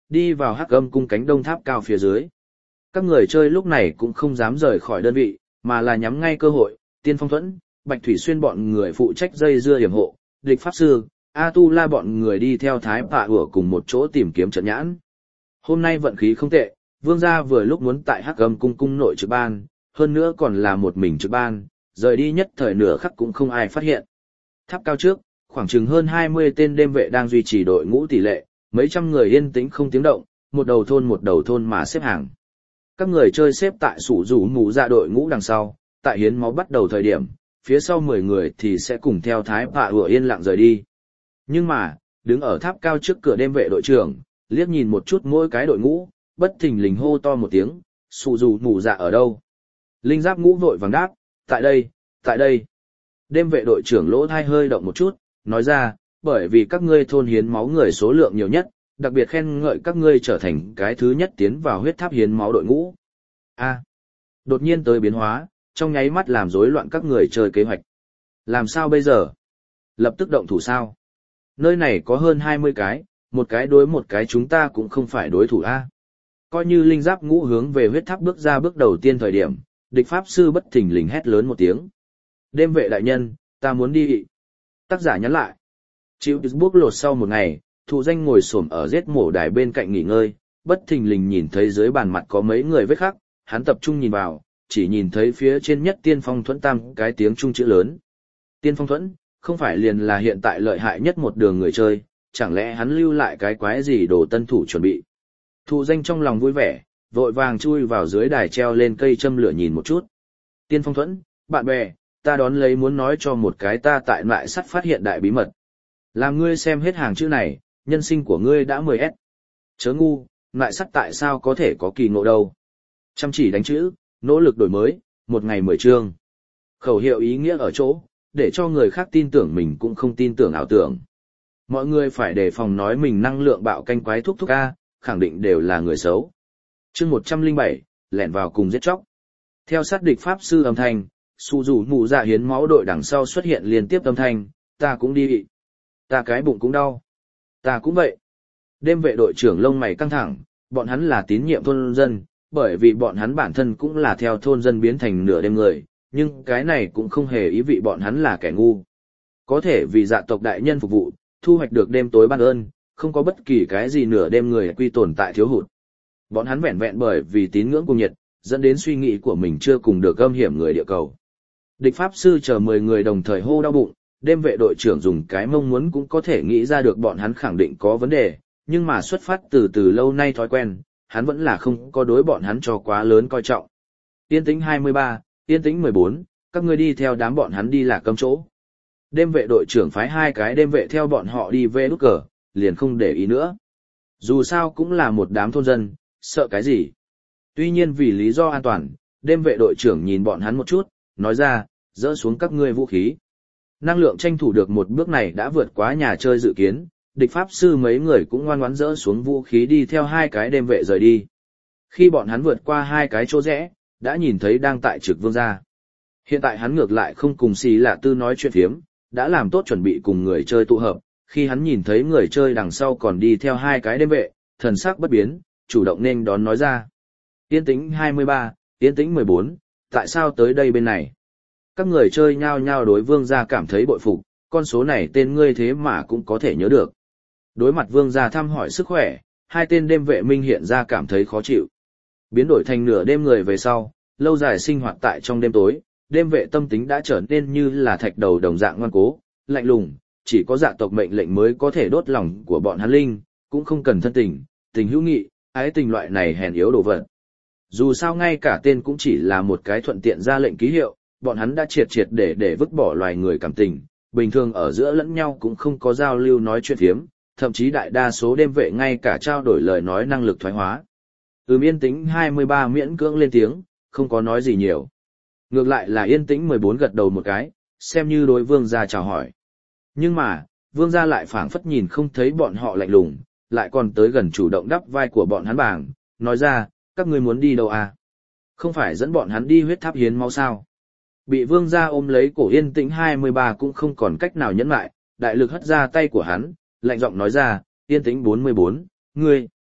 đi vào Hắc Âm cung cánh đông tháp cao phía dưới. Các người chơi lúc này cũng không dám rời khỏi đơn vị, mà là nhắm ngay cơ hội, Tiên Phong Thuẫn, Bạch Thủy Xuyên bọn người phụ trách dây dưa hiểm hộ, địch pháp sư, A Tu La bọn người đi theo Thái Bạ Hủa cùng một chỗ tìm kiếm trận nhãn. Hôm nay vận khí không tệ, Vương gia vừa lúc muốn tại Hắc Âm cung cung nội trực ban, hơn nữa còn là một mình trực ban, rời đi nhất thời nửa khắc cũng không ai phát hiện. Tháp cao trước, khoảng chừng hơn hai mươi tên đêm vệ đang duy trì đội ngũ tỷ lệ, mấy trăm người yên tĩnh không tiếng động, một đầu thôn một đầu thôn mà xếp hàng. Các người chơi xếp tại sủ rủ mù ra đội ngũ đằng sau, tại hiến máu bắt đầu thời điểm, phía sau mười người thì sẽ cùng theo Thái Bạ Hủa yên lặng rời đi. Nhưng mà, đứng ở tháp cao trước cửa đêm vệ đội trưởng, liếc nhìn một chút mỗi cái đội ngũ, bất thình lình hô to một tiếng, sủ rủ mù dạ ở đâu? Linh giáp ngũ vội vàng đáp, tại đây, tại đây. Đêm vệ đội trưởng lỗ thai hơi động một chút, nói ra, bởi vì các ngươi thôn hiến máu người số lượng nhiều nhất, đặc biệt khen ngợi các ngươi trở thành cái thứ nhất tiến vào huyết tháp hiến máu đội ngũ. A. Đột nhiên tới biến hóa, trong nháy mắt làm rối loạn các người chơi kế hoạch. Làm sao bây giờ? Lập tức động thủ sao? Nơi này có hơn hai mươi cái, một cái đối một cái chúng ta cũng không phải đối thủ A. Coi như linh giáp ngũ hướng về huyết tháp bước ra bước đầu tiên thời điểm, địch pháp sư bất thình lình hét lớn một tiếng. Đêm vệ đại nhân, ta muốn đi. Tác giả nhắn lại. Chịu bước lột sau một ngày, thụ danh ngồi xổm ở giết mổ đài bên cạnh nghỉ ngơi, bất thình lình nhìn thấy dưới bàn mặt có mấy người vết khắc, hắn tập trung nhìn vào, chỉ nhìn thấy phía trên nhất Tiên Phong Thuẫn tam cái tiếng trung chữ lớn. Tiên Phong Thuẫn, không phải liền là hiện tại lợi hại nhất một đường người chơi, chẳng lẽ hắn lưu lại cái quái gì đồ tân thủ chuẩn bị. Thụ danh trong lòng vui vẻ, vội vàng chui vào dưới đài treo lên cây châm lửa nhìn một chút. Tiên Phong Thuẫn, bạn bè, ta đón lấy muốn nói cho một cái ta tại lại sắt phát hiện đại bí mật. Làm ngươi xem hết hàng chữ này, nhân sinh của ngươi đã mười ét. Chớ ngu, lại sắt tại sao có thể có kỳ ngộ đâu. Chăm chỉ đánh chữ, nỗ lực đổi mới, một ngày mười chương. Khẩu hiệu ý nghĩa ở chỗ, để cho người khác tin tưởng mình cũng không tin tưởng ảo tưởng. Mọi người phải đề phòng nói mình năng lượng bạo canh quái thúc thúc A, khẳng định đều là người xấu. Chương một trăm lẻ bảy, lẻn vào cùng giết chóc. Theo sát địch pháp sư âm thanh, su rủ mù dạ hiến máu đội đằng sau xuất hiện liên tiếp âm thanh, ta cũng đi. Ta cái bụng cũng đau. Ta cũng vậy. Đêm vệ đội trưởng lông mày căng thẳng, bọn hắn là tín nhiệm thôn dân, bởi vì bọn hắn bản thân cũng là theo thôn dân biến thành nửa đêm người, nhưng cái này cũng không hề ý vị bọn hắn là kẻ ngu. Có thể vì dạ tộc đại nhân phục vụ, thu hoạch được đêm tối ban ơn, không có bất kỳ cái gì nửa đêm người quy tồn tại thiếu hụt. Bọn hắn vẹn vẹn bởi vì tín ngưỡng cùng nhiệt, dẫn đến suy nghĩ của mình chưa cùng được âm hiểm người địa cầu. Địch pháp sư chờ mười người đồng thời hô đau bụng, đêm vệ đội trưởng dùng cái mong muốn cũng có thể nghĩ ra được bọn hắn khẳng định có vấn đề, nhưng mà xuất phát từ từ lâu nay thói quen, hắn vẫn là không có đối bọn hắn cho quá lớn coi trọng. Yên tĩnh hai mươi ba, yên tĩnh mười bốn, các ngươi đi theo đám bọn hắn đi là cấm chỗ. Đêm vệ đội trưởng phái hai cái đêm vệ theo bọn họ đi về nút cờ, liền không để ý nữa. Dù sao cũng là một đám thôn dân, sợ cái gì. Tuy nhiên vì lý do an toàn, đêm vệ đội trưởng nhìn bọn hắn một chút, nói ra, dỡ xuống các ngươi vũ khí. Năng lượng tranh thủ được một bước này đã vượt quá nhà chơi dự kiến, địch pháp sư mấy người cũng ngoan ngoãn dỡ xuống vũ khí đi theo hai cái đêm vệ rời đi. Khi bọn hắn vượt qua hai cái chỗ rẽ, đã nhìn thấy đang tại trực vương gia. Hiện tại hắn ngược lại không cùng xì lạ tư nói chuyện phiếm, đã làm tốt chuẩn bị cùng người chơi tụ hợp. Khi hắn nhìn thấy người chơi đằng sau còn đi theo hai cái đêm vệ, thần sắc bất biến, chủ động nên đón nói ra. Yên tĩnh hai mươi ba, yên tĩnh mười bốn, tại sao tới đây bên này? Các người chơi nhao nhao đối vương gia cảm thấy bội phục, con số này tên ngươi thế mà cũng có thể nhớ được. Đối mặt vương gia thăm hỏi sức khỏe, hai tên đêm vệ minh hiện ra cảm thấy khó chịu. Biến đổi thành nửa đêm người về sau, lâu dài sinh hoạt tại trong đêm tối, đêm vệ tâm tính đã trở nên như là thạch đầu đồng dạng ngoan cố, lạnh lùng, chỉ có dạ tộc mệnh lệnh mới có thể đốt lòng của bọn hắn linh, cũng không cần thân tình, tình hữu nghị, ái tình loại này hèn yếu đồ vật. Dù sao ngay cả tên cũng chỉ là một cái thuận tiện ra lệnh ký hiệu, bọn hắn đã triệt triệt để để vứt bỏ loài người cảm tình, bình thường ở giữa lẫn nhau cũng không có giao lưu nói chuyện phiếm, thậm chí đại đa số đêm vệ ngay cả trao đổi lời nói năng lực thoái hóa. Ừm yên tĩnh hai mươi ba miễn cưỡng lên tiếng, không có nói gì nhiều. Ngược lại là yên tĩnh mười bốn gật đầu một cái, xem như đối vương gia chào hỏi. Nhưng mà, vương gia lại phảng phất nhìn không thấy bọn họ lạnh lùng, lại còn tới gần chủ động đắp vai của bọn hắn bảng, nói ra, các ngươi muốn đi đâu à? Không phải dẫn bọn hắn đi huyết tháp hiến máu sao? Bị vương gia ôm lấy cổ yên tĩnh hai mươi ba cũng không còn cách nào nhẫn lại, đại lực hất ra tay của hắn, lạnh giọng nói ra, yên tĩnh bốn mươi bốn, ngươi,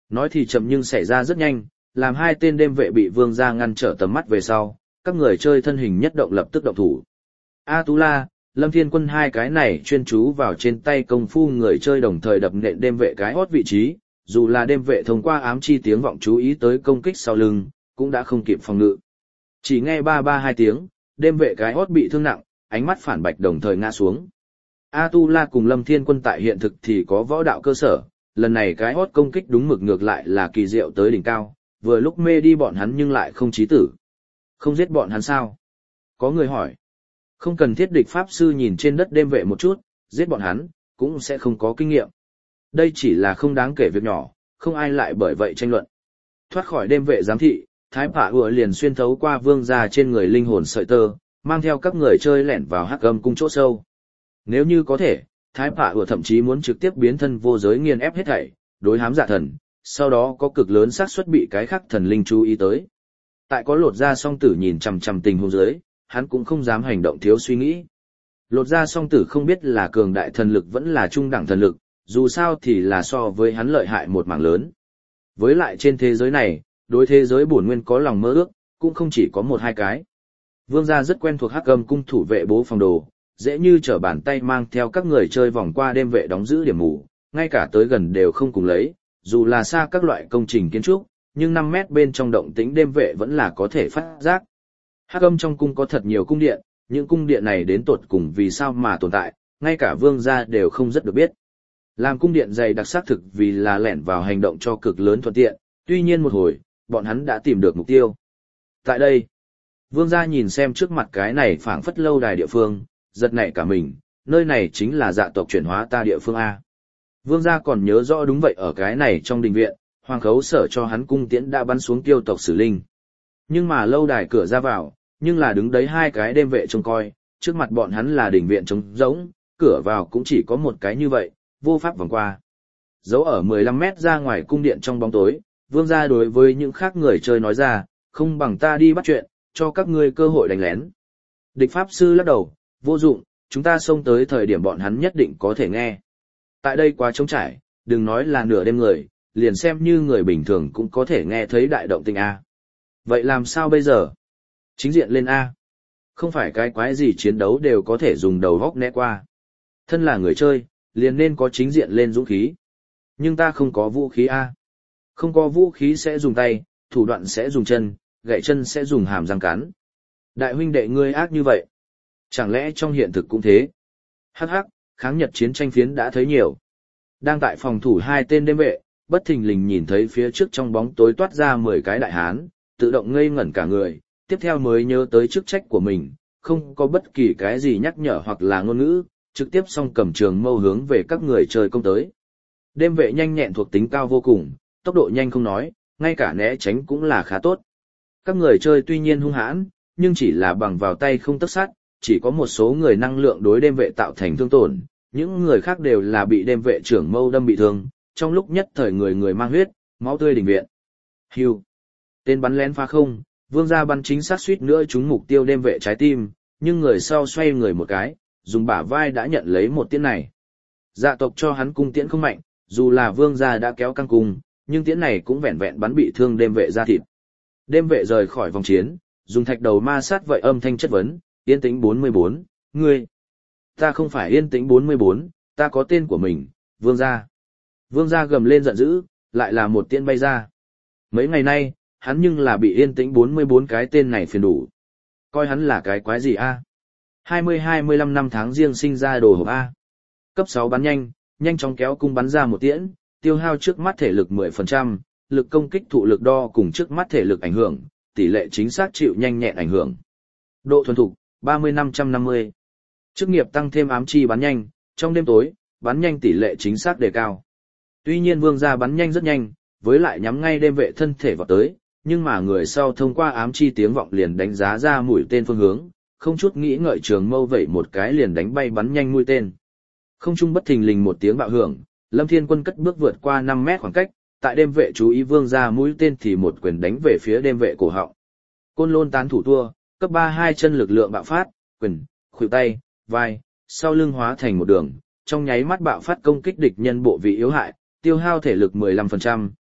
Nói thì chậm nhưng xảy ra rất nhanh, làm hai tên đêm vệ bị Vương gia ngăn trở tầm mắt về sau, các người chơi thân hình nhất động lập tức động thủ. A Tú La, Lâm Thiên Quân hai cái này chuyên chú vào trên tay công phu người chơi đồng thời đập nện đêm vệ cái hót vị trí, dù là đêm vệ thông qua ám chi tiếng vọng chú ý tới công kích sau lưng, cũng đã không kịp phòng ngự. Chỉ nghe ba ba hai tiếng, đêm vệ cái hót bị thương nặng, ánh mắt phản bạch đồng thời ngã xuống. A Tu La cùng Lâm Thiên Quân tại hiện thực thì có võ đạo cơ sở, lần này cái hót công kích đúng mực ngược lại là kỳ diệu tới đỉnh cao, vừa lúc mê đi bọn hắn nhưng lại không chí tử. Không giết bọn hắn sao? Có người hỏi. Không cần thiết địch pháp sư nhìn trên đất đêm vệ một chút, giết bọn hắn, cũng sẽ không có kinh nghiệm. Đây chỉ là không đáng kể việc nhỏ, không ai lại bởi vậy tranh luận. Thoát khỏi đêm vệ giám thị, Thái Phả Ủa liền xuyên thấu qua Vương gia trên người linh hồn sợi tơ, mang theo các người chơi lẻn vào hắc âm cung chỗ sâu. Nếu như có thể, Thái Phả Ủa thậm chí muốn trực tiếp biến thân vô giới nghiền ép hết thảy, đối hám dạ thần, sau đó có cực lớn xác suất bị cái khác thần linh chú ý tới. Tại có Lột Ra Song Tử nhìn chằm chằm tình huống dưới, hắn cũng không dám hành động thiếu suy nghĩ. Lột Ra Song Tử không biết là cường đại thần lực vẫn là trung đẳng thần lực, dù sao thì là so với hắn lợi hại một mảng lớn. Với lại trên thế giới này, đối thế giới bổn nguyên có lòng mơ ước, cũng không chỉ có một hai cái. Vương gia rất quen thuộc hắc âm cung thủ vệ bố phòng đồ, dễ như trở bàn tay mang theo các người chơi vòng qua đêm vệ đóng giữ điểm mù, ngay cả tới gần đều không cùng lấy, dù là xa các loại công trình kiến trúc, nhưng năm mét bên trong động tĩnh đêm vệ vẫn là có thể phát giác. Hắc âm trong cung có thật nhiều cung điện, những cung điện này đến tột cùng vì sao mà tồn tại, ngay cả vương gia đều không rất được biết. Làm cung điện dày đặc xác thực vì là lẻn vào hành động cho cực lớn thuận tiện, tuy nhiên một hồi, bọn hắn đã tìm được mục tiêu. Tại đây, vương gia nhìn xem trước mặt cái này phảng phất lâu đài địa phương, giật nảy cả mình, nơi này chính là dạ tộc chuyển hóa ta địa phương A. Vương gia còn nhớ rõ đúng vậy ở cái này trong đình viện, hoàng khấu sở cho hắn cung tiễn đã bắn xuống tiêu tộc Sử Linh. Nhưng mà lâu đài cửa ra vào, nhưng là đứng đấy hai cái đêm vệ trông coi, trước mặt bọn hắn là đình viện trống rỗng, cửa vào cũng chỉ có một cái như vậy, vô pháp vòng qua. Giấu ở mười lăm mét ra ngoài cung điện trong bóng tối, vương gia đối với những khác người chơi nói ra, không bằng ta đi bắt chuyện, cho các ngươi cơ hội đánh lén. Địch pháp sư lắc đầu, vô dụng, chúng ta xông tới thời điểm bọn hắn nhất định có thể nghe. Tại đây quá trống trải, đừng nói là nửa đêm người, liền xem như người bình thường cũng có thể nghe thấy đại động tình A. Vậy làm sao bây giờ? Chính diện lên A. Không phải cái quái gì chiến đấu đều có thể dùng đầu góc né qua. Thân là người chơi, liền nên có chính diện lên dũng khí. Nhưng ta không có vũ khí A. Không có vũ khí sẽ dùng tay, thủ đoạn sẽ dùng chân, gậy chân sẽ dùng hàm răng cắn. Đại huynh đệ ngươi ác như vậy. Chẳng lẽ trong hiện thực cũng thế? Hắc hắc, kháng Nhật chiến tranh phiến đã thấy nhiều. Đang tại phòng thủ hai tên đêm vệ, bất thình lình nhìn thấy phía trước trong bóng tối toát ra mười cái đại hán, tự động ngây ngẩn cả người, tiếp theo mới nhớ tới chức trách của mình, không có bất kỳ cái gì nhắc nhở hoặc là ngôn ngữ, trực tiếp song cầm trường mâu hướng về các người chơi công tới. Đêm vệ nhanh nhẹn thuộc tính cao vô cùng, tốc độ nhanh không nói, ngay cả né tránh cũng là khá tốt. Các người chơi tuy nhiên hung hãn, nhưng chỉ là bằng vào tay không tấc sắt, chỉ có một số người năng lượng đối đêm vệ tạo thành thương tổn, những người khác đều là bị đêm vệ trưởng mâu đâm bị thương, trong lúc nhất thời người người mang huyết, máu tươi đình viện. Hưu. Tên bắn lén phá không, vương gia bắn chính xác suýt nữa trúng mục tiêu đêm vệ trái tim, nhưng người sau xoay người một cái, dùng bả vai đã nhận lấy một tiễn này. Dạ tộc cho hắn cung tiễn không mạnh, dù là vương gia đã kéo căng cung, nhưng tiễn này cũng vẹn vẹn bắn bị thương đêm vệ ra thịt. Đêm vệ rời khỏi vòng chiến, dùng thạch đầu ma sát vậy âm thanh chất vấn, Yên Tĩnh bốn mươi bốn, ngươi. Ta không phải Yên Tĩnh bốn mươi bốn, ta có tên của mình, vương gia. Vương gia gầm lên giận dữ, lại là một tiễn bay ra. Mấy ngày nay, hắn nhưng là bị Yên Tĩnh bốn mươi bốn cái tên này phiền đủ. Coi hắn là cái quái gì a? hai mươi hai mươi lăm năm tháng riêng sinh ra đồ hộp A. Cấp sáu bắn nhanh, nhanh chóng kéo cung bắn ra một tiễn, tiêu hao trước mắt thể lực mười phần trăm, lực công kích thụ lực đo cùng trước mắt thể lực ảnh hưởng, tỷ lệ chính xác chịu nhanh nhẹn ảnh hưởng. Độ thuần thục, ba mươi năm trăm năm mươi. Chức nghiệp tăng thêm ám chi bắn nhanh, trong đêm tối, bắn nhanh tỷ lệ chính xác đề cao. Tuy nhiên vương gia bắn nhanh rất nhanh, với lại nhắm ngay đêm vệ thân thể vào tới, nhưng mà người sau thông qua ám chi tiếng vọng liền đánh giá ra mũi tên phương hướng, không chút nghĩ ngợi trường mâu vẩy một cái liền đánh bay bắn nhanh mũi tên. Không trung bất thình lình một tiếng bạo hưởng, Lâm Thiên Quân cất bước vượt qua năm mét khoảng cách, tại đêm vệ chú ý vương ra mũi tên thì một quyền đánh về phía đêm vệ cổ họng. Côn Lôn tán thủ tua, cấp ba hai chân lực lượng bạo phát, quyền, khuỷu tay, vai, sau lưng hóa thành một đường, trong nháy mắt bạo phát công kích địch nhân bộ vị yếu hại, tiêu hao thể lực mười lăm phần trăm,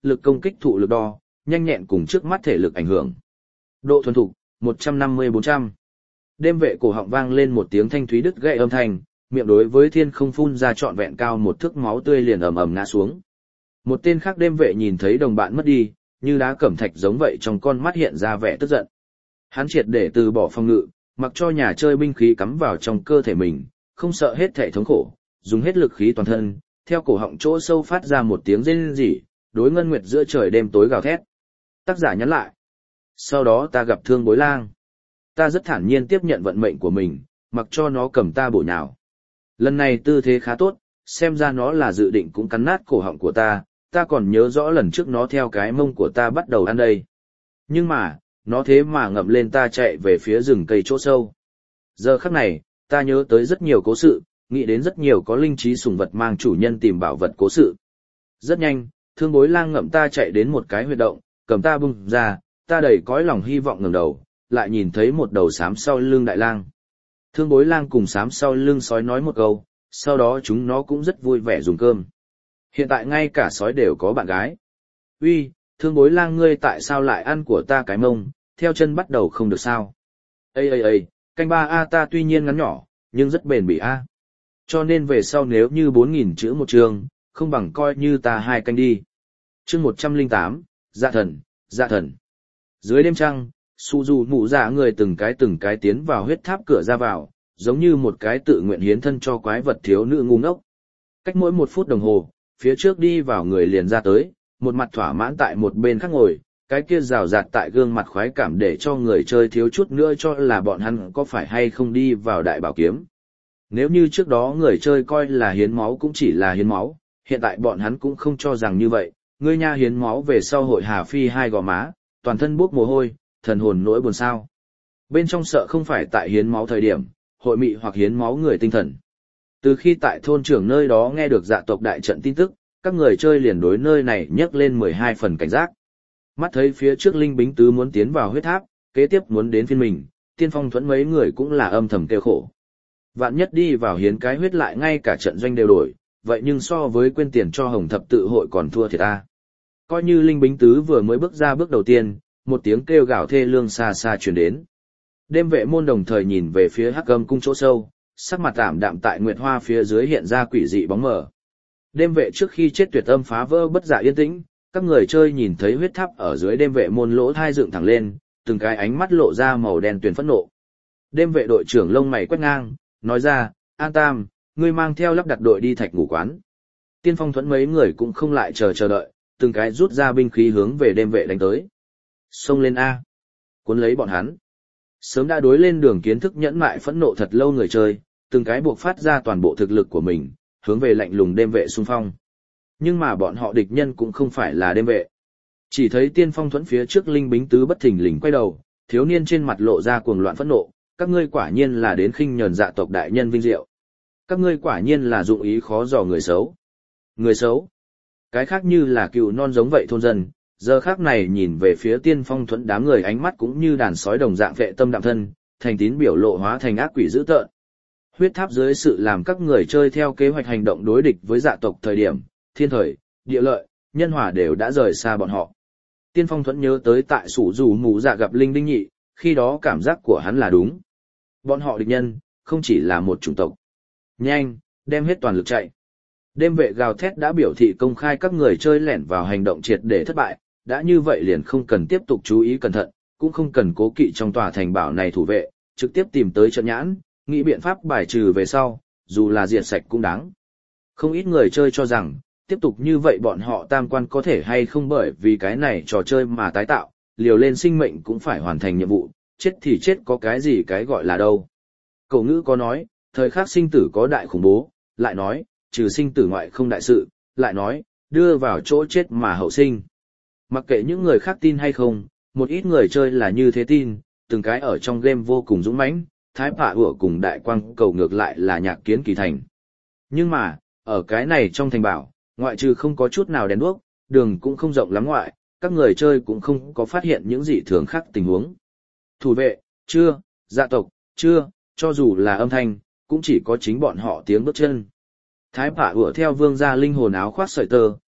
lực công kích thụ lực đo, nhanh nhẹn cùng trước mắt thể lực ảnh hưởng. Độ thuần thục, một trăm năm mươi bốn trăm. Đêm vệ cổ họng vang lên một tiếng thanh thúy đứt gãy âm thanh, miệng đối với thiên không phun ra trọn vẹn cao một thước máu tươi liền ầm ầm ngã xuống. Một tên khác đêm vệ nhìn thấy đồng bạn mất đi, như đá cẩm thạch giống vậy trong con mắt hiện ra vẻ tức giận. Hắn triệt để từ bỏ phòng ngự, mặc cho nhà chơi binh khí cắm vào trong cơ thể mình, không sợ hết thể thống khổ, dùng hết lực khí toàn thân, theo cổ họng chỗ sâu phát ra một tiếng rên rỉ, đối ngân nguyệt giữa trời đêm tối gào thét. Tác giả nhắn lại. Sau đó ta gặp Thương Bối Lang. Ta rất thản nhiên tiếp nhận vận mệnh của mình, mặc cho nó cầm ta bổ nhào. Lần này tư thế khá tốt, xem ra nó là dự định cũng cắn nát cổ họng của ta, ta còn nhớ rõ lần trước nó theo cái mông của ta bắt đầu ăn đây. Nhưng mà, nó thế mà ngậm lên ta chạy về phía rừng cây chỗ sâu. Giờ khắc này, ta nhớ tới rất nhiều cố sự, nghĩ đến rất nhiều có linh trí sủng vật mang chủ nhân tìm bảo vật cố sự. Rất nhanh, Thương Bối Lang ngậm ta chạy đến một cái huyệt động, cầm ta bung ra, ta đầy cõi lòng hy vọng ngẩng đầu, lại nhìn thấy một đầu xám sau lưng đại lang. Thương Bối Lang cùng xám sau lưng sói nói một câu, sau đó chúng nó cũng rất vui vẻ dùng cơm. Hiện tại ngay cả sói đều có bạn gái. Uy, Thương Bối Lang ngươi tại sao lại ăn của ta cái mông, theo chân bắt đầu không được sao? Ê ê ê, canh ba A ta tuy nhiên ngắn nhỏ, nhưng rất bền bỉ A. Cho nên về sau nếu như bốn nghìn chữ một chương, không bằng coi như ta hai canh đi. Chương một trăm lẻ tám, Dạ thần, Dạ thần. Dưới đêm trăng, Su Dù mụ dạ người từng cái từng cái tiến vào huyết tháp cửa ra vào, giống như một cái tự nguyện hiến thân cho quái vật thiếu nữ ngu ngốc. Cách mỗi một phút đồng hồ, phía trước đi vào người liền ra tới, một mặt thỏa mãn tại một bên khác ngồi, cái kia rào rạt tại gương mặt khoái cảm để cho người chơi thiếu chút nữa cho là bọn hắn có phải hay không đi vào đại bảo kiếm. Nếu như trước đó người chơi coi là hiến máu cũng chỉ là hiến máu, hiện tại bọn hắn cũng không cho rằng như vậy, ngươi nha hiến máu về sau hội hà phi hai gò má, toàn thân bốc mồ hôi, thần hồn nỗi buồn sao. Bên trong sợ không phải tại hiến máu thời điểm, hội mị hoặc hiến máu người tinh thần. Từ khi tại thôn trưởng nơi đó nghe được dạ tộc đại trận tin tức, các người chơi liền đối nơi này nhấc lên mười hai phần cảnh giác. Mắt thấy phía trước linh bính tứ muốn tiến vào huyết tháp, kế tiếp muốn đến phiên mình, Tiên Phong Thuẫn mấy người cũng là âm thầm kêu khổ. Vạn nhất đi vào hiến cái huyết lại ngay cả trận doanh đều đổi, vậy nhưng so với quên tiền cho Hồng Thập tự hội còn thua thiệt ta. Coi như linh bính tứ vừa mới bước ra bước đầu tiên, một tiếng kêu gào thê lương xa xa truyền đến. Đêm vệ môn đồng thời nhìn về phía Hắc Âm cung chỗ sâu, sắc mặt tạm đạm tại nguyệt hoa phía dưới hiện ra quỷ dị bóng mờ. Đêm vệ trước khi chết tuyệt âm phá vỡ bất dạ yên tĩnh, các người chơi nhìn thấy huyết tháp ở dưới đêm vệ môn lỗ thai dựng thẳng lên, từng cái ánh mắt lộ ra màu đen tuyền phẫn nộ. Đêm vệ đội trưởng lông mày quét ngang, nói ra, An Tam, ngươi mang theo lắp đặt đội đi thạch ngủ quán. Tiên Phong Thuẫn mấy người cũng không lại chờ chờ đợi, từng cái rút ra binh khí hướng về đêm vệ đánh tới. Xông lên A. Cuốn lấy bọn hắn. Sớm đã đối lên đường kiến thức nhẫn mại phẫn nộ thật lâu người chơi, từng cái buộc phát ra toàn bộ thực lực của mình, hướng về lạnh lùng đêm vệ xung phong. Nhưng mà bọn họ địch nhân cũng không phải là đêm vệ. Chỉ thấy Tiên Phong Thuẫn phía trước linh bính tứ bất thình lình quay đầu, thiếu niên trên mặt lộ ra cuồng loạn phẫn nộ, các ngươi quả nhiên là đến khinh nhờn dạ tộc đại nhân vinh diệu. Các ngươi quả nhiên là dụng ý khó dò người xấu. Người xấu? Cái khác như là cừu non giống vậy thôn dân, giờ khác này nhìn về phía Tiên Phong Thuẫn đám người ánh mắt cũng như đàn sói đồng dạng vệ tâm đạm thân, thành tín biểu lộ hóa thành ác quỷ dữ tợn. Huyết tháp dưới sự làm các người chơi theo kế hoạch hành động đối địch với dạ tộc thời điểm, thiên thời, địa lợi, nhân hòa đều đã rời xa bọn họ. Tiên Phong Thuẫn nhớ tới tại Sủ Dù Mù Dạ gặp Linh Đinh Nhị, khi đó cảm giác của hắn là đúng. Bọn họ địch nhân, không chỉ là một chủng tộc. Nhanh, đem hết toàn lực chạy. Đêm vệ gào thét đã biểu thị công khai các người chơi lẻn vào hành động triệt để thất bại, đã như vậy liền không cần tiếp tục chú ý cẩn thận, cũng không cần cố kỵ trong tòa thành bảo này thủ vệ, trực tiếp tìm tới trận nhãn, nghĩ biện pháp bài trừ về sau, dù là diệt sạch cũng đáng. Không ít người chơi cho rằng, tiếp tục như vậy bọn họ tam quan có thể hay không bởi vì cái này trò chơi mà tái tạo, liều lên sinh mệnh cũng phải hoàn thành nhiệm vụ, chết thì chết có cái gì cái gọi là đâu. Cổ ngữ có nói, thời khắc sinh tử có đại khủng bố, lại nói, trừ sinh tử ngoại không đại sự, lại nói, đưa vào chỗ chết mà hậu sinh. Mặc kệ những người khác tin hay không, một ít người chơi là như thế tin, từng cái ở trong game vô cùng dũng mãnh, thái phạ ủa cùng đại quang cầu ngược lại là nhạc kiến kỳ thành. Nhưng mà, ở cái này trong thành bảo, ngoại trừ không có chút nào đèn đuốc, đường cũng không rộng lắm ngoại, các người chơi cũng không có phát hiện những dị thường khác tình huống. Thủ vệ, chưa, dạ tộc, chưa, cho dù là âm thanh, cũng chỉ có chính bọn họ tiếng bước chân. Thái phạ ủa theo vương gia linh hồn áo khoác sợi tơ,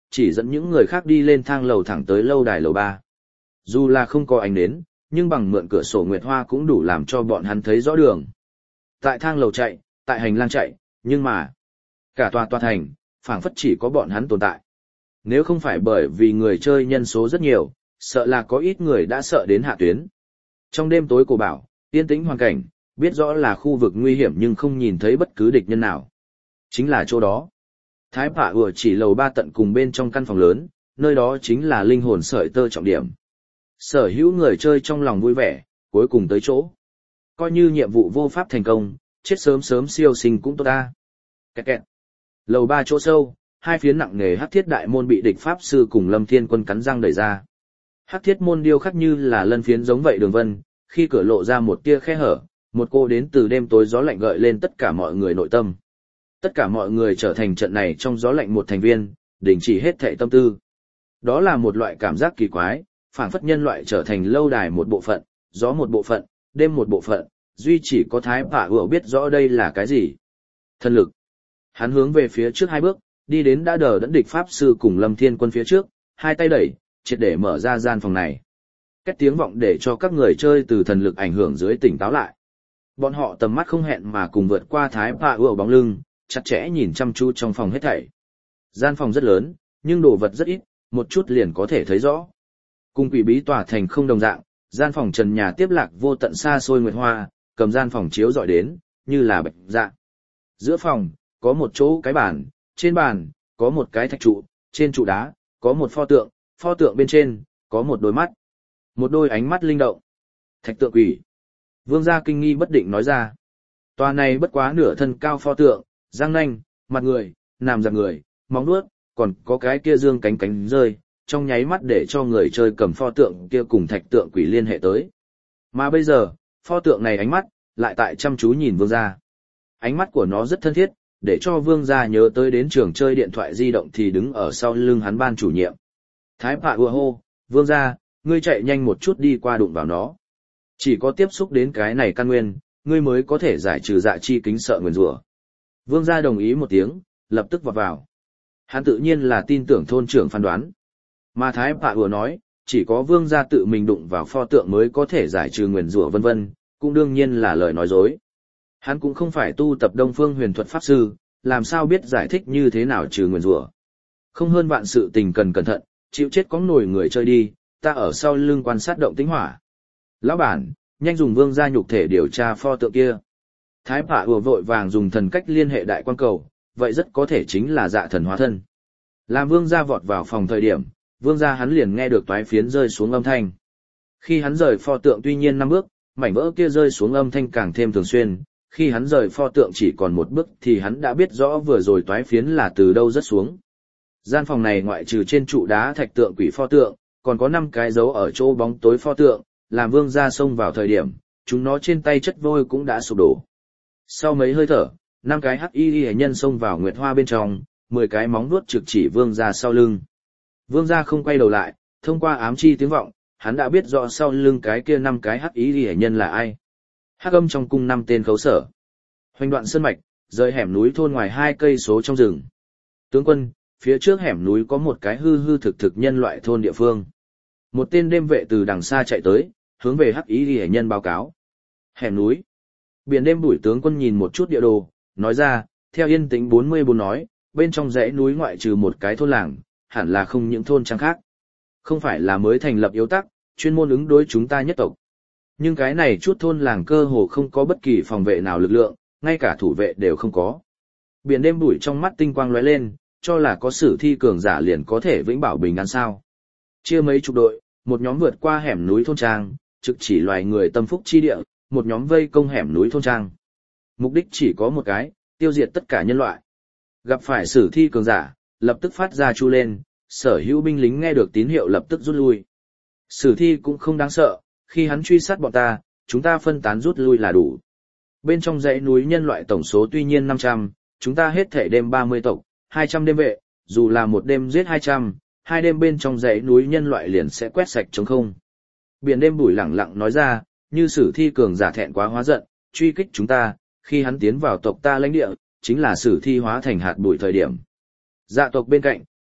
chỉ dẫn những người khác đi lên thang lầu thẳng tới lâu đài lầu ba. Dù là không có ánh nến, nhưng bằng mượn cửa sổ nguyệt hoa cũng đủ làm cho bọn hắn thấy rõ đường. Tại thang lầu chạy, tại hành lang chạy, nhưng mà cả tòa tòa thành, phảng phất chỉ có bọn hắn tồn tại. Nếu không phải bởi vì người chơi nhân số rất nhiều, sợ là có ít người đã sợ đến hạ tuyến. Trong đêm tối cổ bảo, yên tĩnh hoàn cảnh, biết rõ là khu vực nguy hiểm nhưng không nhìn thấy bất cứ địch nhân nào. Chính là chỗ đó. Thái Phạ ùa chỉ lầu ba tận cùng bên trong căn phòng lớn, nơi đó chính là linh hồn sợi tơ trọng điểm. Sở hữu người chơi trong lòng vui vẻ, cuối cùng tới chỗ. Coi như nhiệm vụ vô pháp thành công, chết sớm sớm siêu sinh cũng tốt ta. Kẹt kẹt. Lầu ba chỗ sâu, hai phiến nặng nề hắc thiết đại môn bị địch pháp sư cùng Lâm Thiên Quân cắn răng đẩy ra. Hắc thiết môn điêu khắc như là lân phiến giống vậy đường vân, khi cửa lộ ra một tia khe hở, một cô đến từ đêm tối gió lạnh gợi lên tất cả mọi người nội tâm. Tất cả mọi người trở thành trận này trong gió lạnh một thành viên, đình chỉ hết thảy tâm tư. Đó là một loại cảm giác kỳ quái, phảng phất nhân loại trở thành lâu đài một bộ phận, gió một bộ phận, đêm một bộ phận, duy chỉ có Thái Phạ ùa biết rõ đây là cái gì. Thân lực. Hắn hướng về phía trước hai bước, đi đến đã đờ đẫn địch pháp sư cùng Lâm Thiên Quân phía trước, hai tay đẩy, triệt để mở ra gian phòng này. Két tiếng vọng để cho các người chơi từ thần lực ảnh hưởng dưới tỉnh táo lại. Bọn họ tầm mắt không hẹn mà cùng vượt qua Thái Phạ ùa bóng lưng, chặt chẽ nhìn chăm chú trong phòng hết thảy. Gian phòng rất lớn, nhưng đồ vật rất ít, một chút liền có thể thấy rõ. Cùng quỷ bí tòa thành không đồng dạng, gian phòng trần nhà tiếp lạc vô tận xa xôi nguyệt hoa, cầm gian phòng chiếu dọi đến, như là bạch dạ. Giữa phòng, có một chỗ cái bàn, trên bàn, có một cái thạch trụ, trên trụ đá, có một pho tượng, pho tượng bên trên, có một đôi mắt. Một đôi ánh mắt linh động. Thạch tượng quỷ. Vương gia kinh nghi bất định nói ra. Tòa này bất quá nửa thân cao pho tượng, răng nanh, mặt người, nằm dạng người, móng vuốt, còn có cái kia dương cánh cánh rơi, trong nháy mắt để cho người chơi cầm pho tượng kia cùng thạch tượng quỷ liên hệ tới. Mà bây giờ, pho tượng này ánh mắt, lại tại chăm chú nhìn vương gia. Ánh mắt của nó rất thân thiết, để cho vương gia nhớ tới đến trường chơi điện thoại di động thì đứng ở sau lưng hắn ban chủ nhiệm. Thái Phạ ùa hô, vương gia, ngươi chạy nhanh một chút đi qua đụng vào nó. Chỉ có tiếp xúc đến cái này căn nguyên, ngươi mới có thể giải trừ dạ chi kính sợ nguyền rủa. Vương gia đồng ý một tiếng, lập tức vọt vào. Hắn tự nhiên là tin tưởng thôn trưởng phán đoán. Mà Thái Phạ ùa nói, chỉ có vương gia tự mình đụng vào pho tượng mới có thể giải trừ nguyền rủa vân vân, cũng đương nhiên là lời nói dối. Hắn cũng không phải tu tập Đông Phương Huyền Thuật pháp sư, làm sao biết giải thích như thế nào trừ nguyền rủa. Không hơn vạn sự tình cần cẩn thận, chịu chết có nổi người chơi đi, ta ở sau lưng quan sát động tĩnh hỏa. Lão bản, nhanh dùng vương gia nhục thể điều tra pho tượng kia. Thái Phạ ùa vội vàng dùng thần cách liên hệ đại quan cầu, vậy rất có thể chính là dạ thần hóa thân. Làm vương gia vọt vào phòng thời điểm, vương gia hắn liền nghe được toái phiến rơi xuống âm thanh. Khi hắn rời pho tượng tuy nhiên năm bước, mảnh vỡ kia rơi xuống âm thanh càng thêm thường xuyên, khi hắn rời pho tượng chỉ còn một bước thì hắn đã biết rõ vừa rồi toái phiến là từ đâu rớt xuống. Gian phòng này ngoại trừ trên trụ đá thạch tượng quỷ pho tượng, còn có năm cái dấu ở chỗ bóng tối pho tượng, làm vương gia xông vào thời điểm, chúng nó trên tay chất vôi cũng đã sụp đổ. Sau mấy hơi thở, năm cái hắc y hệ nhân xông vào nguyệt hoa bên trong, mười cái móng vuốt trực chỉ vương gia sau lưng. Vương gia không quay đầu lại, thông qua ám chi tiếng vọng, hắn đã biết rõ sau lưng cái kia năm cái hắc y hệ nhân là ai. Hắc âm trong cung năm tên khấu sở. Hoành đoạn sơn mạch, rời hẻm núi thôn ngoài hai cây số trong rừng. Tướng quân, phía trước hẻm núi có một cái hư hư thực thực nhân loại thôn địa phương. Một tên đêm vệ từ đằng xa chạy tới, hướng về hắc y hệ nhân báo cáo. Hẻm núi. Biển đêm bùi tướng quân nhìn một chút địa đồ, nói ra, theo yên tĩnh bốn mươi bốn nói, bên trong dãy núi ngoại trừ một cái thôn làng, hẳn là không những thôn trang khác. Không phải là mới thành lập yếu tắc, chuyên môn ứng đối chúng ta nhất tộc. Nhưng cái này chút thôn làng cơ hồ không có bất kỳ phòng vệ nào lực lượng, ngay cả thủ vệ đều không có. Biển đêm bùi trong mắt tinh quang lóe lên, cho là có sử thi cường giả liền có thể vĩnh bảo bình an sao. Chia mấy chục đội, một nhóm vượt qua hẻm núi thôn trang, trực chỉ loài người tâm phúc chi địa, một nhóm vây công hẻm núi thôn trang. Mục đích chỉ có một cái, tiêu diệt tất cả nhân loại. Gặp phải sử thi cường giả, lập tức phát ra chu lên, sở hữu binh lính nghe được tín hiệu lập tức rút lui. Sử thi cũng không đáng sợ, khi hắn truy sát bọn ta, chúng ta phân tán rút lui là đủ. Bên trong dãy núi nhân loại tổng số tuy nhiên năm trăm, chúng ta hết thể đêm ba mươi tộc, hai trăm đêm vệ, dù là một đêm giết hai trăm, hai đêm bên trong dãy núi nhân loại liền sẽ quét sạch trống không. Biển đêm bùi lẳng lặng nói ra, như sử thi cường giả thẹn quá hóa giận, truy kích chúng ta, khi hắn tiến vào tộc ta lãnh địa, chính là sử thi hóa thành hạt bụi thời điểm. Dạ tộc bên cạnh,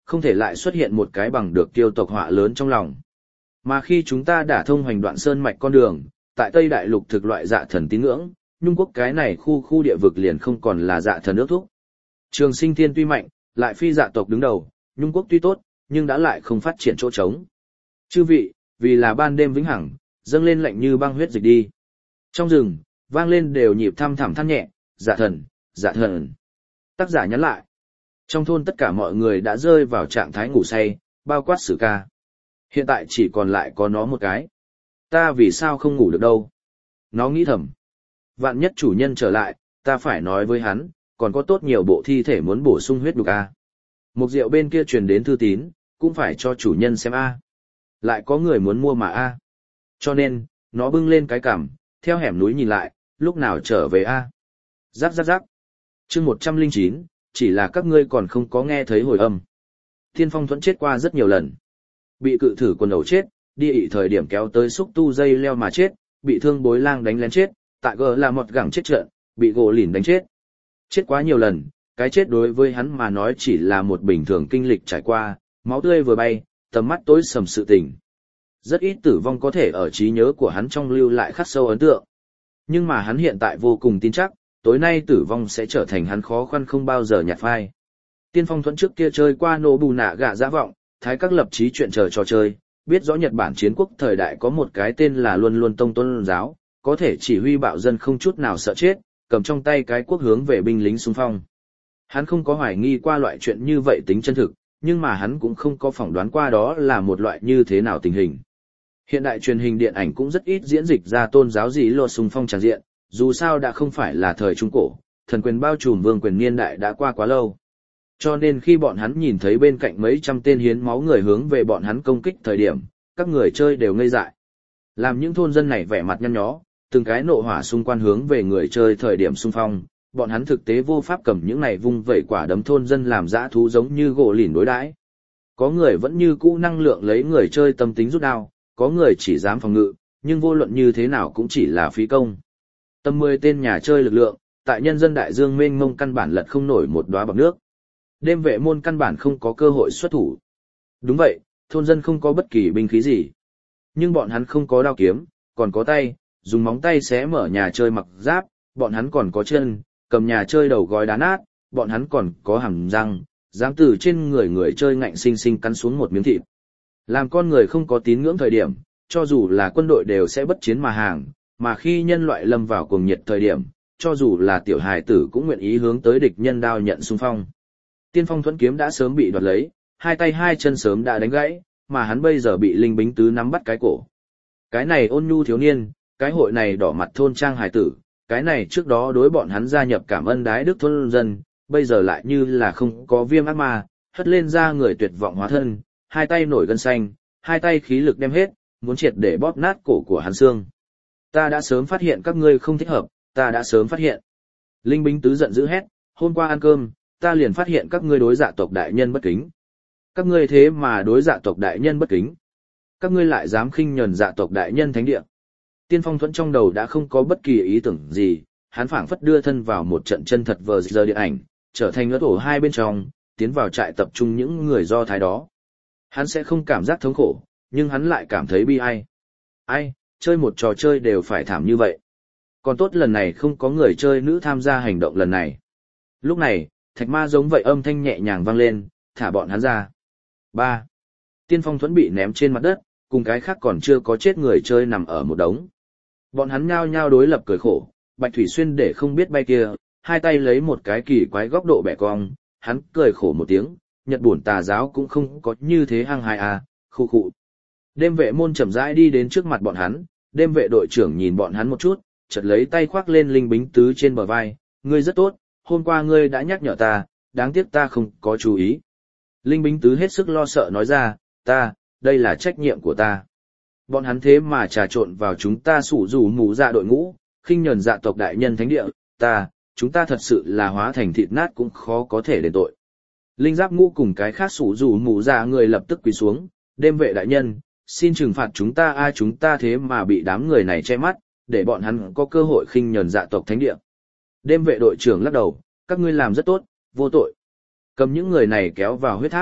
không thể lại xuất hiện một cái bằng được tiêu tộc họa lớn trong lòng. Mà khi chúng ta đả thông hoành đoạn sơn mạch con đường, tại Tây Đại Lục thực loại dạ thần tín ngưỡng, Nhung quốc cái này khu khu địa vực liền không còn là dạ thần ước thúc. Trường Sinh Thiên tuy mạnh, lại phi dạ tộc đứng đầu, Nhung quốc tuy tốt, nhưng đã lại không phát triển chỗ trống. Chư vị, vì là ban đêm vĩnh hằng, dâng lên lạnh như băng huyết dịch đi. Trong rừng, vang lên đều nhịp thăm thẳm than nhẹ, dạ thần, dạ thần. Tác giả nhắn lại. Trong thôn tất cả mọi người đã rơi vào trạng thái ngủ say, bao quát Sử Ca. Hiện tại chỉ còn lại có nó một cái. Ta vì sao không ngủ được đâu? Nó nghĩ thầm. Vạn nhất chủ nhân trở lại, ta phải nói với hắn, còn có tốt nhiều bộ thi thể muốn bổ sung huyết đục a. Một rượu bên kia truyền đến thư tín, cũng phải cho chủ nhân xem a. Lại có người muốn mua mà a. Cho nên, nó bưng lên cái cằm, theo hẻm núi nhìn lại, lúc nào trở về a. Rắc rắc rắc. Chương một trăm lẻ chín, chỉ là các ngươi còn không có nghe thấy hồi âm. Thiên Phong Thuẫn chết qua rất nhiều lần. Bị cự thử quần đầu chết, đi ị thời điểm kéo tới xúc tu dây leo mà chết, bị thương bối lang đánh lén chết, tại gờ là một gẳng chết trận, bị gỗ lìn đánh chết. Chết quá nhiều lần, cái chết đối với hắn mà nói chỉ là một bình thường kinh lịch trải qua, máu tươi vừa bay, tầm mắt tối sầm sự tình. Rất ít tử vong có thể ở trí nhớ của hắn trong lưu lại khắc sâu ấn tượng. Nhưng mà hắn hiện tại vô cùng tin chắc, tối nay tử vong sẽ trở thành hắn khó khăn không bao giờ nhạt phai. Tiên Phong Thuẫn trước kia chơi qua nổ bù nạ gạ dã vọng, thái các lập chí chuyện chờ trò chơi, biết rõ Nhật Bản chiến quốc thời đại có một cái tên là Luân Luân Tông Tôn giáo, có thể chỉ huy bạo dân không chút nào sợ chết, cầm trong tay cái quốc hướng về binh lính xung phong. Hắn không có hoài nghi qua loại chuyện như vậy tính chân thực, nhưng mà hắn cũng không có phỏng đoán qua đó là một loại như thế nào tình hình. Hiện đại truyền hình điện ảnh cũng rất ít diễn dịch ra tôn giáo gì lột xung phong tràn diện, dù sao đã không phải là thời Trung Cổ, thần quyền bao trùm vương quyền niên đại đã qua quá lâu. Cho nên khi bọn hắn nhìn thấy bên cạnh mấy trăm tên hiến máu người hướng về bọn hắn công kích thời điểm, các người chơi đều ngây dại. Làm những thôn dân này vẻ mặt nhăn nhó, từng cái nộ hỏa xung quanh hướng về người chơi thời điểm xung phong, bọn hắn thực tế vô pháp cầm những này vung vẩy quả đấm thôn dân làm dã thú giống như gỗ lìn đối đãi. Có người vẫn như cũ năng lượng lấy người chơi tâm tính rút đao, có người chỉ dám phòng ngự, nhưng vô luận như thế nào cũng chỉ là phí công. Tầm mười tên nhà chơi lực lượng, tại nhân dân đại dương mênh mông căn bản lật không nổi một đóa bọt nước. Đêm vệ môn căn bản không có cơ hội xuất thủ. Đúng vậy, thôn dân không có bất kỳ binh khí gì. Nhưng bọn hắn không có đao kiếm, còn có tay, dùng móng tay xé mở nhà chơi mặc giáp, bọn hắn còn có chân, cầm nhà chơi đầu gói đá nát, bọn hắn còn có hàm răng, dám từ trên người người chơi ngạnh sinh sinh cắn xuống một miếng thịt. Làm con người không có tín ngưỡng thời điểm, cho dù là quân đội đều sẽ bất chiến mà hàng, mà khi nhân loại lâm vào cuồng nhiệt thời điểm, cho dù là tiểu hài tử cũng nguyện ý hướng tới địch nhân đao nhận xung phong. Tiên Phong Thuẫn kiếm đã sớm bị đoạt lấy, hai tay hai chân sớm đã đánh gãy, mà hắn bây giờ bị linh bính tứ nắm bắt cái cổ. Cái này ôn nhu thiếu niên, cái hội này đỏ mặt thôn trang hài tử, cái này trước đó đối bọn hắn gia nhập cảm ơn đái đức thôn dân, bây giờ lại như là không có viêm ác ma, hất lên ra người tuyệt vọng hóa thân, hai tay nổi gân xanh, hai tay khí lực đem hết, muốn triệt để bóp nát cổ của hắn xương. Ta đã sớm phát hiện các ngươi không thích hợp, ta đã sớm phát hiện. Linh bính tứ giận dữ hét, hôm qua ăn cơm, ta liền phát hiện các ngươi đối dạ tộc đại nhân bất kính. Các ngươi thế mà đối dạ tộc đại nhân bất kính. Các ngươi lại dám khinh nhẫn dạ tộc đại nhân thánh địa. Tiên Phong Thuẫn trong đầu đã không có bất kỳ ý tưởng gì, hắn phảng phất đưa thân vào một trận chân thật vờ giờ điện ảnh, trở thành ngất ổ hai bên trong, tiến vào trại tập trung những người Do Thái đó. Hắn sẽ không cảm giác thống khổ, nhưng hắn lại cảm thấy bi ai. Ai, chơi một trò chơi đều phải thảm như vậy. Còn tốt lần này không có người chơi nữ tham gia hành động lần này. Lúc này, thạch ma giống vậy âm thanh nhẹ nhàng vang lên, thả bọn hắn ra. ba. Tiên Phong Thuẫn bị ném trên mặt đất, cùng cái khác còn chưa có chết người chơi nằm ở một đống. Bọn hắn nhao nhao đối lập cười khổ, Bạch Thủy Xuyên để không biết bay kia, hai tay lấy một cái kỳ quái góc độ bẻ cong, hắn cười khổ một tiếng, Nhật Bổn tà giáo cũng không có như thế hăng hài à, khu khụ. Đêm vệ môn chậm rãi đi đến trước mặt bọn hắn, đêm vệ đội trưởng nhìn bọn hắn một chút, chợt lấy tay khoác lên linh bính tứ trên bờ vai, ngươi rất tốt, hôm qua ngươi đã nhắc nhở ta, đáng tiếc ta không có chú ý. Linh bính tứ hết sức lo sợ nói ra, ta, đây là trách nhiệm của ta. Bọn hắn thế mà trà trộn vào chúng ta sủ rủ mù dạ đội ngũ, khinh nhẫn dạ tộc đại nhân thánh địa, ta, chúng ta thật sự là hóa thành thịt nát cũng khó có thể đền tội. Linh giáp ngũ cùng cái khác sủ rủ mù dạ người lập tức quỳ xuống, đêm vệ đại nhân, xin trừng phạt chúng ta a chúng ta thế mà bị đám người này che mắt, để bọn hắn có cơ hội khinh nhẫn dạ tộc thánh địa. Đêm vệ đội trưởng lắc đầu, các ngươi làm rất tốt, vô tội. Cầm những người này kéo vào huyết tháp,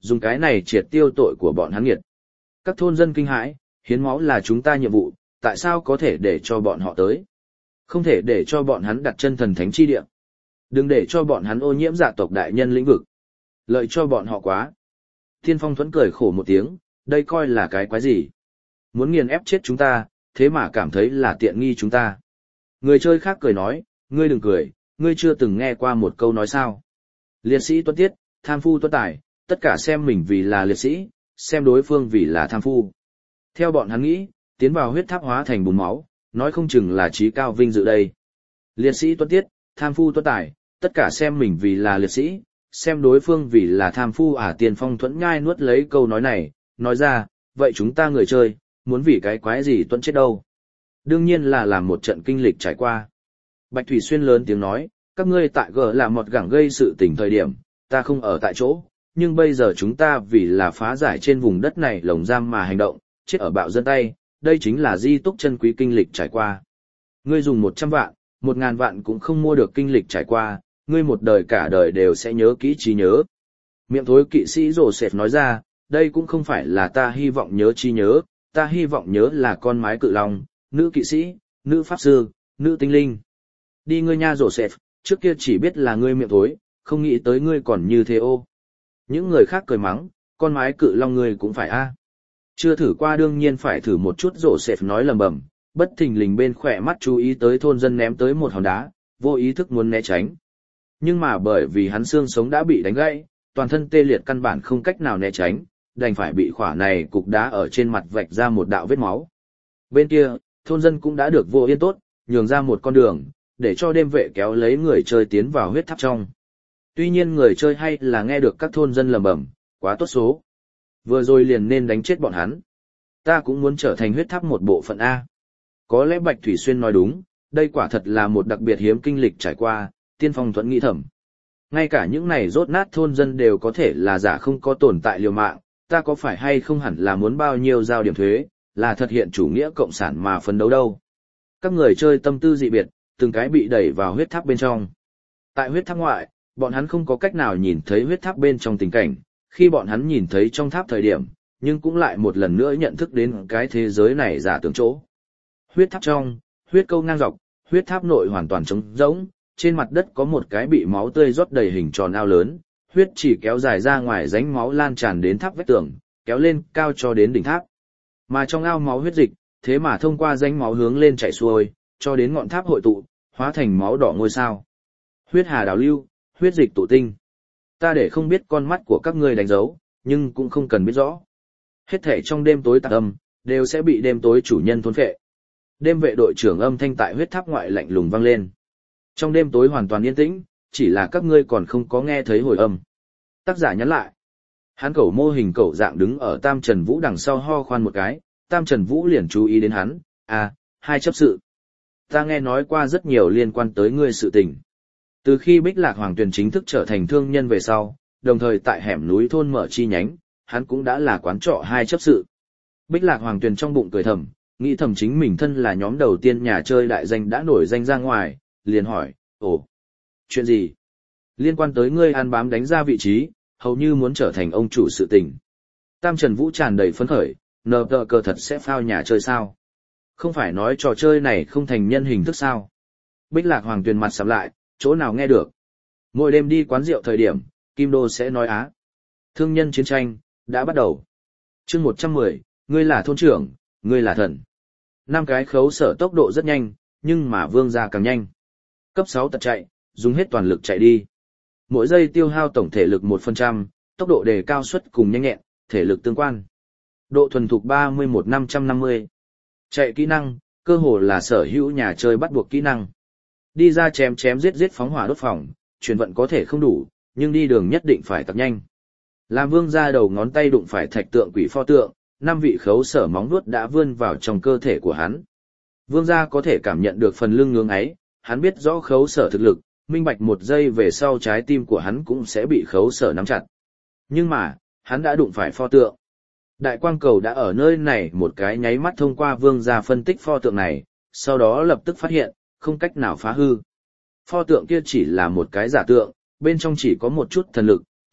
dùng cái này triệt tiêu tội của bọn hắn nghiệt. Các thôn dân kinh hãi, hiến máu là chúng ta nhiệm vụ, tại sao có thể để cho bọn họ tới? Không thể để cho bọn hắn đặt chân thần thánh chi địa. Đừng để cho bọn hắn ô nhiễm dạ tộc đại nhân lĩnh vực. Lợi cho bọn họ quá. Thiên Phong Thuẫn cười khổ một tiếng, đây coi là cái quái gì? Muốn nghiền ép chết chúng ta, thế mà cảm thấy là tiện nghi chúng ta. Người chơi khác cười nói, ngươi đừng cười, ngươi chưa từng nghe qua một câu nói sao. Liệt sĩ tuân tiết, tham phu tuân tài, tất cả xem mình vì là liệt sĩ, xem đối phương vì là tham phu. Theo bọn hắn nghĩ, tiến vào huyết tháp hóa thành bùn máu, nói không chừng là trí cao vinh dự đây. Liệt sĩ tuân tiết, tham phu tuân tài, tất cả xem mình vì là liệt sĩ, xem đối phương vì là tham phu à. Tiền Phong Thuẫn nhai nuốt lấy câu nói này, nói ra, vậy chúng ta người chơi, muốn vì cái quái gì tuân chết đâu. Đương nhiên là làm một trận kinh lịch trải qua. Bạch Thủy Xuyên lớn tiếng nói, các ngươi tại gờ là một gẳng gây sự tình thời điểm, ta không ở tại chỗ, nhưng bây giờ chúng ta vì là phá giải trên vùng đất này lồng giam mà hành động, chết ở bạo dân tay, đây chính là di túc chân quý kinh lịch trải qua. Ngươi dùng một trăm vạn, một ngàn vạn cũng không mua được kinh lịch trải qua, ngươi một đời cả đời đều sẽ nhớ kỹ trí nhớ. Miệng thối kỵ sĩ Joseph nói ra, đây cũng không phải là ta hy vọng nhớ trí nhớ, ta hy vọng nhớ là con mái cự long, nữ kỵ sĩ, nữ pháp sư, nữ tinh linh. Đi ngươi nha Joseph, trước kia chỉ biết là ngươi miệng thối, không nghĩ tới ngươi còn như thế ô. Những người khác cười mắng, con mái cự long ngươi cũng phải a. Chưa thử qua đương nhiên phải thử một chút. Joseph nói lầm bầm, bất thình lình bên khỏe mắt chú ý tới thôn dân ném tới một hòn đá, vô ý thức muốn né tránh. Nhưng mà bởi vì hắn xương sống đã bị đánh gãy, toàn thân tê liệt căn bản không cách nào né tránh, đành phải bị khỏa này cục đá ở trên mặt vạch ra một đạo vết máu. Bên kia, thôn dân cũng đã được vô yên tốt, nhường ra một con đường, để cho đêm vệ kéo lấy người chơi tiến vào huyết tháp trong. Tuy nhiên người chơi hay là nghe được các thôn dân lầm bầm, quá tốt số. Vừa rồi liền nên đánh chết bọn hắn. Ta cũng muốn trở thành huyết tháp một bộ phận A. Có lẽ Bạch Thủy Xuyên nói đúng, đây quả thật là một đặc biệt hiếm kinh lịch trải qua, Tiên Phong Thuẫn nghĩ thầm. Ngay cả những này rốt nát thôn dân đều có thể là giả không có tồn tại liều mạng, ta có phải hay không hẳn là muốn bao nhiêu giao điểm thuế, là thực hiện chủ nghĩa cộng sản mà phấn đấu đâu. Các người chơi tâm tư dị biệt, từng cái bị đẩy vào huyết tháp bên trong. Tại huyết tháp ngoại, bọn hắn không có cách nào nhìn thấy huyết tháp bên trong tình cảnh, khi bọn hắn nhìn thấy trong tháp thời điểm, nhưng cũng lại một lần nữa nhận thức đến cái thế giới này giả tưởng chỗ. Huyết tháp trong, huyết câu ngang dọc, huyết tháp nội hoàn toàn trống rỗng, trên mặt đất có một cái bị máu tươi rót đầy hình tròn ao lớn, huyết chỉ kéo dài ra ngoài rãnh máu lan tràn đến tháp vách tường, kéo lên cao cho đến đỉnh tháp. Mà trong ao máu huyết dịch, thế mà thông qua rãnh máu hướng lên chảy xuôi, cho đến ngọn tháp hội tụ, hóa thành máu đỏ ngôi sao. Huyết hà đào lưu, huyết dịch tụ tinh. Ta để không biết con mắt của các ngươi đánh dấu, nhưng cũng không cần biết rõ. Hết thể trong đêm tối tạc âm, đều sẽ bị đêm tối chủ nhân thôn phệ. Đêm vệ đội trưởng âm thanh tại huyết tháp ngoại lạnh lùng vang lên. Trong đêm tối hoàn toàn yên tĩnh, chỉ là các ngươi còn không có nghe thấy hồi âm. Tác giả nhắn lại. Hắn cẩu mô hình cẩu dạng đứng ở Tam Trần Vũ đằng sau ho khoan một cái, Tam Trần Vũ liền chú ý đến hắn, à, hai chấp sự. Ta nghe nói qua rất nhiều liên quan tới ngươi sự tình. Từ khi Bích Lạc Hoàng Tuyền chính thức trở thành thương nhân về sau, đồng thời tại hẻm núi thôn mở chi nhánh, hắn cũng đã là quán trọ hai chấp sự. Bích Lạc Hoàng Tuyền trong bụng cười thầm, nghĩ thầm chính mình thân là nhóm đầu tiên nhà chơi đại danh đã nổi danh ra ngoài, liền hỏi, ồ, chuyện gì? Liên quan tới ngươi ăn bám đánh ra vị trí, hầu như muốn trở thành ông chủ sự tình. Tam Trần Vũ tràn đầy phấn khởi, nờ tờ cờ thật sẽ phao nhà chơi sao? Không phải nói trò chơi này không thành nhân hình thức sao? Bích Lạc Hoàng Tuyền mặt sầm lại, chỗ nào nghe được? Mỗi đêm đi quán rượu thời điểm, Kim Đô sẽ nói á. Thương nhân chiến tranh, đã bắt đầu. chương một trăm mười, ngươi là thôn trưởng, ngươi là thần. Năm cái khấu sở tốc độ rất nhanh, nhưng mà vương gia càng nhanh. Cấp sáu tật chạy, dùng hết toàn lực chạy đi. Mỗi giây tiêu hao tổng thể lực một phần trăm, tốc độ đề cao suất cùng nhanh nhẹn, thể lực tương quan. Độ thuần thục ba mươi mốt nghìn năm trăm năm mươi. Chạy kỹ năng, cơ hồ là sở hữu nhà chơi bắt buộc kỹ năng. Đi ra chém chém giết giết phóng hỏa đốt phòng, chuyển vận có thể không đủ, nhưng đi đường nhất định phải tập nhanh. Làm vương gia đầu ngón tay đụng phải thạch tượng quỷ pho tượng, năm vị khấu sở móng vuốt đã vươn vào trong cơ thể của hắn. Vương gia có thể cảm nhận được phần lưng ngưỡng ấy, hắn biết rõ khấu sở thực lực, minh bạch một giây về sau trái tim của hắn cũng sẽ bị khấu sở nắm chặt. Nhưng mà, hắn đã đụng phải pho tượng. Đại quang cầu đã ở nơi này một cái nháy mắt thông qua vương gia phân tích pho tượng này, sau đó lập tức phát hiện, không cách nào phá hư. Pho tượng kia chỉ là một cái giả tượng, bên trong chỉ có một chút thần lực,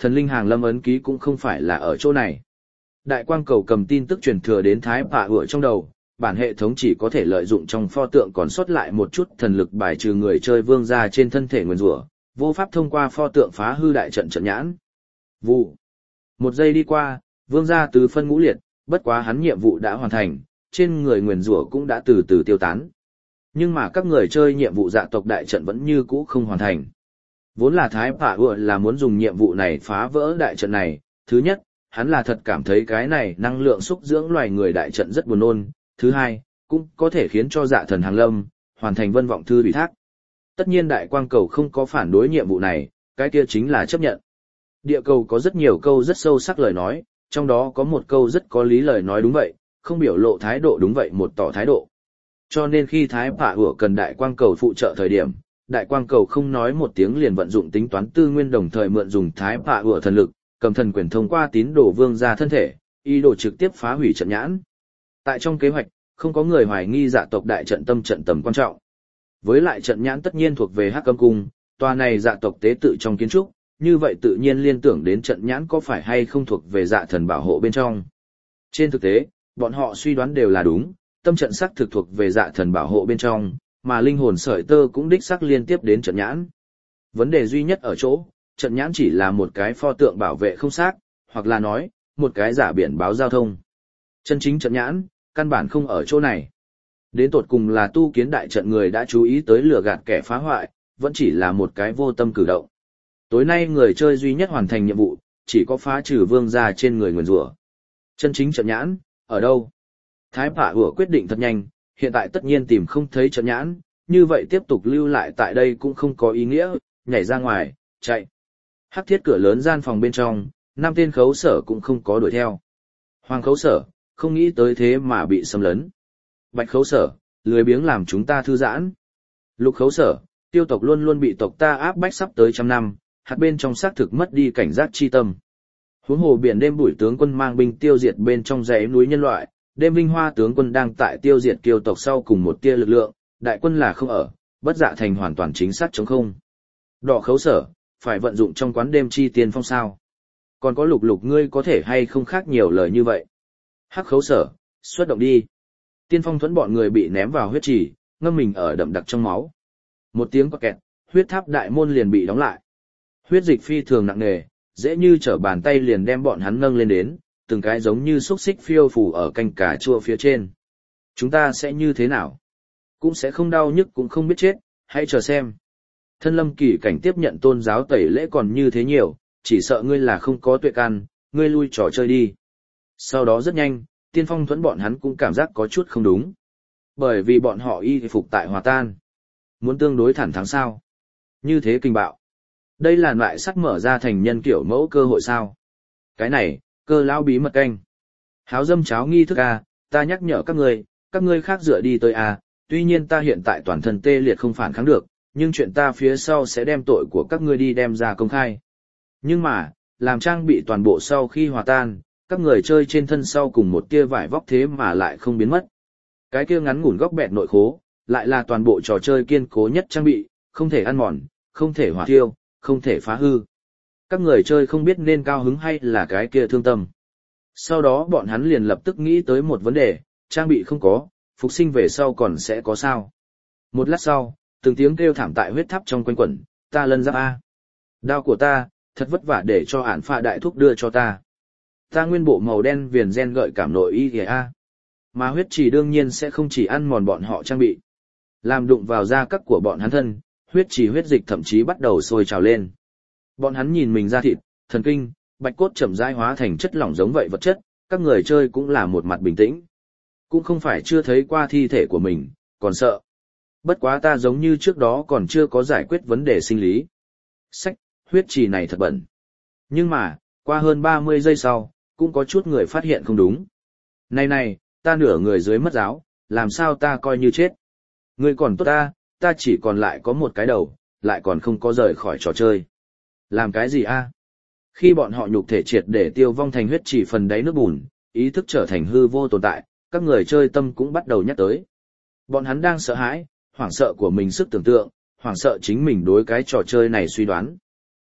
thần linh hàng lâm ấn ký cũng không phải là ở chỗ này. Đại quang cầu cầm tin tức truyền thừa đến Thái Phạ Hựa trong đầu, bản hệ thống chỉ có thể lợi dụng trong pho tượng còn sót lại một chút thần lực bài trừ người chơi vương gia trên thân thể nguyên rủa, vô pháp thông qua pho tượng phá hư đại trận trận nhãn. Vụ. Một giây đi qua, vương gia tứ phân ngũ liệt, bất quá hắn nhiệm vụ đã hoàn thành, trên người nguyền rủa cũng đã từ từ tiêu tán. Nhưng mà các người chơi nhiệm vụ dạ tộc đại trận vẫn như cũ không hoàn thành. Vốn là Thái Phạ Hựa là muốn dùng nhiệm vụ này phá vỡ đại trận này, thứ nhất, hắn là thật cảm thấy cái này năng lượng xúc dưỡng loài người đại trận rất buồn nôn, thứ hai, cũng có thể khiến cho dạ thần hàng lâm, hoàn thành vân vọng thư ủy thác. Tất nhiên đại quang cầu không có phản đối nhiệm vụ này, cái kia chính là chấp nhận. Địa cầu có rất nhiều câu rất sâu sắc lời nói, trong đó có một câu rất có lý lời nói đúng vậy, không biểu lộ thái độ đúng vậy một tỏ thái độ. Cho nên khi Thái Phạ Hựa cần đại quang cầu phụ trợ thời điểm, đại quang cầu không nói một tiếng liền vận dụng tính toán tư nguyên đồng thời mượn dùng Thái Phạ Hựa thần lực, cầm thần quyền thông qua tín đồ vương ra thân thể, ý đồ trực tiếp phá hủy trận nhãn. Tại trong kế hoạch, không có người hoài nghi dạ tộc đại trận tâm trận tầm quan trọng. Với lại trận nhãn tất nhiên thuộc về Hắc Âm Cung, tòa này dạ tộc tế tự trong kiến trúc, như vậy tự nhiên liên tưởng đến trận nhãn có phải hay không thuộc về dạ thần bảo hộ bên trong. Trên thực tế, bọn họ suy đoán đều là đúng, tâm trận sắc thực thuộc về dạ thần bảo hộ bên trong, mà linh hồn sợi tơ cũng đích xác liên tiếp đến trận nhãn. Vấn đề duy nhất ở chỗ, trận nhãn chỉ là một cái pho tượng bảo vệ không xác, hoặc là nói, một cái giả biển báo giao thông. Chân chính trận nhãn, căn bản không ở chỗ này. Đến tột cùng là tu kiến đại trận người đã chú ý tới lừa gạt kẻ phá hoại, vẫn chỉ là một cái vô tâm cử động. Tối nay người chơi duy nhất hoàn thành nhiệm vụ, chỉ có phá trừ vương gia trên người nguyền rủa. Chân chính trận nhãn, ở đâu? Thái Phạ Hựa quyết định thật nhanh, hiện tại tất nhiên tìm không thấy trận nhãn, như vậy tiếp tục lưu lại tại đây cũng không có ý nghĩa, nhảy ra ngoài, chạy. Hắc thiết cửa lớn gian phòng bên trong, năm tên khấu sở cũng không có đuổi theo. Hoàng khấu sở, không nghĩ tới thế mà bị xâm lấn. Bạch khấu sở, lười biếng làm chúng ta thư giãn. Lục khấu sở, tiêu tộc luôn luôn bị tộc ta áp bách sắp tới trăm năm, hạt bên trong xác thực mất đi cảnh giác chi tâm. Huống hồ biển đêm bùi tướng quân mang binh tiêu diệt bên trong dãy núi nhân loại, đêm vinh hoa tướng quân đang tại tiêu diệt kiêu tộc sau cùng một tia lực lượng, đại quân là không ở, bất dạ thành hoàn toàn chính xác chống không. Đỏ khấu sở, phải vận dụng trong quán đêm chi tiền phong sao. Còn có lục lục ngươi có thể hay không khác nhiều lời như vậy. Hắc khấu sở, xuất động đi. Tiên phong thuẫn bọn người bị ném vào huyết trì, ngâm mình ở đậm đặc trong máu. Một tiếng quạt kẹt, huyết tháp đại môn liền bị đóng lại. Huyết dịch phi thường nặng nề, dễ như trở bàn tay liền đem bọn hắn nâng lên đến, từng cái giống như xúc xích phiêu phù ở canh cà chua phía trên. Chúng ta sẽ như thế nào? Cũng sẽ không đau nhức cũng không biết chết, hãy chờ xem. Thân Lâm Kỳ Cảnh tiếp nhận tôn giáo tẩy lễ còn như thế nhiều, chỉ sợ ngươi là không có tuệ căn, ngươi lui trò chơi đi. Sau đó rất nhanh, tiên phong thuẫn bọn hắn cũng cảm giác có chút không đúng. Bởi vì bọn họ y phục tại hòa tan. Muốn tương đối thẳng thắn sao? Như thế kinh bạo. Đây là loại sắt mở ra thành nhân kiểu mẫu cơ hội sao? Cái này, cơ lão bí mật canh. Háo dâm cháo nghi thức a, ta nhắc nhở các ngươi, các ngươi khác dựa đi tới a, tuy nhiên ta hiện tại toàn thân tê liệt không phản kháng được, nhưng chuyện ta phía sau sẽ đem tội của các ngươi đi đem ra công khai. Nhưng mà, làm trang bị toàn bộ sau khi hòa tan, các người chơi trên thân sau cùng một tia vải vóc thế mà lại không biến mất. Cái kia ngắn ngủn góc bẹt nội khố, lại là toàn bộ trò chơi kiên cố nhất trang bị, không thể ăn mòn, không thể hỏa thiêu, không thể phá hư. Các người chơi không biết nên cao hứng hay là cái kia thương tâm. Sau đó bọn hắn liền lập tức nghĩ tới một vấn đề, trang bị không có, phục sinh về sau còn sẽ có sao. Một lát sau, từng tiếng kêu thảm tại huyết tháp trong quanh quẩn, ta lân giáp A. Đao của ta, thật vất vả để cho ản phạ đại thúc đưa cho ta. Ta nguyên bộ màu đen viền gen gợi cảm nội y kìa A. Mà huyết trì đương nhiên sẽ không chỉ ăn mòn bọn họ trang bị. Làm đụng vào da cắt của bọn hắn thân, huyết trì huyết dịch thậm chí bắt đầu sôi trào lên. Bọn hắn nhìn mình da thịt, thần kinh, bạch cốt chậm rãi hóa thành chất lỏng giống vậy vật chất, các người chơi cũng là một mặt bình tĩnh. Cũng không phải chưa thấy qua thi thể của mình, còn sợ. Bất quá ta giống như trước đó còn chưa có giải quyết vấn đề sinh lý. Sách, huyết trì này thật bẩn. Nhưng mà, qua hơn ba mươi giây sau, cũng có chút người phát hiện không đúng. Này này, ta nửa người dưới mất giáo, làm sao ta coi như chết. Ngươi còn tốt ta, ta chỉ còn lại có một cái đầu, lại còn không có rời khỏi trò chơi. Làm cái gì a? Khi bọn họ nhục thể triệt để tiêu vong thành huyết trì phần đáy nước bùn, ý thức trở thành hư vô tồn tại, các người chơi tâm cũng bắt đầu nhắc tới. Bọn hắn đang sợ hãi, hoảng sợ của mình sức tưởng tượng, hoảng sợ chính mình đối cái trò chơi này suy đoán.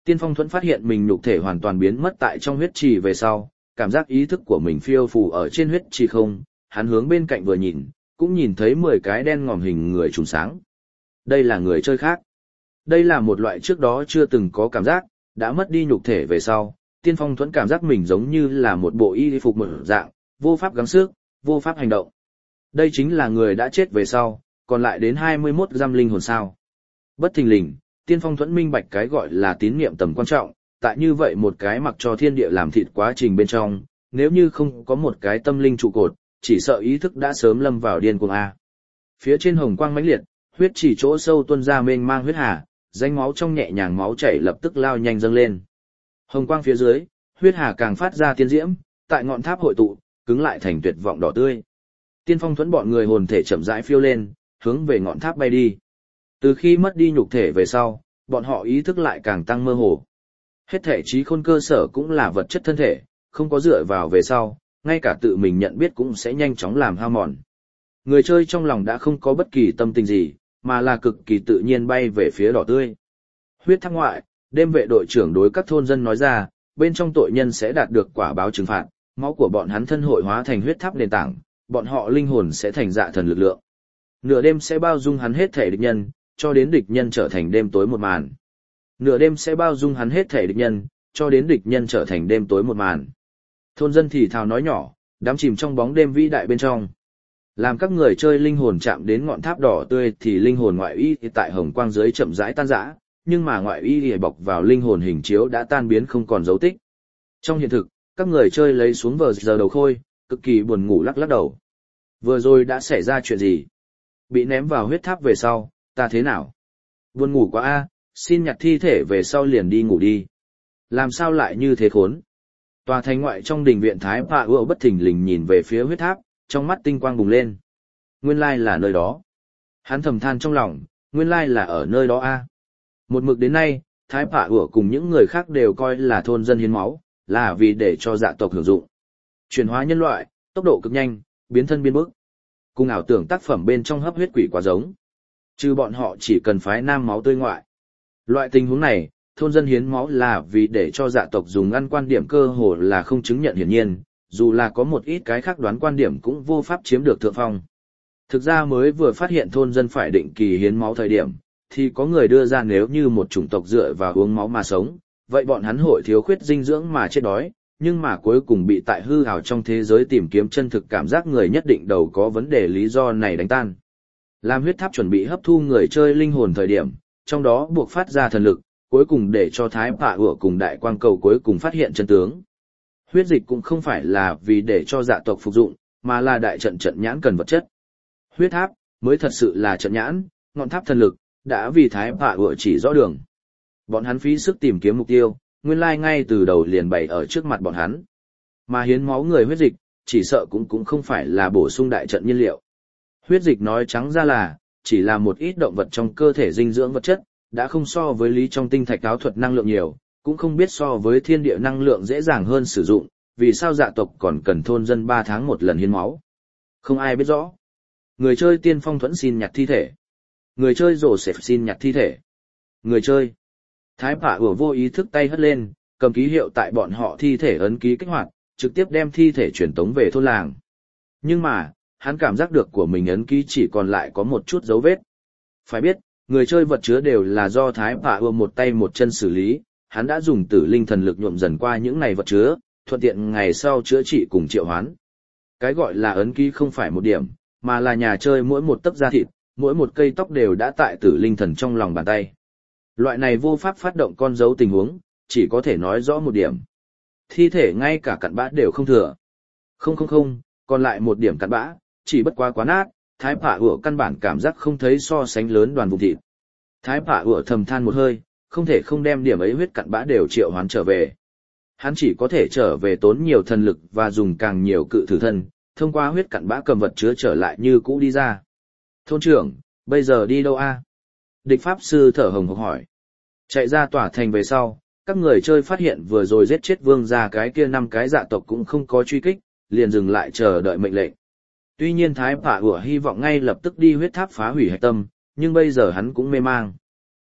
Tiên Phong Thuẫn phát hiện mình nhục thể hoàn toàn biến mất tại trong huyết trì về sau, cảm giác ý thức của mình phiêu phù ở trên huyết trì không, hắn hướng bên cạnh vừa nhìn, cũng nhìn thấy mười cái đen ngòm hình người trùng sáng. Đây là người chơi khác. Đây là một loại trước đó chưa từng có cảm giác, đã mất đi nhục thể về sau, Tiên Phong Thuẫn cảm giác mình giống như là một bộ y phục một dạng, vô pháp gắng sức, vô pháp hành động. Đây chính là người đã chết về sau, còn lại đến hai mươi mốt giam linh hồn sao. Bất thình lình, Tiên Phong Thuẫn minh bạch cái gọi là tín niệm tầm quan trọng, tại như vậy một cái mặc cho thiên địa làm thịt quá trình bên trong, nếu như không có một cái tâm linh trụ cột, chỉ sợ ý thức đã sớm lâm vào điên cuồng A. Phía trên hồng quang mãnh liệt, huyết chỉ chỗ sâu tuôn ra mênh mang huyết hà, danh máu trong nhẹ nhàng máu chảy lập tức lao nhanh dâng lên. Hồng quang phía dưới, huyết hà càng phát ra tiên diễm, tại ngọn tháp hội tụ, cứng lại thành tuyệt vọng đỏ tươi. Tiên Phong Thuẫn bọn người hồn thể chậm rãi phiêu lên, hướng về ngọn tháp bay đi. Từ khi mất đi nhục thể về sau, bọn họ ý thức lại càng tăng mơ hồ. Hết thể trí khôn cơ sở cũng là vật chất thân thể, không có dựa vào về sau, ngay cả tự mình nhận biết cũng sẽ nhanh chóng làm hao mòn. Người chơi trong lòng đã không có bất kỳ tâm tình gì, mà là cực kỳ tự nhiên bay về phía đỏ tươi. Huyết tháp ngoại, đêm vệ đội trưởng đối các thôn dân nói ra, bên trong tội nhân sẽ đạt được quả báo trừng phạt, máu của bọn hắn thân hội hóa thành huyết tháp nền tảng, bọn họ linh hồn sẽ thành dạ thần lực lượng. Nửa đêm sẽ bao dung hắn hết thể địch nhân, cho đến địch nhân trở thành đêm tối một màn. Nửa đêm sẽ bao dung hắn hết thể địch nhân, cho đến địch nhân trở thành đêm tối một màn. Thôn dân thì thào nói nhỏ, đắm chìm trong bóng đêm vĩ đại bên trong. Làm các người chơi linh hồn chạm đến ngọn tháp đỏ tươi thì linh hồn ngoại y tại hồng quang dưới chậm rãi tan rã, nhưng mà ngoại y thì bọc vào linh hồn hình chiếu đã tan biến không còn dấu tích. Trong hiện thực, các người chơi lấy xuống vờ giờ đầu khôi, cực kỳ buồn ngủ lắc lắc đầu. Vừa rồi đã xảy ra chuyện gì? Bị ném vào huyết tháp về sau, ta thế nào? Buồn ngủ quá a, xin nhặt thi thể về sau liền đi ngủ đi. Làm sao lại như thế khốn? Tòa thành ngoại trong đình viện Thái Pạ Ưa bất thình lình nhìn về phía huyết tháp, trong mắt tinh quang bùng lên. Nguyên lai là nơi đó. Hắn thầm than trong lòng, nguyên lai là ở nơi đó a. Một mực đến nay, Thái Pạ Ưa cùng những người khác đều coi là thôn dân hiến máu, là vì để cho dạ tộc hưởng dụng. Chuyển hóa nhân loại, tốc độ cực nhanh, biến thân biến bức. Cùng ảo tưởng tác phẩm bên trong hấp huyết quỷ quá giống. Chứ bọn họ chỉ cần phái nam máu tươi ngoại. Loại tình huống này, thôn dân hiến máu là vì để cho dạ tộc dùng ăn quan điểm cơ hồ là không chứng nhận hiển nhiên, dù là có một ít cái khác đoán quan điểm cũng vô pháp chiếm được thượng phong. Thực ra mới vừa phát hiện thôn dân phải định kỳ hiến máu thời điểm, thì có người đưa ra nếu như một chủng tộc dựa vào uống máu mà sống, vậy bọn hắn hội thiếu khuyết dinh dưỡng mà chết đói, nhưng mà cuối cùng bị tại hư ảo trong thế giới tìm kiếm chân thực cảm giác người nhất định đầu có vấn đề lý do này đánh tan. Làm huyết tháp chuẩn bị hấp thu người chơi linh hồn thời điểm, trong đó buộc phát ra thần lực, cuối cùng để cho Thái Pạ Ửa cùng Đại Quang Cầu cuối cùng phát hiện chân tướng. Huyết dịch cũng không phải là vì để cho dạ tộc phục dụng, mà là đại trận trận nhãn cần vật chất. Huyết tháp mới thật sự là trận nhãn, ngọn tháp thần lực đã vì Thái Pạ Ửa chỉ rõ đường. Bọn hắn phí sức tìm kiếm mục tiêu, nguyên lai ngay từ đầu liền bày ở trước mặt bọn hắn. Mà hiến máu người huyết dịch, chỉ sợ cũng cũng không phải là bổ sung đại trận nhiên liệu. Huyết dịch nói trắng ra là, chỉ là một ít động vật trong cơ thể dinh dưỡng vật chất, đã không so với lý trong tinh thạch áo thuật năng lượng nhiều, cũng không biết so với thiên địa năng lượng dễ dàng hơn sử dụng, vì sao dạ tộc còn cần thôn dân ba tháng một lần hiến máu. Không ai biết rõ. Người chơi Tiên Phong Thuẫn xin nhặt thi thể. Người chơi rổ xẹp xin nhặt thi thể. Người chơi. Thái Pạ Ửa vô ý thức tay hất lên, cầm ký hiệu tại bọn họ thi thể ấn ký kích hoạt, trực tiếp đem thi thể truyền tống về thôn làng. Nhưng mà, hắn cảm giác được của mình ấn ký chỉ còn lại có một chút dấu vết. Phải biết, người chơi vật chứa đều là do Thái Pạ Ưa một tay một chân xử lý, hắn đã dùng tử linh thần lực nhuộm dần qua những này vật chứa, thuận tiện ngày sau chữa trị cùng triệu hoán. Cái gọi là ấn ký không phải một điểm, mà là nhà chơi mỗi một tấc da thịt, mỗi một cây tóc đều đã tại tử linh thần trong lòng bàn tay. Loại này vô pháp phát động con dấu tình huống, chỉ có thể nói rõ một điểm. Thi thể ngay cả cặn bã đều không thừa. Không không không, còn lại một điểm cặn bã, chỉ bất quá quá nát, Thái Pạ Ửa căn bản cảm giác không thấy so sánh lớn đoàn vùng thịt. Thái Pạ Ửa thầm than một hơi, không thể không đem điểm ấy huyết cặn bã đều triệu hoán trở về. Hắn chỉ có thể trở về tốn nhiều thần lực và dùng càng nhiều cự thử thân, thông qua huyết cặn bã cầm vật chứa trở lại như cũ đi ra. Thôn trưởng, bây giờ đi đâu a? Địch Pháp Sư thở hồng hộc hỏi. Chạy ra tỏa thành về sau, các người chơi phát hiện vừa rồi giết chết vương gia cái kia năm cái dạ tộc cũng không có truy kích, liền dừng lại chờ đợi mệnh lệnh. Tuy nhiên Thái Pạ Ửa hy vọng ngay lập tức đi huyết tháp phá hủy hạch tâm, nhưng bây giờ hắn cũng mê mang.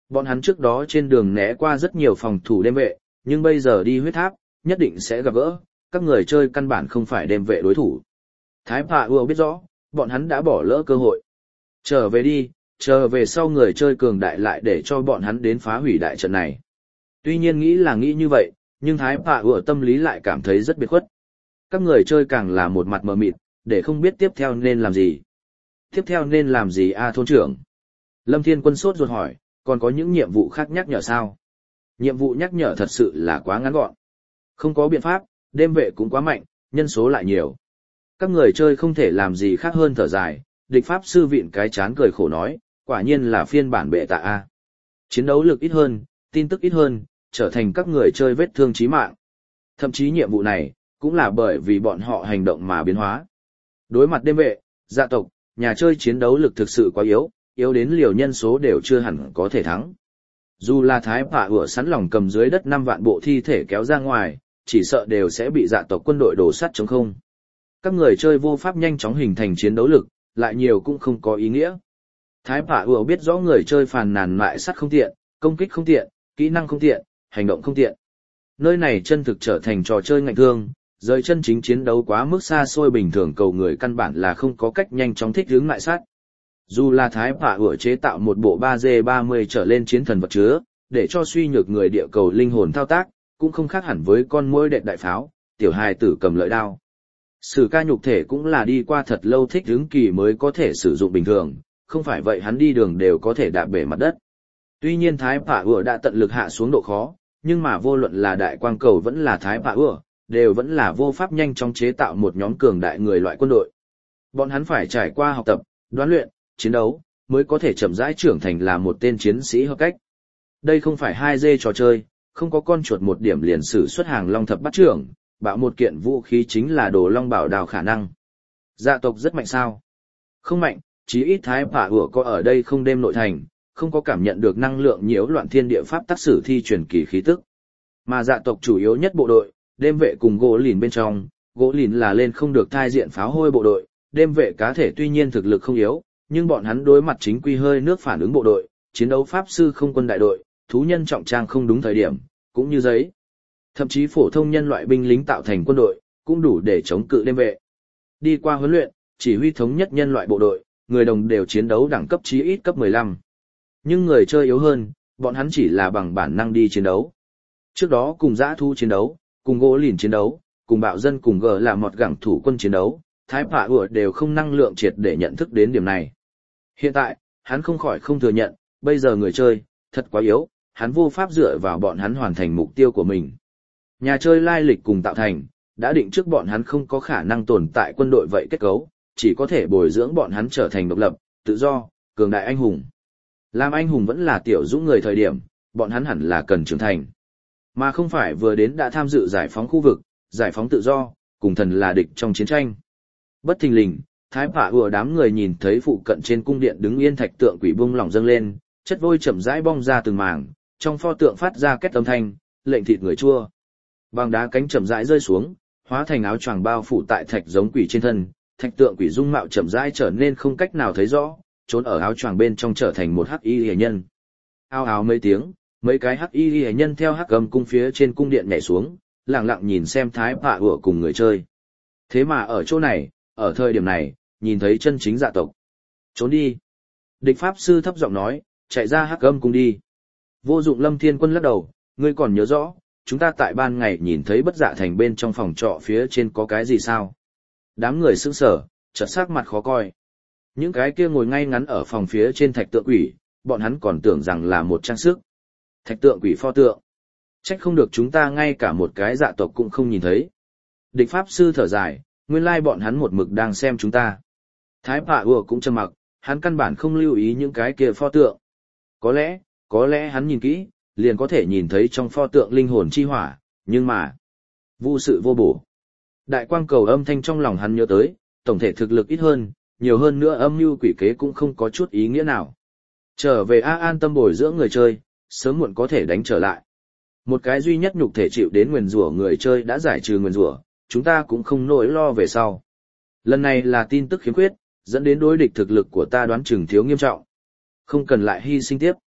Bọn hắn trước đó trên đường né qua rất nhiều phòng thủ đêm vệ, nhưng bây giờ đi huyết tháp, nhất định sẽ gặp gỡ, các người chơi căn bản không phải đêm vệ đối thủ. Thái Phạ Ưa biết rõ, bọn hắn đã bỏ lỡ cơ hội. Trở về đi, trở về sau người chơi cường đại lại để cho bọn hắn đến phá hủy đại trận này. Tuy nhiên nghĩ là nghĩ như vậy, nhưng Thái Phạ Ưa tâm lý lại cảm thấy rất biệt khuất. Các người chơi càng là một mặt mờ mịt, để không biết tiếp theo nên làm gì. Tiếp theo nên làm gì a thôn trưởng? Lâm Thiên Quân sốt ruột hỏi, còn có những nhiệm vụ khác nhắc nhở sao? Nhiệm vụ nhắc nhở thật sự là quá ngắn gọn. Không có biện pháp, đêm vệ cũng quá mạnh, nhân số lại nhiều. Các người chơi không thể làm gì khác hơn thở dài, địch pháp sư vịn cái chán cười khổ nói, quả nhiên là phiên bản bệ tạ A. Chiến đấu lực ít hơn, tin tức ít hơn, trở thành các người chơi vết thương chí mạng. Thậm chí nhiệm vụ này, cũng là bởi vì bọn họ hành động mà biến hóa. Đối mặt đêm vệ, dạ tộc, nhà chơi chiến đấu lực thực sự quá yếu, yếu đến liều nhân số đều chưa hẳn có thể thắng. Dù là Thái Phạ Ưa sẵn lòng cầm dưới đất năm vạn bộ thi thể kéo ra ngoài, chỉ sợ đều sẽ bị dạ tộc quân đội đổ sắt chống không. Các người chơi vô pháp nhanh chóng hình thành chiến đấu lực, lại nhiều cũng không có ý nghĩa. Thái Phạ Ưa biết rõ người chơi phàn nàn lại sắt không tiện, công kích không tiện, kỹ năng không tiện, hành động không tiện. Nơi này chân thực trở thành trò chơi ngạnh thương, rời chân chính chiến đấu quá mức xa xôi bình thường cầu người căn bản là không có cách nhanh chóng thích ứng lại sắt. Dù là Thái Phạ Ưa chế tạo một bộ ba G ba mươi trở lên chiến thần vật chứa, để cho suy nhược người địa cầu linh hồn thao tác, cũng không khác hẳn với con muỗi đệm đại pháo, tiểu hài tử cầm lợi đao. Sử ca nhục thể cũng là đi qua thật lâu thích ứng kỳ mới có thể sử dụng bình thường, không phải vậy hắn đi đường đều có thể đạp bể mặt đất. Tuy nhiên Thái Phạ Ưa đã tận lực hạ xuống độ khó, nhưng mà vô luận là đại quang cầu vẫn là Thái Phạ Ưa, đều vẫn là vô pháp nhanh chóng chế tạo một nhóm cường đại người loại quân đội. Bọn hắn phải trải qua học tập, đoán luyện, chiến đấu, mới có thể chậm rãi trưởng thành là một tên chiến sĩ hợp cách. Đây không phải hai D trò chơi, không có con chuột một điểm liền sử xuất hàng long thập bắt trưởng, bạo một kiện vũ khí chính là đồ long bảo đào khả năng. Dạ tộc rất mạnh sao? Không mạnh, chí ít Thái Phạ Ưa có ở đây không đêm nội thành, không có cảm nhận được năng lượng nhiễu loạn thiên địa pháp tác sử thi truyền kỳ khí tức. Mà dạ tộc chủ yếu nhất bộ đội, đêm vệ cùng gỗ lìn bên trong, gỗ lìn là lên không được thai diện pháo hôi bộ đội, đêm vệ cá thể tuy nhiên thực lực không yếu, nhưng bọn hắn đối mặt chính quy hơi nước phản ứng bộ đội, chiến đấu pháp sư không quân đại đội, thú nhân trọng trang không đúng thời điểm, cũng như giấy. Thậm chí phổ thông nhân loại binh lính tạo thành quân đội, cũng đủ để chống cự đêm vệ. Đi qua huấn luyện, chỉ huy thống nhất nhân loại bộ đội, người đồng đều chiến đấu đẳng cấp chí ít cấp mười lăm. Nhưng người chơi yếu hơn, bọn hắn chỉ là bằng bản năng đi chiến đấu. Trước đó cùng dã thu chiến đấu, cùng gỗ lìn chiến đấu, cùng bạo dân cùng gờ là một gẳng thủ quân chiến đấu, Thái Phạ Ưa đều không năng lượng triệt để nhận thức đến điểm này. Hiện tại, hắn không khỏi không thừa nhận, bây giờ người chơi, thật quá yếu, hắn vô pháp dựa vào bọn hắn hoàn thành mục tiêu của mình. Nhà chơi lai lịch cùng tạo thành, đã định trước bọn hắn không có khả năng tồn tại quân đội vậy kết cấu, chỉ có thể bồi dưỡng bọn hắn trở thành độc lập, tự do, cường đại anh hùng. Làm anh hùng vẫn là tiểu dũng người thời điểm, bọn hắn hẳn là cần trưởng thành. Mà không phải vừa đến đã tham dự giải phóng khu vực, giải phóng tự do, cùng thần là địch trong chiến tranh. Bất thình lình, Thái Phạ Ưa đám người nhìn thấy phụ cận trên cung điện đứng yên thạch tượng quỷ bung lỏng dâng lên, chất vôi chậm rãi bong ra từng mảng, trong pho tượng phát ra két âm thanh, lệnh thịt người chua. Bằng đá cánh chậm rãi rơi xuống, hóa thành áo choàng bao phủ tại thạch giống quỷ trên thân, thạch tượng quỷ dung mạo chậm rãi trở nên không cách nào thấy rõ, trốn ở áo choàng bên trong trở thành một hắc y liễu nhân. Ao ào mấy tiếng, mấy cái hắc y liễu nhân theo hắc cầm cung phía trên cung điện nhảy xuống, lặng lặng nhìn xem Thái Phạ Ưa cùng người chơi. Thế mà ở chỗ này, ở thời điểm này, nhìn thấy chân chính dạ tộc. Trốn đi. Địch pháp sư thấp giọng nói, chạy ra hắc âm cung đi. Vô dụng. Lâm Thiên Quân lắc đầu, ngươi còn nhớ rõ, chúng ta tại ban ngày nhìn thấy bất dạ thành bên trong phòng trọ phía trên có cái gì sao? Đám người sững sờ, chợt sắc mặt khó coi. Những cái kia ngồi ngay ngắn ở phòng phía trên thạch tượng quỷ, bọn hắn còn tưởng rằng là một trang sức. Thạch tượng quỷ pho tượng. Trách không được chúng ta ngay cả một cái dạ tộc cũng không nhìn thấy. Địch pháp sư thở dài, nguyên lai bọn hắn một mực đang xem chúng ta. Thái Phạ Ưa cũng trầm mặc, hắn căn bản không lưu ý những cái kia pho tượng. Có lẽ, có lẽ hắn nhìn kỹ, liền có thể nhìn thấy trong pho tượng linh hồn chi hỏa, nhưng mà, vô sự vô bổ. Đại quang cầu âm thanh trong lòng hắn nhớ tới, tổng thể thực lực ít hơn, nhiều hơn nữa âm mưu quỷ kế cũng không có chút ý nghĩa nào. Trở về A an tâm bồi dưỡng người chơi, sớm muộn có thể đánh trở lại. Một cái duy nhất nhục thể chịu đến nguyền rủa người chơi đã giải trừ nguyền rủa, chúng ta cũng không nỗi lo về sau. Lần này là tin tức khiếm khuyết, dẫn đến đối địch thực lực của ta đoán chừng thiếu nghiêm trọng. Không cần lại hy sinh tiếp.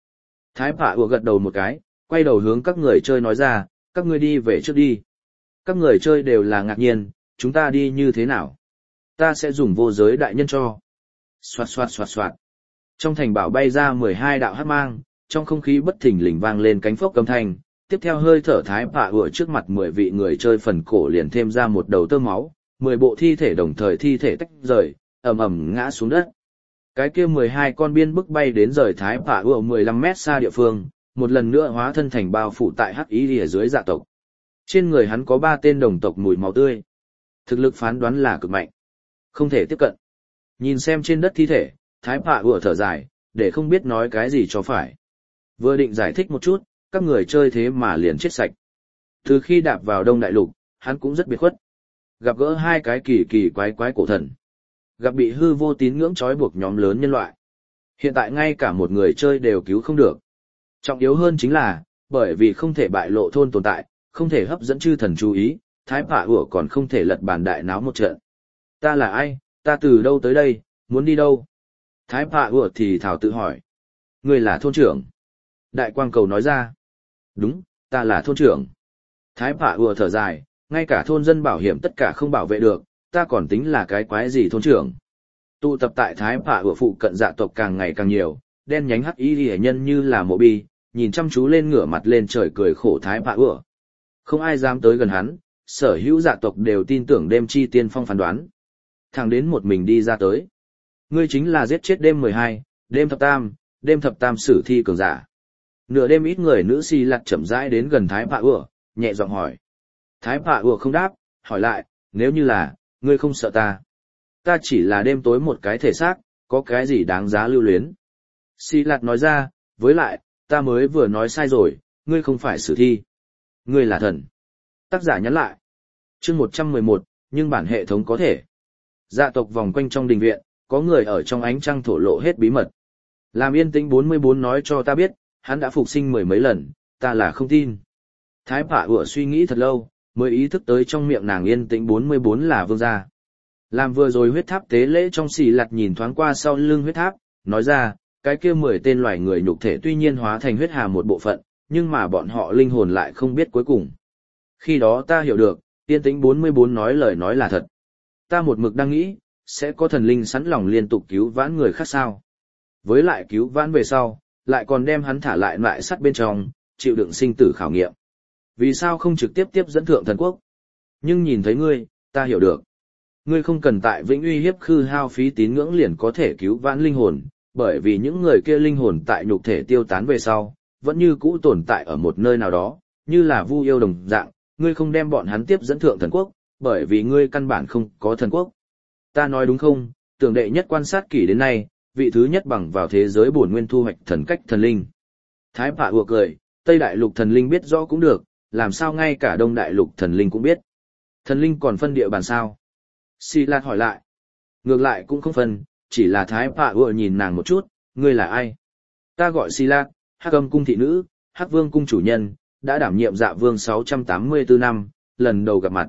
Thái Phạ ùa gật đầu một cái, quay đầu hướng các người chơi nói ra, các ngươi đi về trước đi. Các người chơi đều là ngạc nhiên, chúng ta đi như thế nào? Ta sẽ dùng vô giới đại nhân cho. Xoạt xoạt xoạt xoạt. Trong thành bảo bay ra mười hai đạo hắc mang, trong không khí bất thình lình vang lên cánh phốc âm thanh, tiếp theo hơi thở Thái Phạ ùa trước mặt mười vị người chơi phần cổ liền thêm ra một đầu tơ máu, mười bộ thi thể đồng thời thi thể tách rời, ầm ầm ngã xuống đất. Cái kia mười hai con biên bức bay đến rời Thái Phạ ùa mười lăm mét xa địa phương, một lần nữa hóa thân thành bao phủ tại hắc ý ở dưới dạ tộc. Trên người hắn có ba tên đồng tộc mùi máu tươi. Thực lực phán đoán là cực mạnh. Không thể tiếp cận. Nhìn xem trên đất thi thể, Thái Phạ ùa thở dài, để không biết nói cái gì cho phải. Vừa định giải thích một chút, các người chơi thế mà liền chết sạch. Từ khi đạp vào Đông Đại Lục, hắn cũng rất biệt khuất. Gặp gỡ hai cái kỳ kỳ quái quái cổ thần. Gặp bị hư vô tín ngưỡng trói buộc nhóm lớn nhân loại. Hiện tại ngay cả một người chơi đều cứu không được. Trọng yếu hơn chính là, bởi vì không thể bại lộ thôn tồn tại, không thể hấp dẫn chư thần chú ý, Thái Phạ ùa còn không thể lật bàn đại náo một trận. Ta là ai, ta từ đâu tới đây, muốn đi đâu? Thái Phạ ùa thì thảo tự hỏi. Ngươi là thôn trưởng. Đại quang cầu nói ra. Đúng, ta là thôn trưởng. Thái Phạ ùa thở dài, ngay cả thôn dân bảo hiểm tất cả không bảo vệ được, ta còn tính là cái quái gì thôn trưởng. Tụ tập tại Thái Phạ ùa phụ cận dạ tộc càng ngày càng nhiều, đen nhánh hắc y hệ nhân như là mộ bi, nhìn chăm chú lên ngửa mặt lên trời cười khổ Thái Phạ ùa. Không ai dám tới gần hắn, sở hữu dạ tộc đều tin tưởng đêm chi tiên phong phán đoán. Thẳng đến một mình đi ra tới. Ngươi chính là giết chết đêm mười hai, đêm thập tam, đêm thập tam sử thi cường giả. Nửa đêm ít người nữ si lặt chậm rãi đến gần Thái Phạ ùa, nhẹ giọng hỏi. Thái Phạ ùa không đáp, hỏi lại, nếu như là, ngươi không sợ ta. Ta chỉ là đêm tối một cái thể xác, có cái gì đáng giá lưu luyến. Si lặt nói ra, với lại, ta mới vừa nói sai rồi, ngươi không phải sử thi. Ngươi là thần. Tác giả nhắn lại. Chương một trăm mười một, nhưng bản hệ thống có thể. Dạ tộc vòng quanh trong đình viện, có người ở trong ánh trăng thổ lộ hết bí mật. Làm yên tĩnh bốn mươi bốn nói cho ta biết, hắn đã phục sinh mười mấy lần, ta là không tin. Thái Phạ ùa suy nghĩ thật lâu, mới ý thức tới trong miệng nàng yên tĩnh bốn mươi bốn là vương gia. Làm vừa rồi huyết tháp tế lễ trong xì lặt nhìn thoáng qua sau lưng huyết tháp, nói ra, cái kia mười tên loài người nhục thể tuy nhiên hóa thành huyết hà một bộ phận, nhưng mà bọn họ linh hồn lại không biết cuối cùng. Khi đó ta hiểu được, yên tĩnh bốn mươi bốn nói lời nói là thật. Ta một mực đang nghĩ, sẽ có thần linh sẵn lòng liên tục cứu vãn người khác sao. Với lại cứu vãn về sau, lại còn đem hắn thả lại lại sắt bên trong, chịu đựng sinh tử khảo nghiệm. Vì sao không trực tiếp tiếp dẫn thượng thần quốc? Nhưng nhìn thấy ngươi, ta hiểu được. Ngươi không cần tại vĩnh uy hiếp khư hao phí tín ngưỡng liền có thể cứu vãn linh hồn, bởi vì những người kia linh hồn tại nhục thể tiêu tán về sau, vẫn như cũ tồn tại ở một nơi nào đó, như là vu yêu đồng dạng, ngươi không đem bọn hắn tiếp dẫn thượng thần quốc, bởi vì ngươi căn bản không có thần quốc. Ta nói đúng không? Tưởng đệ nhất quan sát kỷ đến nay, vị thứ nhất bằng vào thế giới bổn nguyên thu hoạch thần cách thần linh. Thái Phạ ùa cười, Tây Đại Lục thần linh biết rõ cũng được, làm sao ngay cả Đông Đại Lục thần linh cũng biết. Thần linh còn phân địa bàn sao? Si Lạt hỏi lại. Ngược lại cũng không phân, chỉ là Thái Phạ ùa nhìn nàng một chút, ngươi là ai? Ta gọi Si Lạt, Hắc Âm cung thị nữ, Hắc Vương cung chủ nhân, đã đảm nhiệm Dạ Vương sáu trăm tám mươi tư năm, lần đầu gặp mặt.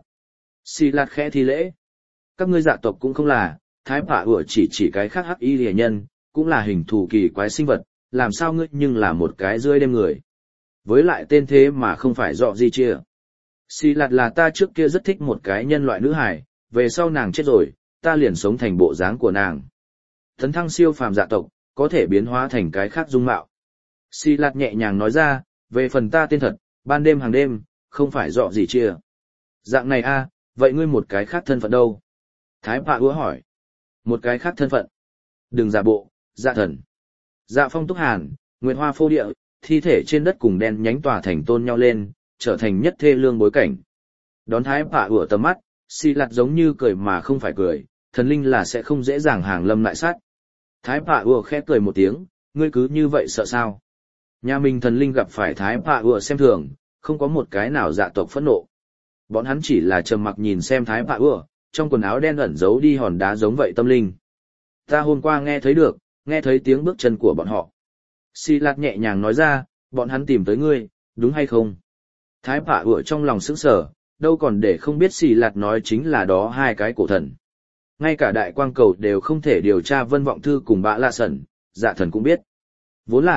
Si Lạt khẽ thi lễ. Các ngươi dạ tộc cũng không là, Thái Phạ ùa chỉ chỉ cái khác hắc y rìa nhân, cũng là hình thù kỳ quái sinh vật, làm sao ngươi nhưng là một cái rơi đêm người. Với lại tên thế mà không phải dọ gì chia. Si Lạt là ta trước kia rất thích một cái nhân loại nữ hài, về sau nàng chết rồi, ta liền sống thành bộ dáng của nàng. Tấn thăng siêu phàm dạ tộc, có thể biến hóa thành cái khác dung mạo. Si Lạt nhẹ nhàng nói ra, về phần ta tên thật, ban đêm hàng đêm, không phải dọ gì chia. Dạng này a, vậy ngươi một cái khác thân phận đâu? Thái Phạ ùa hỏi. Một cái khác thân phận. Đừng giả bộ, dạ thần. Dạ phong túc hàn, nguyệt hoa phô địa, thi thể trên đất cùng đen nhánh tòa thành tôn nhau lên, trở thành nhất thê lương bối cảnh. Đón Thái Phạ ùa tầm mắt, Si Lạt giống như cười mà không phải cười, thần linh là sẽ không dễ dàng hàng lâm lại sát. Thái Phạ ùa khẽ cười một tiếng, ngươi cứ như vậy sợ sao? Nhà mình thần linh gặp phải Thái Phạ ùa xem thường, không có một cái nào dạ tộc phẫn nộ. Bọn hắn chỉ là trầm mặc nhìn xem Thái Phạ ùa, trong quần áo đen ẩn giấu đi hòn đá giống vậy tâm linh. Ta hôm qua nghe thấy được, nghe thấy tiếng bước chân của bọn họ. Si Lạt nhẹ nhàng nói ra, bọn hắn tìm tới ngươi, đúng hay không? Thái Phạ ùa trong lòng sững sờ, đâu còn để không biết Si Lạt nói chính là đó hai cái cổ thần. Ngay cả đại quang cầu đều không thể điều tra vân vọng thư cùng bạ lạ sẩn, dạ thần cũng biết. Vốn là,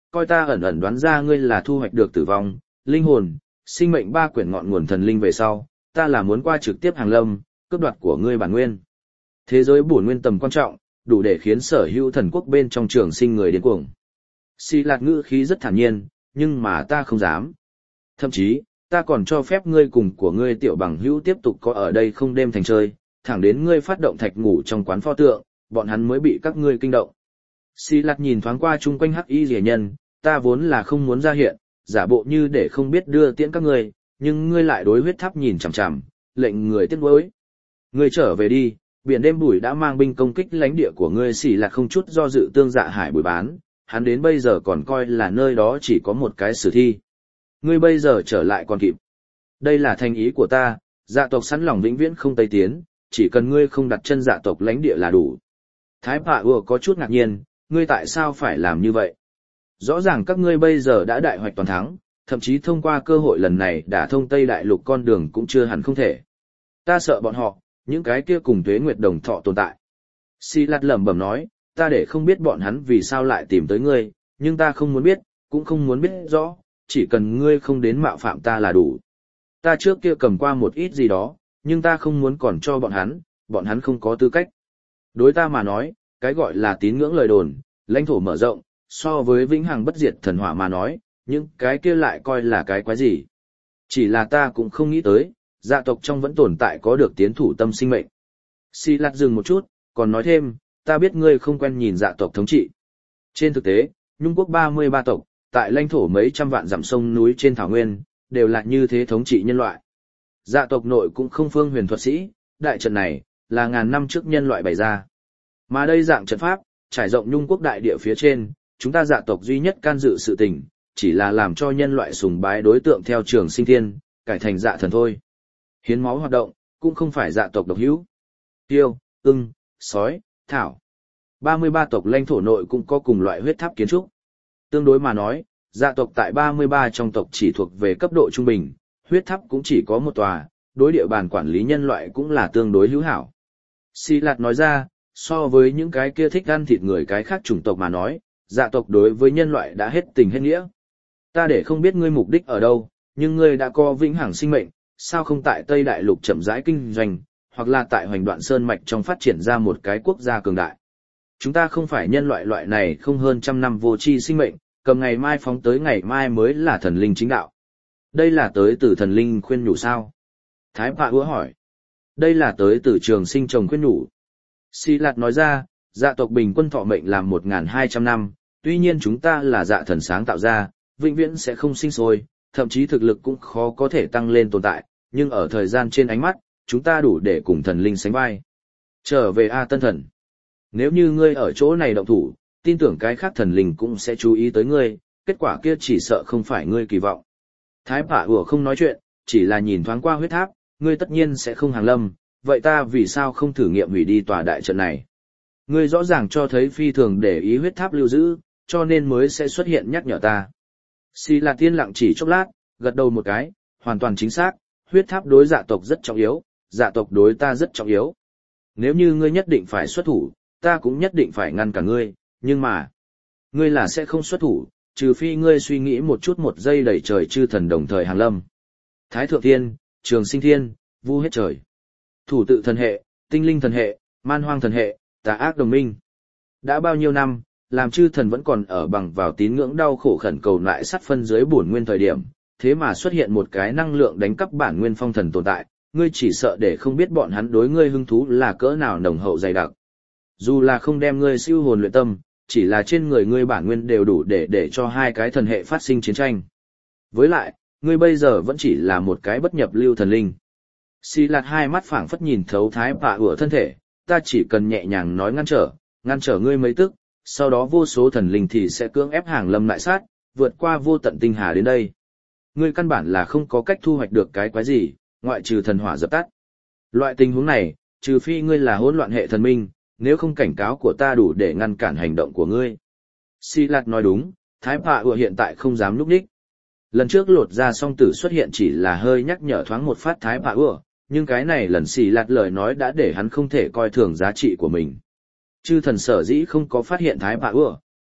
coi ta ẩn ẩn đoán ra ngươi là thu hoạch được tử vong, linh hồn, sinh mệnh ba quyển ngọn nguồn thần linh về sau, ta là muốn qua trực tiếp hàng lâm, cướp đoạt của ngươi bản nguyên. Thế giới bổn nguyên tầm quan trọng, đủ để khiến sở hữu thần quốc bên trong trường sinh người điên cuồng. Xì Lạt ngữ khí rất thản nhiên, nhưng mà ta không dám. Thậm chí, ta còn cho phép ngươi cùng của ngươi tiểu bằng hữu tiếp tục có ở đây không đêm thành chơi, thẳng đến ngươi phát động thạch ngủ trong quán pho tượng, bọn hắn mới bị các ngươi kinh động. Xì Lạt nhìn thoáng qua chung quanh hắc y rìa nhân, ta vốn là không muốn ra hiện, giả bộ như để không biết đưa tiễn các ngươi, nhưng ngươi lại đối huyết tháp nhìn chằm chằm, lệnh người tiếc nuối. Ngươi trở về đi, biển đêm bùi đã mang binh công kích lãnh địa của ngươi. Xì Lạt không chút do dự tương dạ hải bùi bán, hắn đến bây giờ còn coi là nơi đó chỉ có một cái sử thi. Ngươi bây giờ trở lại còn kịp. Đây là thành ý của ta, dạ tộc sẵn lòng vĩnh viễn không tây tiến, chỉ cần ngươi không đặt chân dạ tộc lãnh địa là đủ. Thái Phạ Ùa có chút ngạc nhiên, ngươi tại sao phải làm như vậy? Rõ ràng các ngươi bây giờ đã đại hoạch toàn thắng, thậm chí thông qua cơ hội lần này đã thông Tây Đại Lục con đường cũng chưa hẳn không thể. Ta sợ bọn họ, những cái kia cùng Tuế Nguyệt đồng thọ tồn tại. Xì Lạt lẩm bẩm nói, ta để không biết bọn hắn vì sao lại tìm tới ngươi, nhưng ta không muốn biết, cũng không muốn biết rõ, chỉ cần ngươi không đến mạo phạm ta là đủ. Ta trước kia cầm qua một ít gì đó, nhưng ta không muốn còn cho bọn hắn, bọn hắn không có tư cách. Đối ta mà nói, cái gọi là tín ngưỡng lời đồn, lãnh thổ mở rộng, so với vĩnh hằng bất diệt thần hỏa mà nói, những cái kia lại coi là cái quái gì. Chỉ là ta cũng không nghĩ tới, dạ tộc trong vẫn tồn tại có được tiến thủ tâm sinh mệnh. Xì Lạt dừng một chút, còn nói thêm, ta biết ngươi không quen nhìn dạ tộc thống trị. Trên thực tế, Nhung quốc ba mươi ba tộc, tại lãnh thổ mấy trăm vạn dặm sông núi trên thảo nguyên, đều là như thế thống trị nhân loại. Dạ tộc nội cũng không phương huyền thuật sĩ, đại trận này, là ngàn năm trước nhân loại bày ra. Mà đây dạng trận pháp, trải rộng Nhung quốc đại địa phía trên, chúng ta dạ tộc duy nhất can dự sự tình, chỉ là làm cho nhân loại sùng bái đối tượng theo trường sinh thiên, cải thành dạ thần thôi. Hiến máu hoạt động, cũng không phải dạ tộc độc hữu. Tiêu, ưng, sói, thảo. ba mươi ba tộc lãnh thổ nội cũng có cùng loại huyết tháp kiến trúc. Tương đối mà nói, dạ tộc tại ba mươi ba trong tộc chỉ thuộc về cấp độ trung bình, huyết tháp cũng chỉ có một tòa, đối địa bàn quản lý nhân loại cũng là tương đối hữu hảo. Xì Lạt nói ra, so với những cái kia thích ăn thịt người cái khác chủng tộc mà nói, dạ tộc đối với nhân loại đã hết tình hết nghĩa. Ta để không biết ngươi mục đích ở đâu, nhưng ngươi đã có vĩnh hằng sinh mệnh, sao không tại Tây Đại Lục chậm rãi kinh doanh, hoặc là tại Hoành Đoạn Sơn mạch trong phát triển ra một cái quốc gia cường đại. Chúng ta không phải nhân loại loại này không hơn trăm năm vô tri sinh mệnh, cầm ngày mai phóng tới ngày mai mới là thần linh chính đạo. Đây là tới từ thần linh khuyên nhủ sao? Thái Phạ Ùa hỏi. Đây là tới từ trường sinh chồng khuyên nhủ. Xì Lạt nói ra, dạ tộc bình quân thọ mệnh làm một nghìn hai trăm năm, tuy nhiên chúng ta là dạ thần sáng tạo ra, vĩnh viễn sẽ không sinh sôi, thậm chí thực lực cũng khó có thể tăng lên tồn tại, nhưng ở thời gian trên ánh mắt, chúng ta đủ để cùng thần linh sánh vai. Trở về A Tân Thần. Nếu như ngươi ở chỗ này động thủ, tin tưởng cái khác thần linh cũng sẽ chú ý tới ngươi, kết quả kia chỉ sợ không phải ngươi kỳ vọng. Thái Phạ Ùa không nói chuyện, chỉ là nhìn thoáng qua huyết tháp, ngươi tất nhiên sẽ không hàng lâm, vậy ta vì sao không thử nghiệm hủy đi tòa đại trận này? Ngươi rõ ràng cho thấy phi thường để ý huyết tháp lưu giữ, cho nên mới sẽ xuất hiện nhắc nhở ta. Xì Lạt tiên lặng chỉ chốc lát, gật đầu một cái, hoàn toàn chính xác, huyết tháp đối dạ tộc rất trọng yếu, dạ tộc đối ta rất trọng yếu. Nếu như ngươi nhất định phải xuất thủ, ta cũng nhất định phải ngăn cả ngươi, nhưng mà, ngươi là sẽ không xuất thủ, trừ phi ngươi suy nghĩ một chút một giây đẩy trời chư thần đồng thời hàng lâm. Thái Thượng Thiên, Trường Sinh Thiên, Vu hết trời. Thủ tự thần hệ, tinh linh thần hệ, man hoang thần hệ, tà ác đồng minh. Đã bao nhiêu năm, làm chư thần vẫn còn ở bằng vào tín ngưỡng đau khổ khẩn cầu lại sát phân dưới bổn nguyên thời điểm, thế mà xuất hiện một cái năng lượng đánh cắp bản nguyên phong thần tồn tại, ngươi chỉ sợ để không biết bọn hắn đối ngươi hứng thú là cỡ nào nồng hậu dày đặc. Dù là không đem ngươi siêu hồn luyện tâm, chỉ là trên người ngươi bản nguyên đều đủ để để cho hai cái thần hệ phát sinh chiến tranh. Với lại, ngươi bây giờ vẫn chỉ là một cái bất nhập lưu thần linh. Xì Lạt hai mắt phảng phất nhìn thấu Thái Phạ Ùa thân thể, ta chỉ cần nhẹ nhàng nói ngăn trở, ngăn trở ngươi mấy tức, sau đó vô số thần linh thì sẽ cưỡng ép hàng lâm lại sát, vượt qua vô tận tinh hà đến đây. Ngươi căn bản là không có cách thu hoạch được cái quái gì, ngoại trừ thần hỏa dập tắt. Loại tình huống này, trừ phi ngươi là hỗn loạn hệ thần minh, nếu không cảnh cáo của ta đủ để ngăn cản hành động của ngươi. Xì Lạt nói đúng, Thái Phạ Ùa hiện tại không dám núp đích. Lần trước lột ra song tử xuất hiện chỉ là hơi nhắc nhở thoáng một phát Thái Phạ Ùa, nhưng cái này lần Xì Lạt lời nói đã để hắn không thể coi thường giá trị của mình. Chư thần sở dĩ không có phát hiện Thái Phạ Ùa,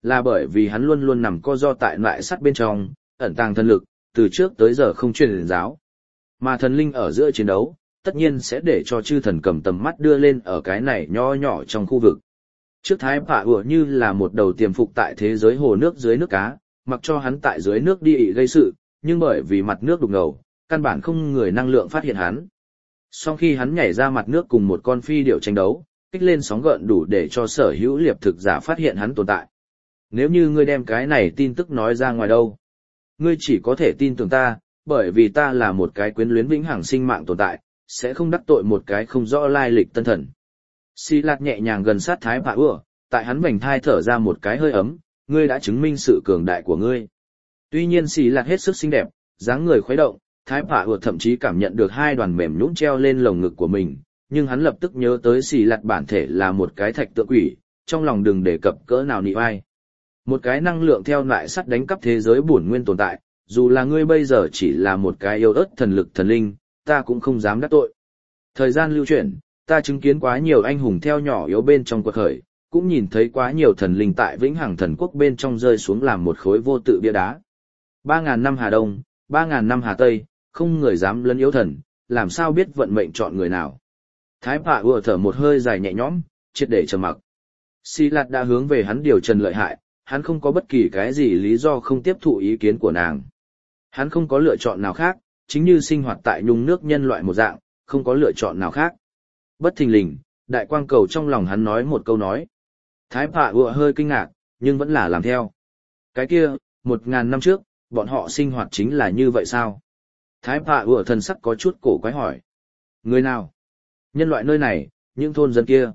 Là bởi vì hắn luôn luôn nằm co do tại loại sắt bên trong, ẩn tàng thần lực, từ trước tới giờ không truyền giáo. Mà thần linh ở giữa chiến đấu, tất nhiên sẽ để cho chư thần cầm tầm mắt đưa lên ở cái này nho nhỏ trong khu vực. Trước thái phạ ủa như là một đầu tiềm phục tại thế giới hồ nước dưới nước cá, mặc cho hắn tại dưới nước đi ị gây sự, nhưng bởi vì mặt nước đục ngầu, căn bản không người năng lượng phát hiện hắn. Sau khi hắn nhảy ra mặt nước cùng một con phi điểu tranh đấu, kích lên sóng gợn đủ để cho sở hữu liệp thực giả phát hiện hắn tồn tại. Nếu như ngươi đem cái này tin tức nói ra ngoài đâu, ngươi chỉ có thể tin tưởng ta, bởi vì ta là một cái quyến luyến vĩnh hằng sinh mạng tồn tại, sẽ không đắc tội một cái không rõ lai lịch tân thần. Xì Lạt nhẹ nhàng gần sát thái phạ ủa, tại hắn vành thai thở ra một cái hơi ấm, ngươi đã chứng minh sự cường đại của ngươi. Tuy nhiên Xì Lạt hết sức xinh đẹp, dáng người khuấy động, thái phạ ủa thậm chí cảm nhận được hai đoàn mềm nhũn treo lên lồng ngực của mình, nhưng hắn lập tức nhớ tới Xì Lạt bản thể là một cái thạch tượng quỷ, trong lòng đừng đề cập cỡ nào nị oai. Một cái năng lượng theo lại sắt đánh cắp thế giới bổn nguyên tồn tại, dù là ngươi bây giờ chỉ là một cái yêu ớt thần lực thần linh, ta cũng không dám đắc tội. Thời gian lưu chuyển, ta chứng kiến quá nhiều anh hùng theo nhỏ yếu bên trong quật khởi, cũng nhìn thấy quá nhiều thần linh tại vĩnh hằng thần quốc bên trong rơi xuống làm một khối vô tự bia đá. Ba ngàn năm Hà Đông, ba ngàn năm Hà Tây, không người dám lấn yếu thần, làm sao biết vận mệnh chọn người nào. Thái phạ ùa thở một hơi dài nhẹ nhõm, triệt để trầm mặc. Xì Lạt đã hướng về hắn điều trần lợi hại, hắn không có bất kỳ cái gì lý do không tiếp thụ ý kiến của nàng. Hắn không có lựa chọn nào khác, chính như sinh hoạt tại nhung nước nhân loại một dạng, không có lựa chọn nào khác. Bất thình lình, đại quang cầu trong lòng hắn nói một câu nói. Thái phạ ùa hơi kinh ngạc, nhưng vẫn là làm theo. Cái kia, một ngàn năm trước, bọn họ sinh hoạt chính là như vậy sao? Thái phạ ùa thần sắc có chút cổ quái hỏi. Người nào? Nhân loại nơi này, những thôn dân kia.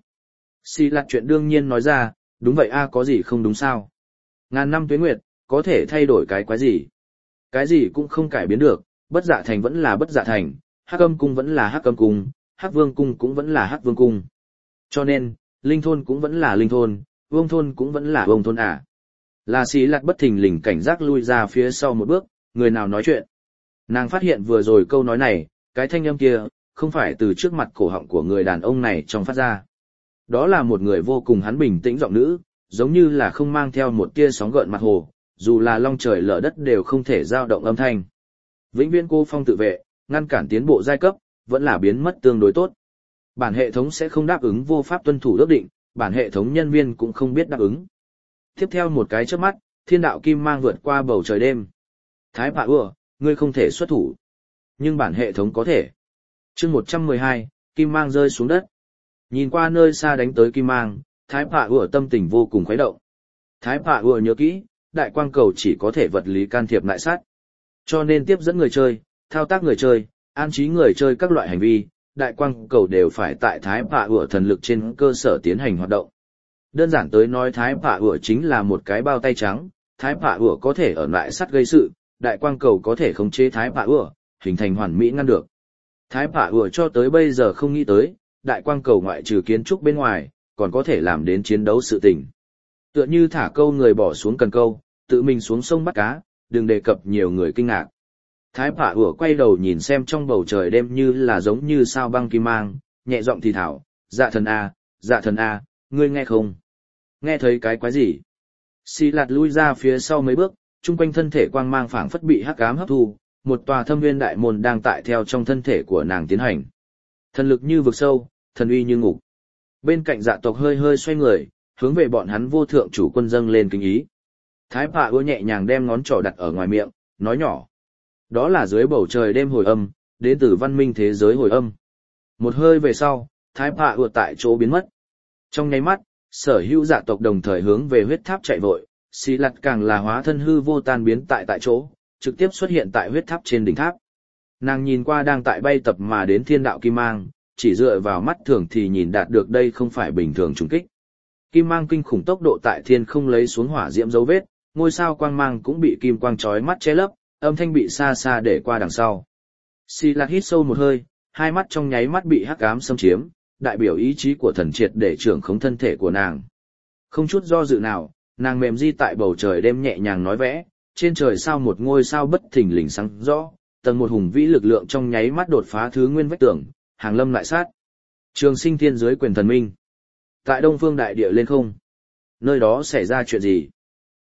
Xì Lạt chuyện đương nhiên nói ra, đúng vậy a, có gì không đúng sao? Ngàn năm tuế nguyệt, có thể thay đổi cái quái gì? Cái gì cũng không cải biến được, bất dạ thành vẫn là bất dạ thành, hắc âm cung vẫn là hắc âm cung, hắc vương cung cũng vẫn là hắc vương cung. Cho nên, linh thôn cũng vẫn là linh thôn, vương thôn cũng vẫn là vương thôn à. Là Xì Lạt bất thình lình cảnh giác lui ra phía sau một bước, người nào nói chuyện. Nàng phát hiện vừa rồi câu nói này, cái thanh âm kia, không phải từ trước mặt cổ họng của người đàn ông này trong phát ra. Đó là một người vô cùng hắn bình tĩnh giọng nữ, giống như là không mang theo một tia sóng gợn mặt hồ, dù là long trời lở đất đều không thể dao động âm thanh. Vĩnh viễn cô phong tự vệ, ngăn cản tiến bộ giai cấp, vẫn là biến mất tương đối tốt. Bản hệ thống sẽ không đáp ứng vô pháp tuân thủ ước định, bản hệ thống nhân viên cũng không biết đáp ứng. Tiếp theo một cái chớp mắt, thiên đạo kim mang vượt qua bầu trời đêm. Thái phạ ùa, ngươi không thể xuất thủ. Nhưng bản hệ thống có thể. Chương một trăm mười hai, kim mang rơi xuống đất. Nhìn qua nơi xa đánh tới kim mang, thái phạ ùa tâm tình vô cùng khuấy động. Thái phạ ùa nhớ kỹ, đại quang cầu chỉ có thể vật lý can thiệp lại sát. Cho nên tiếp dẫn người chơi, thao tác người chơi, an trí người chơi các loại hành vi, đại quang cầu đều phải tại thái phạ ùa thần lực trên cơ sở tiến hành hoạt động. Đơn giản tới nói thái phạ ùa chính là một cái bao tay trắng, thái phạ ùa có thể ở lại sắt gây sự, đại quang cầu có thể khống chế thái phạ ùa, hình thành hoàn mỹ ngăn được. Thái phạ ùa cho tới bây giờ không nghĩ tới, đại quang cầu ngoại trừ kiến trúc bên ngoài, còn có thể làm đến chiến đấu sự tình. Tựa như thả câu người bỏ xuống cần câu, tự mình xuống sông bắt cá, đừng đề cập nhiều người kinh ngạc. Thái phạ ùa quay đầu nhìn xem trong bầu trời đêm như là giống như sao băng kim mang, nhẹ giọng thì thảo, dạ thần a, dạ thần a, ngươi nghe không? Nghe thấy cái quái gì? Xì Lạt lui ra phía sau mấy bước, chung quanh thân thể quang mang phảng phất bị hắc ám hấp thu, một tòa thâm nguyên đại môn đang tại theo trong thân thể của nàng tiến hành. Thần lực như vực sâu, thần uy như ngục. Bên cạnh dạ tộc hơi hơi xoay người, hướng về bọn hắn vô thượng chủ quân dâng lên kính ý. Thái phạ ùa nhẹ nhàng đem ngón trỏ đặt ở ngoài miệng, nói nhỏ. Đó là dưới bầu trời đêm hồi âm, đến từ văn minh thế giới hồi âm. Một hơi về sau, thái phạ ùa tại chỗ biến mất. Trong nháy mắt, sở hữu dạ tộc đồng thời hướng về huyết tháp chạy vội, Xì Lạt càng là hóa thân hư vô tan biến tại tại chỗ, trực tiếp xuất hiện tại huyết tháp trên đỉnh tháp. Nàng nhìn qua đang tại bay tập mà đến thiên đạo kim mang, chỉ dựa vào mắt thường thì nhìn đạt được đây không phải bình thường trùng kích. Kim mang kinh khủng tốc độ tại thiên không lấy xuống hỏa diễm dấu vết, ngôi sao quang mang cũng bị kim quang chói mắt che lấp, âm thanh bị xa xa để qua đằng sau. Xì Lạt hít sâu một hơi, hai mắt trong nháy mắt bị hắc ám xâm chiếm, đại biểu ý chí của thần triệt để trưởng khống thân thể của nàng. Không chút do dự nào, nàng mềm di tại bầu trời đêm nhẹ nhàng nói vẽ, trên trời sao một ngôi sao bất thình lình sáng rõ, tầng một hùng vĩ lực lượng trong nháy mắt đột phá thứ nguyên vách tường, hàng lâm lại sát. Trường sinh thiên dưới quyền thần minh. Tại Đông Phương đại địa lên không. Nơi đó xảy ra chuyện gì?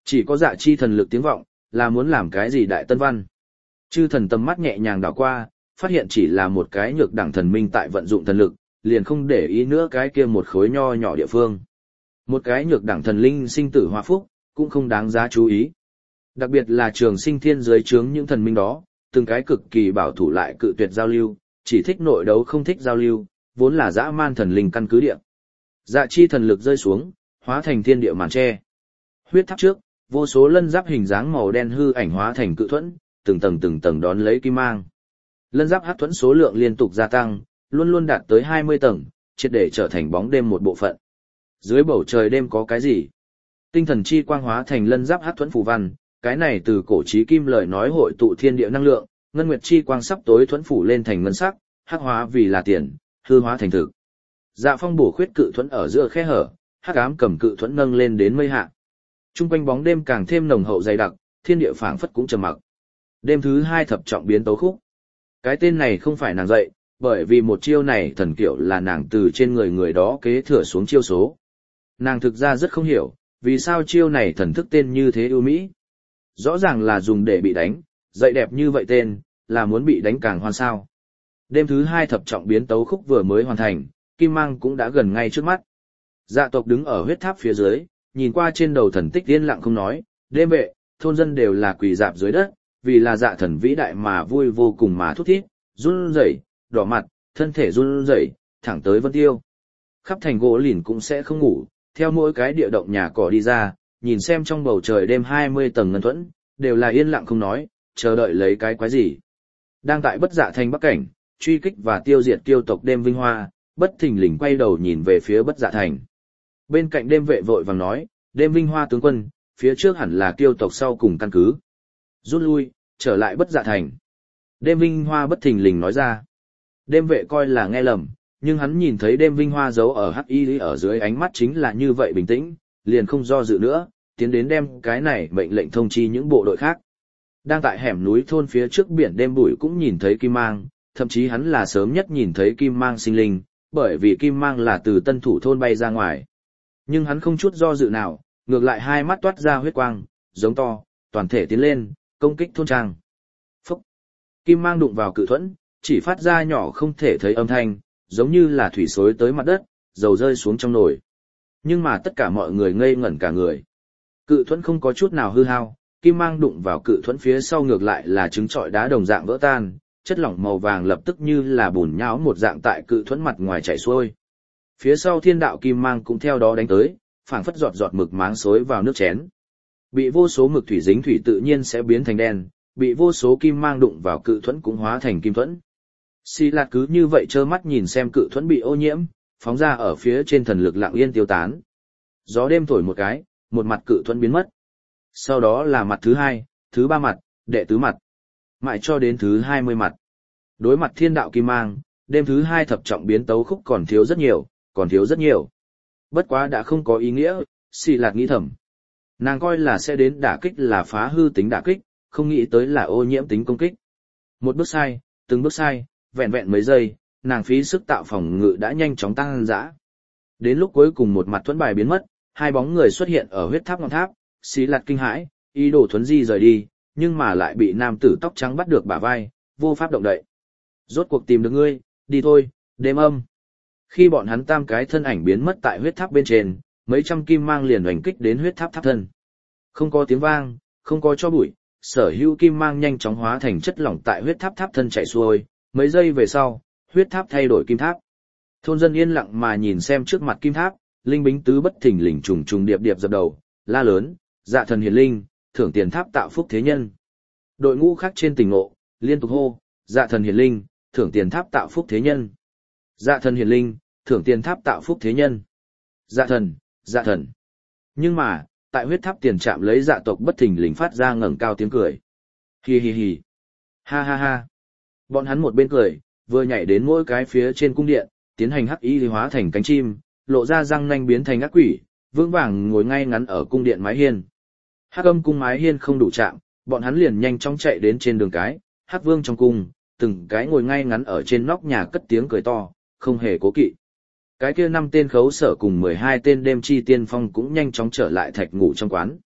Chỉ có dạ chi thần lực tiếng vọng, là muốn làm cái gì đại tân văn. Chư thần tầm mắt nhẹ nhàng đảo qua, phát hiện chỉ là một cái nhược đẳng thần minh tại vận dụng thần lực, liền không để ý nữa cái kia một khối nho nhỏ địa phương. Một cái nhược đẳng thần linh sinh tử hòa phúc, cũng không đáng giá chú ý. Đặc biệt là trường sinh thiên dưới trướng những thần minh đó, từng cái cực kỳ bảo thủ lại cự tuyệt giao lưu, chỉ thích nội đấu không thích giao lưu, vốn là dã man thần linh căn cứ địa. Dạ chi thần lực rơi xuống, hóa thành thiên địa màn che. Huyết tháp trước, vô số lân giáp hình dáng màu đen hư ảnh hóa thành cự thuẫn, từng tầng từng tầng đón lấy kim mang. Lân giáp hắc thuẫn số lượng liên tục gia tăng, luôn luôn đạt tới hai mươi tầng, triệt để trở thành bóng đêm một bộ phận. Dưới bầu trời đêm có cái gì? Tinh thần chi quang hóa thành lân giáp hắc thuẫn phù văn, cái này từ cổ chí kim lời nói hội tụ thiên địa năng lượng, ngân nguyệt chi quang sắp tối thuẫn phủ lên thành ngân sắc, hắc hóa vì là tiền, hư hóa thành thực. Dạ phong bổ khuyết cự thuẫn ở giữa khe hở, hắc ám cầm cự thuẫn nâng lên đến mây hạ. Trung quanh bóng đêm càng thêm nồng hậu dày đặc, thiên địa phảng phất cũng trầm mặc. Đêm thứ hai thập trọng biến tấu khúc. Cái tên này không phải nàng dạy, bởi vì một chiêu này thần kiểu là nàng từ trên người người đó kế thừa xuống chiêu số. Nàng thực ra rất không hiểu, vì sao chiêu này thần thức tên như thế ưu mỹ. Rõ ràng là dùng để bị đánh, dạy đẹp như vậy tên, là muốn bị đánh càng hoan sao. Đêm thứ hai thập trọng biến tấu khúc vừa mới hoàn thành, kim mang cũng đã gần ngay trước mắt. Dạ tộc đứng ở huyết tháp phía dưới, nhìn qua trên đầu thần tích yên lặng không nói, đêm vệ, thôn dân đều là quỳ dạp dưới đất, vì là dạ thần vĩ đại mà vui vô cùng mà thút thít, run rẩy, đỏ mặt, thân thể run rẩy, thẳng tới vân tiêu. Khắp thành gỗ lìn cũng sẽ không ngủ, theo mỗi cái địa động nhà cỏ đi ra, nhìn xem trong bầu trời đêm hai mươi tầng ngân thuẫn, đều là yên lặng không nói, chờ đợi lấy cái quái gì. Đang tại bất dạ thành bắc cảnh, truy kích và tiêu diệt kiêu tộc đêm vinh hoa, bất thình lình quay đầu nhìn về phía bất dạ thành. Bên cạnh đêm vệ vội vàng nói, đêm vinh hoa tướng quân, phía trước hẳn là kiêu tộc sau cùng căn cứ. Rút lui, trở lại bất dạ thành. Đêm vinh hoa bất thình lình nói ra. Đêm vệ coi là nghe lầm, nhưng hắn nhìn thấy đêm vinh hoa giấu ở hắc y ở dưới ánh mắt chính là như vậy bình tĩnh, liền không do dự nữa, tiến đến đem cái này mệnh lệnh thông chi những bộ đội khác. Đang tại hẻm núi thôn phía trước biển đêm bụi cũng nhìn thấy kim mang, thậm chí hắn là sớm nhất nhìn thấy kim mang sinh linh, bởi vì kim mang là từ tân thủ thôn bay ra ngoài. Nhưng hắn không chút do dự nào, ngược lại hai mắt toát ra huyết quang, giống to, toàn thể tiến lên, công kích thôn trang. Phúc! Kim mang đụng vào cự thuẫn, chỉ phát ra nhỏ không thể thấy âm thanh, giống như là thủy xối tới mặt đất, dầu rơi xuống trong nồi. Nhưng mà tất cả mọi người ngây ngẩn cả người. Cự thuẫn không có chút nào hư hao, kim mang đụng vào cự thuẫn phía sau ngược lại là trứng trọi đá đồng dạng vỡ tan, chất lỏng màu vàng lập tức như là bùn nhão một dạng tại cự thuẫn mặt ngoài chảy xuôi. Phía sau thiên đạo kim mang cũng theo đó đánh tới, phảng phất giọt giọt mực máng xối vào nước chén. Bị vô số mực thủy dính thủy tự nhiên sẽ biến thành đen, bị vô số kim mang đụng vào cự thuẫn cũng hóa thành kim thuẫn. Xi Lạt cứ như vậy trơ mắt nhìn xem cự thuẫn bị ô nhiễm, phóng ra ở phía trên thần lực lặng yên tiêu tán. Gió đêm thổi một cái, một mặt cự thuẫn biến mất. Sau đó là mặt thứ hai, thứ ba mặt, đệ tứ mặt, mãi cho đến thứ hai mươi mặt. Đối mặt thiên đạo kim mang, đêm thứ hai thập trọng biến tấu khúc còn thiếu rất nhiều, còn thiếu rất nhiều. Bất quá đã không có ý nghĩa, Xi Lạt nghĩ thầm. Nàng coi là sẽ đến đả kích là phá hư tính đả kích, không nghĩ tới là ô nhiễm tính công kích. Một bước sai, từng bước sai, vẹn vẹn mấy giây, nàng phí sức tạo phòng ngự đã nhanh chóng tăng dã. Đến lúc cuối cùng một mặt thuẫn bài biến mất, hai bóng người xuất hiện ở huyết tháp ngọn tháp, Xí Lạt kinh hãi, ý đồ thuấn di rời đi, nhưng mà lại bị nam tử tóc trắng bắt được bả vai, vô pháp động đậy. Rốt cuộc tìm được ngươi, đi thôi, đêm âm. Khi bọn hắn tam cái thân ảnh biến mất tại huyết tháp bên trên, mấy trăm kim mang liền oanh kích đến huyết tháp tháp thân. Không có tiếng vang, không có cho bụi, sở hữu kim mang nhanh chóng hóa thành chất lỏng tại huyết tháp tháp thân chảy xuôi, mấy giây về sau, huyết tháp thay đổi kim tháp. Thôn dân yên lặng mà nhìn xem trước mặt kim tháp, linh bính tứ bất thình lình trùng trùng điệp điệp dập đầu, la lớn, dạ thần hiền linh, thưởng tiền tháp tạo phúc thế nhân. Đội ngũ khác trên tỉnh ngộ, liên tục hô, dạ thần hiền linh, thưởng tiền tháp tạo phúc thế nhân. Dạ thần hiền linh, thưởng tiền tháp tạo phúc thế nhân. Dạ thần, dạ thần. Nhưng mà, tại huyết tháp tiền trạm lấy dạ tộc bất thình lình phát ra ngẩng cao tiếng cười. Hi hi hi. Ha ha ha. Bọn hắn một bên cười, vừa nhảy đến mỗi cái phía trên cung điện, tiến hành hắc y hóa thành cánh chim, lộ ra răng nanh biến thành ác quỷ, vững vàng ngồi ngay ngắn ở cung điện mái hiên. Hắc âm cung mái hiên không đủ chạm, bọn hắn liền nhanh chóng chạy đến trên đường cái, hắc vương trong cung, từng cái ngồi ngay ngắn ở trên nóc nhà cất tiếng cười to, không hề cố kỵ. Cái kia năm tên khấu sở cùng mười hai tên đêm chi tiên phong cũng nhanh chóng trở lại thạch ngủ trong quán.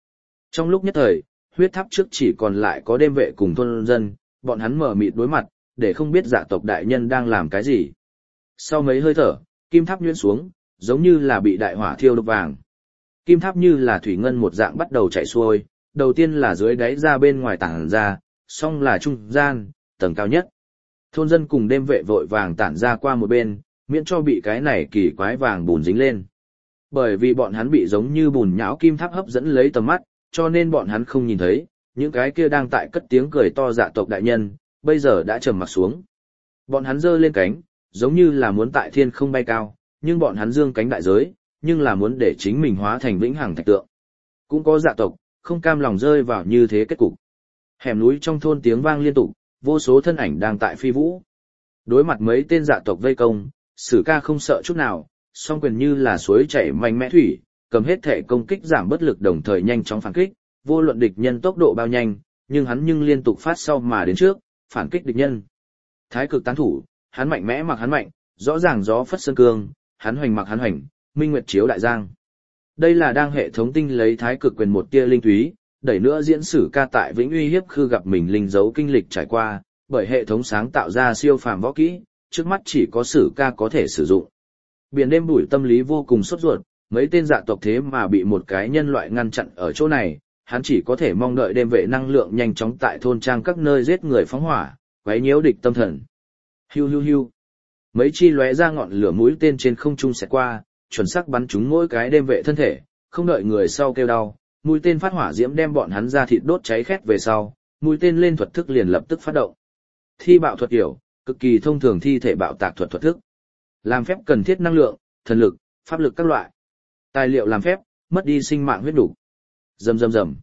Trong lúc nhất thời, huyết tháp trước chỉ còn lại có đêm vệ cùng thôn dân, bọn hắn mở mịt đối mặt, để không biết dạ tộc đại nhân đang làm cái gì. Sau mấy hơi thở, kim tháp nhuyễn xuống, giống như là bị đại hỏa thiêu đốt vàng. Kim tháp như là thủy ngân một dạng bắt đầu chạy xuôi, đầu tiên là dưới đáy ra bên ngoài tản ra, xong là trung gian, tầng cao nhất. Thôn dân cùng đêm vệ vội vàng tản ra qua một bên, miễn cho bị cái này kỳ quái vàng bùn dính lên. Bởi vì bọn hắn bị giống như bùn nhão kim tháp hấp dẫn lấy tầm mắt, cho nên bọn hắn không nhìn thấy, những cái kia đang tại cất tiếng cười to dạ tộc đại nhân, bây giờ đã trầm mặt xuống. Bọn hắn giơ lên cánh, giống như là muốn tại thiên không bay cao, nhưng bọn hắn dương cánh đại giới, nhưng là muốn để chính mình hóa thành vĩnh hằng thạch tượng. Cũng có dạ tộc, không cam lòng rơi vào như thế kết cục. Hẻm núi trong thôn tiếng vang liên tục, vô số thân ảnh đang tại phi vũ. Đối mặt mấy tên dạ tộc vây công, Sử Ca không sợ chút nào, song quyền như là suối chảy mạnh mẽ thủy, cầm hết thể công kích giảm bất lực đồng thời nhanh chóng phản kích, vô luận địch nhân tốc độ bao nhanh, nhưng hắn nhưng liên tục phát sau mà đến trước, phản kích địch nhân. Thái cực tán thủ, hắn mạnh mẽ mặc hắn mạnh, rõ ràng gió phất sơn cương, hắn hoành mặc hắn hoành, minh nguyệt chiếu đại giang. Đây là đang hệ thống tinh lấy thái cực quyền một tia linh túy, đẩy nữa diễn Sử Ca tại Vĩnh Uy hiếp khư gặp mình linh dấu kinh lịch trải qua, bởi hệ thống sáng tạo ra siêu phàm võ kỹ, trước mắt chỉ có Sử Ca có thể sử dụng. Biển đêm bùi tâm lý vô cùng sốt ruột, mấy tên dạ tộc thế mà bị một cái nhân loại ngăn chặn ở chỗ này, hắn chỉ có thể mong đợi đêm vệ năng lượng nhanh chóng tại thôn trang các nơi giết người phóng hỏa, quấy nhiễu địch tâm thần. Hiu hiu hiu. Mấy chi lóe ra ngọn lửa mũi tên trên không trung xẹt qua, chuẩn xác bắn trúng mỗi cái đêm vệ thân thể, không đợi người sau kêu đau, mũi tên phát hỏa diễm đem bọn hắn ra thịt đốt cháy khét về sau, mũi tên lên thuật thức liền lập tức phát động. Thi bạo thuật kiểu, cực kỳ thông thường thi thể bạo tạc thuật thuật thức. Làm phép cần thiết năng lượng, thần lực, pháp lực các loại. Tài liệu làm phép, mất đi sinh mạng huyết đủ. Rầm rầm rầm.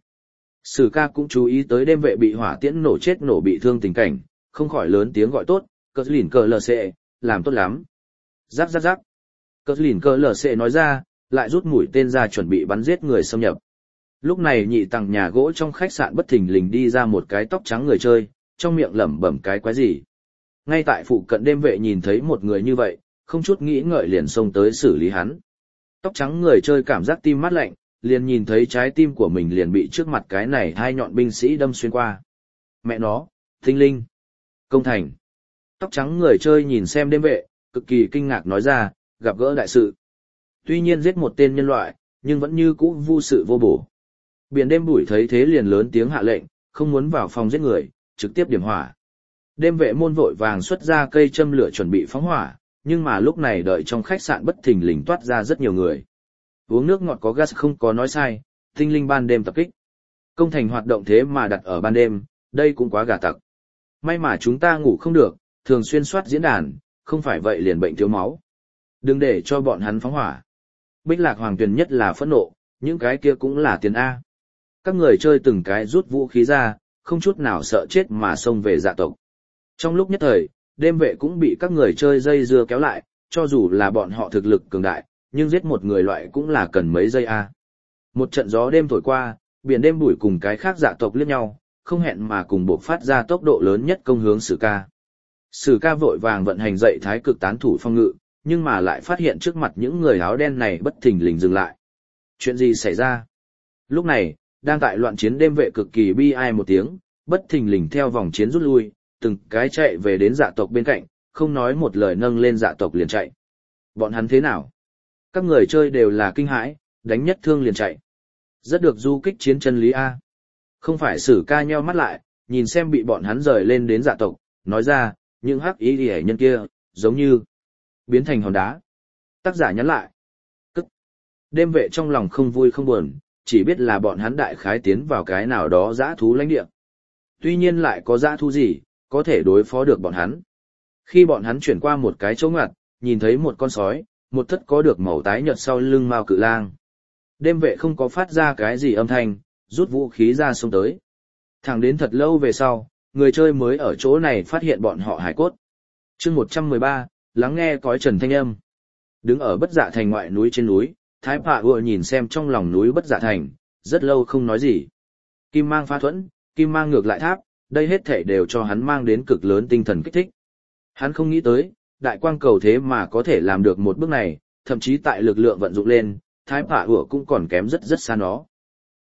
Sử Ca cũng chú ý tới đêm vệ bị hỏa tiễn nổ chết nổ bị thương tình cảnh, không khỏi lớn tiếng gọi tốt, cờ lìn cờ lờ xệ, làm tốt lắm. Rắc rắc rắc. Cờ lìn cờ lờ xệ nói ra, lại rút mũi tên ra chuẩn bị bắn giết người xâm nhập. Lúc này nhị tầng nhà gỗ trong khách sạn bất thình lình đi ra một cái tóc trắng người chơi, trong miệng lẩm bẩm cái quái gì. Ngay tại phụ cận đêm vệ nhìn thấy một người như vậy, không chút nghĩ ngợi liền xông tới xử lý hắn. Tóc trắng người chơi cảm giác tim mát lạnh, liền nhìn thấy trái tim của mình liền bị trước mặt cái này hai nhọn binh sĩ đâm xuyên qua. Mẹ nó, tinh linh, công thành. Tóc trắng người chơi nhìn xem đêm vệ, cực kỳ kinh ngạc nói ra, gặp gỡ đại sự. Tuy nhiên giết một tên nhân loại, nhưng vẫn như cũ vu sự vô bổ. Biển đêm bụi thấy thế liền lớn tiếng hạ lệnh, không muốn vào phòng giết người, trực tiếp điểm hỏa. Đêm vệ môn vội vàng xuất ra cây châm lửa chuẩn bị phóng hỏa, nhưng mà lúc này đợi trong khách sạn bất thình lình toát ra rất nhiều người. Uống nước ngọt có gas không có nói sai, tinh linh ban đêm tập kích. Công thành hoạt động thế mà đặt ở ban đêm, đây cũng quá gà tặc. May mà chúng ta ngủ không được, thường xuyên soát diễn đàn, không phải vậy liền bệnh thiếu máu. Đừng để cho bọn hắn phóng hỏa. Bích Lạc Hoàng Tuyền nhất là phẫn nộ, những cái kia cũng là tiền A. Các người chơi từng cái rút vũ khí ra, không chút nào sợ chết mà xông về dạ tộc. Trong lúc nhất thời, đêm vệ cũng bị các người chơi dây dưa kéo lại, cho dù là bọn họ thực lực cường đại, nhưng giết một người loại cũng là cần mấy giây A. Một trận gió đêm thổi qua, biển đêm bụi cùng cái khác dạ tộc liếc nhau, không hẹn mà cùng bộc phát ra tốc độ lớn nhất công hướng Sử Ca. Sử Ca vội vàng vận hành dậy thái cực tán thủ phong ngự, nhưng mà lại phát hiện trước mặt những người áo đen này bất thình lình dừng lại. Chuyện gì xảy ra? Lúc này, đang tại loạn chiến đêm vệ cực kỳ bi ai một tiếng, bất thình lình theo vòng chiến rút lui, từng cái chạy về đến dạ tộc bên cạnh, không nói một lời nâng lên dạ tộc liền chạy. Bọn hắn thế nào? Các người chơi đều là kinh hãi, đánh nhất thương liền chạy. Rất được du kích chiến chân lý A. Không phải Sử Ca nheo mắt lại, nhìn xem bị bọn hắn rời lên đến dạ tộc, nói ra, những hắc ý đi nhân kia, giống như biến thành hòn đá. Tác giả nhắn lại. Cức. Đêm vệ trong lòng không vui không buồn, chỉ biết là bọn hắn đại khái tiến vào cái nào đó dã thú lãnh địa. Tuy nhiên lại có dã thú gì, có thể đối phó được bọn hắn. Khi bọn hắn chuyển qua một cái chỗ ngặt, nhìn thấy một con sói, một thất có được màu tái nhợt sau lưng mao cự lang. Đêm vệ không có phát ra cái gì âm thanh, rút vũ khí ra xông tới. Thẳng đến thật lâu về sau, người chơi mới ở chỗ này phát hiện bọn họ hải cốt. Chương một trăm mười ba, lắng nghe cõi trần thanh âm. Đứng ở Bất Dạ Thành ngoại núi trên núi, Thái Phạ Ùa nhìn xem trong lòng núi Bất Dạ Thành, rất lâu không nói gì. Kim mang phá thuẫn, kim mang ngược lại tháp, đây hết thể đều cho hắn mang đến cực lớn tinh thần kích thích. Hắn không nghĩ tới, đại quang cầu thế mà có thể làm được một bước này, thậm chí tại lực lượng vận dụng lên, Thái Phạ Ùa cũng còn kém rất rất xa nó.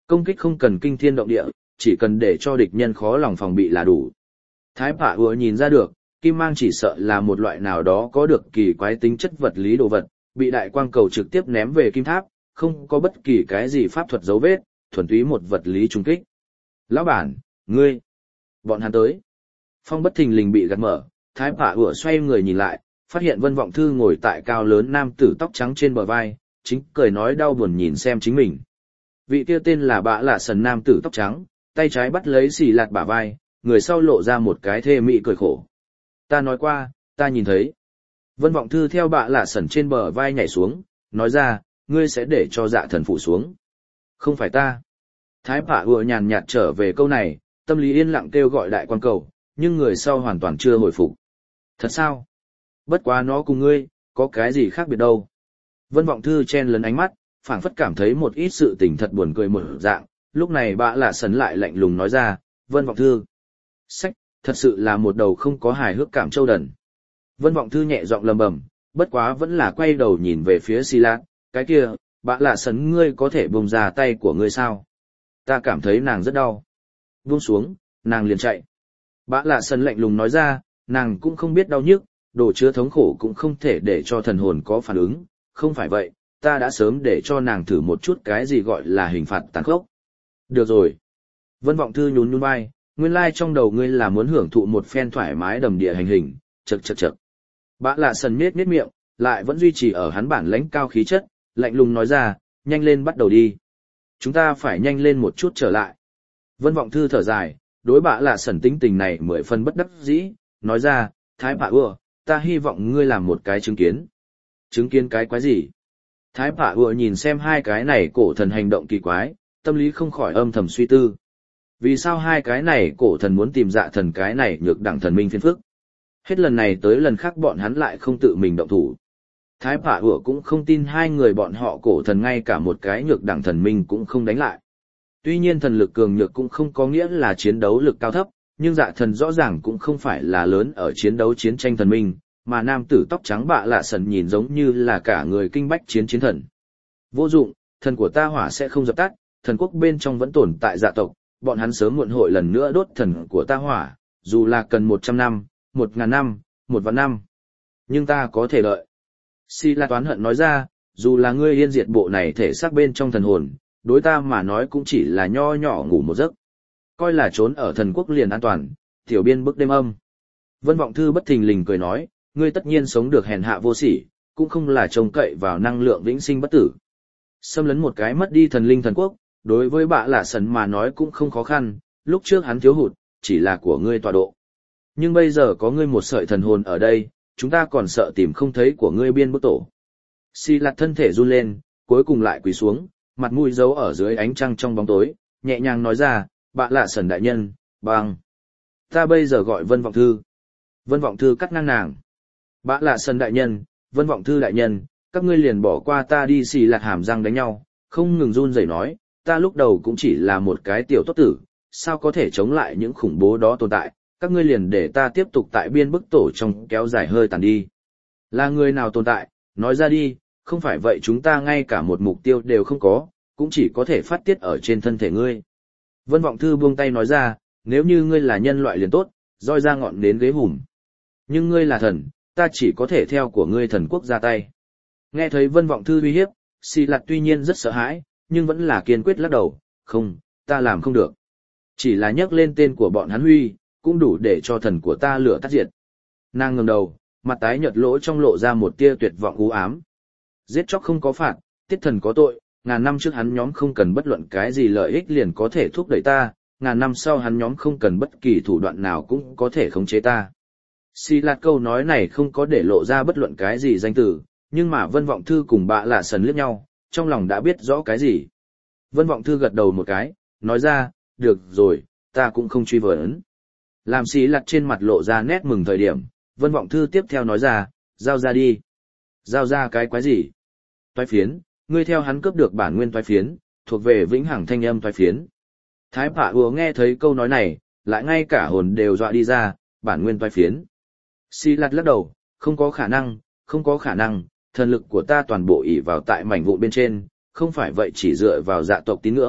Công kích không cần kinh thiên động địa, chỉ cần để cho địch nhân khó lòng phòng bị là đủ. Thái Phạ Ùa nhìn ra được, kim mang chỉ sợ là một loại nào đó có được kỳ quái tính chất vật lý đồ vật, bị đại quang cầu trực tiếp ném về kim tháp, không có bất kỳ cái gì pháp thuật dấu vết, thuần túy một vật lý trung kích. Lão bản, ngươi, bọn hắn tới. Phong bất thình lình bị gạt mở, Thái Phạ Ùa xoay người nhìn lại, phát hiện Vân Vọng Thư ngồi tại cao lớn nam tử tóc trắng trên bờ vai, chính cười nói đau buồn nhìn xem chính mình. Vị kia tên là Bạ Lạ Sần nam tử tóc trắng, tay trái bắt lấy xì lạt bả vai, người sau lộ ra một cái thê mị cười khổ. Ta nói qua, ta nhìn thấy. Vân Vọng Thư theo Bạ Lạ Sần trên bờ vai nhảy xuống, nói ra, ngươi sẽ để cho dạ thần phụ xuống. Không phải ta. Thái Phạ Ùa nhàn nhạt trở về câu này, tâm lý yên lặng kêu gọi đại quan cầu, nhưng người sau hoàn toàn chưa hồi phục. Thật sao? Bất quá nó cùng ngươi, có cái gì khác biệt đâu. Vân Vọng Thư chen lấn ánh mắt, phảng phất cảm thấy một ít sự tình thật buồn cười một dạng, lúc này Bạ Lạ Sần lại lạnh lùng nói ra, Vân Vọng Thư. Sách, thật sự là một đầu không có hài hước cảm châu đần. Vân Vọng Thư nhẹ giọng lầm bầm, bất quá vẫn là quay đầu nhìn về phía Xì Lạt, cái kia, Bạ Lạ Sần ngươi có thể buông ra tay của ngươi sao? Ta cảm thấy nàng rất đau. Buông xuống, nàng liền chạy. Bạ Lạ Sần lạnh lùng nói ra, nàng cũng không biết đau nhức, đồ chứa thống khổ cũng không thể để cho thần hồn có phản ứng, không phải vậy, ta đã sớm để cho nàng thử một chút cái gì gọi là hình phạt tàn khốc. Được rồi. Vân Vọng Thư nhún nhún vai, nguyên lai trong đầu ngươi là muốn hưởng thụ một phen thoải mái đầm địa hành hình, chậc chậc chậc. Bạ Lạ Sần nhếch nhếch miệng, lại vẫn duy trì ở hắn bản lãnh cao khí chất, lạnh lùng nói ra, nhanh lên bắt đầu đi. Chúng ta phải nhanh lên một chút trở lại. Vân Vọng Thư thở dài, đối Bạ Lạ Sần tính tình này mười phần bất đắc dĩ, nói ra, Thái Phạ Ùa, ta hy vọng ngươi làm một cái chứng kiến. Chứng kiến cái quái gì? Thái Phạ Ùa nhìn xem hai cái này cổ thần hành động kỳ quái, tâm lý không khỏi âm thầm suy tư. Vì sao hai cái này cổ thần muốn tìm dạ thần cái này nhược đẳng thần minh phiền phức? Hết lần này tới lần khác bọn hắn lại không tự mình động thủ. Thái Phạ Ùa cũng không tin hai người bọn họ cổ thần ngay cả một cái nhược đẳng thần minh cũng không đánh lại. Tuy nhiên thần lực cường nhược cũng không có nghĩa là chiến đấu lực cao thấp, nhưng dạ thần rõ ràng cũng không phải là lớn ở chiến đấu chiến tranh thần minh, mà nam tử tóc trắng Bạ Lạ Sần nhìn giống như là cả người kinh bách chiến chiến thần. Vô dụng, thần của ta hỏa sẽ không dập tắt, thần quốc bên trong vẫn tồn tại dạ tộc, bọn hắn sớm muộn hội lần nữa đốt thần của ta hỏa, dù là cần một trăm năm, một ngàn năm, một vạn năm. Nhưng ta có thể đợi. Si La toán hận nói ra, dù là ngươi yên diệt bộ này thể xác bên trong thần hồn, đối ta mà nói cũng chỉ là nho nhỏ ngủ một giấc. Coi là trốn ở thần quốc liền an toàn, tiểu biên bức đêm âm. Vân Vọng Thư bất thình lình cười nói, ngươi tất nhiên sống được hèn hạ vô sỉ, cũng không là trông cậy vào năng lượng vĩnh sinh bất tử. Xâm lấn một cái mất đi thần linh thần quốc, đối với Bạ Lạ Sần mà nói cũng không khó khăn, lúc trước hắn thiếu hụt, chỉ là của ngươi tọa độ. Nhưng bây giờ có ngươi một sợi thần hồn ở đây, chúng ta còn sợ tìm không thấy của ngươi biên bức tổ. Xì Lạt thân thể run lên, cuối cùng lại quỳ xuống, mặt mũi giấu ở dưới ánh trăng trong bóng tối, nhẹ nhàng nói ra, Bạ Lạ Sần đại nhân, bằng. Ta bây giờ gọi Vân Vọng Thư. Vân Vọng Thư cắt ngang nàng. Bạ Lạ Sần đại nhân, Vân Vọng Thư đại nhân, các ngươi liền bỏ qua ta đi. Xì Lạt hàm răng đánh nhau, không ngừng run rẩy nói, ta lúc đầu cũng chỉ là một cái tiểu tốt tử, sao có thể chống lại những khủng bố đó tồn tại, các ngươi liền để ta tiếp tục tại biên bức tổ trong kéo dài hơi tàn đi. Là người nào tồn tại, nói ra đi, không phải vậy chúng ta ngay cả một mục tiêu đều không có, cũng chỉ có thể phát tiết ở trên thân thể ngươi. Vân Vọng Thư buông tay nói ra, nếu như ngươi là nhân loại liền tốt, roi ra ngọn đến ghế hùm. Nhưng ngươi là thần, ta chỉ có thể theo của ngươi thần quốc ra tay. Nghe thấy Vân Vọng Thư uy hiếp, Xì Lạt tuy nhiên rất sợ hãi, nhưng vẫn là kiên quyết lắc đầu, không, ta làm không được. Chỉ là nhắc lên tên của bọn hắn huy, cũng đủ để cho thần của ta lửa tắt diệt. Nàng ngẩng đầu, mặt tái nhợt lỗ trong lộ ra một tia tuyệt vọng u ám. Giết chóc không có phạt, tiết thần có tội, ngàn năm trước hắn nhóm không cần bất luận cái gì lợi ích liền có thể thúc đẩy ta, ngàn năm sau hắn nhóm không cần bất kỳ thủ đoạn nào cũng có thể khống chế ta. Xì Lạt câu nói này không có để lộ ra bất luận cái gì danh từ, nhưng mà Vân Vọng Thư cùng Bạ Lạ Sần liếc nhau, trong lòng đã biết rõ cái gì. Vân Vọng Thư gật đầu một cái, nói ra, được rồi, ta cũng không truy vấn. Làm Xì Lạt trên mặt lộ ra nét mừng thời điểm, Vân Vọng Thư tiếp theo nói ra, giao ra đi. Giao ra cái quái gì? Toái phiến, ngươi theo hắn cướp được bản nguyên toái phiến, thuộc về vĩnh hằng thanh âm toái phiến. Thái Phạ Ùa nghe thấy câu nói này, lại ngay cả hồn đều dọa đi ra, bản nguyên toái phiến. Xì Lạt lắc đầu, không có khả năng, không có khả năng, thần lực của ta toàn bộ ỷ vào tại mảnh vụn bên trên, không phải vậy chỉ dựa vào dạ tộc tín ngưỡng,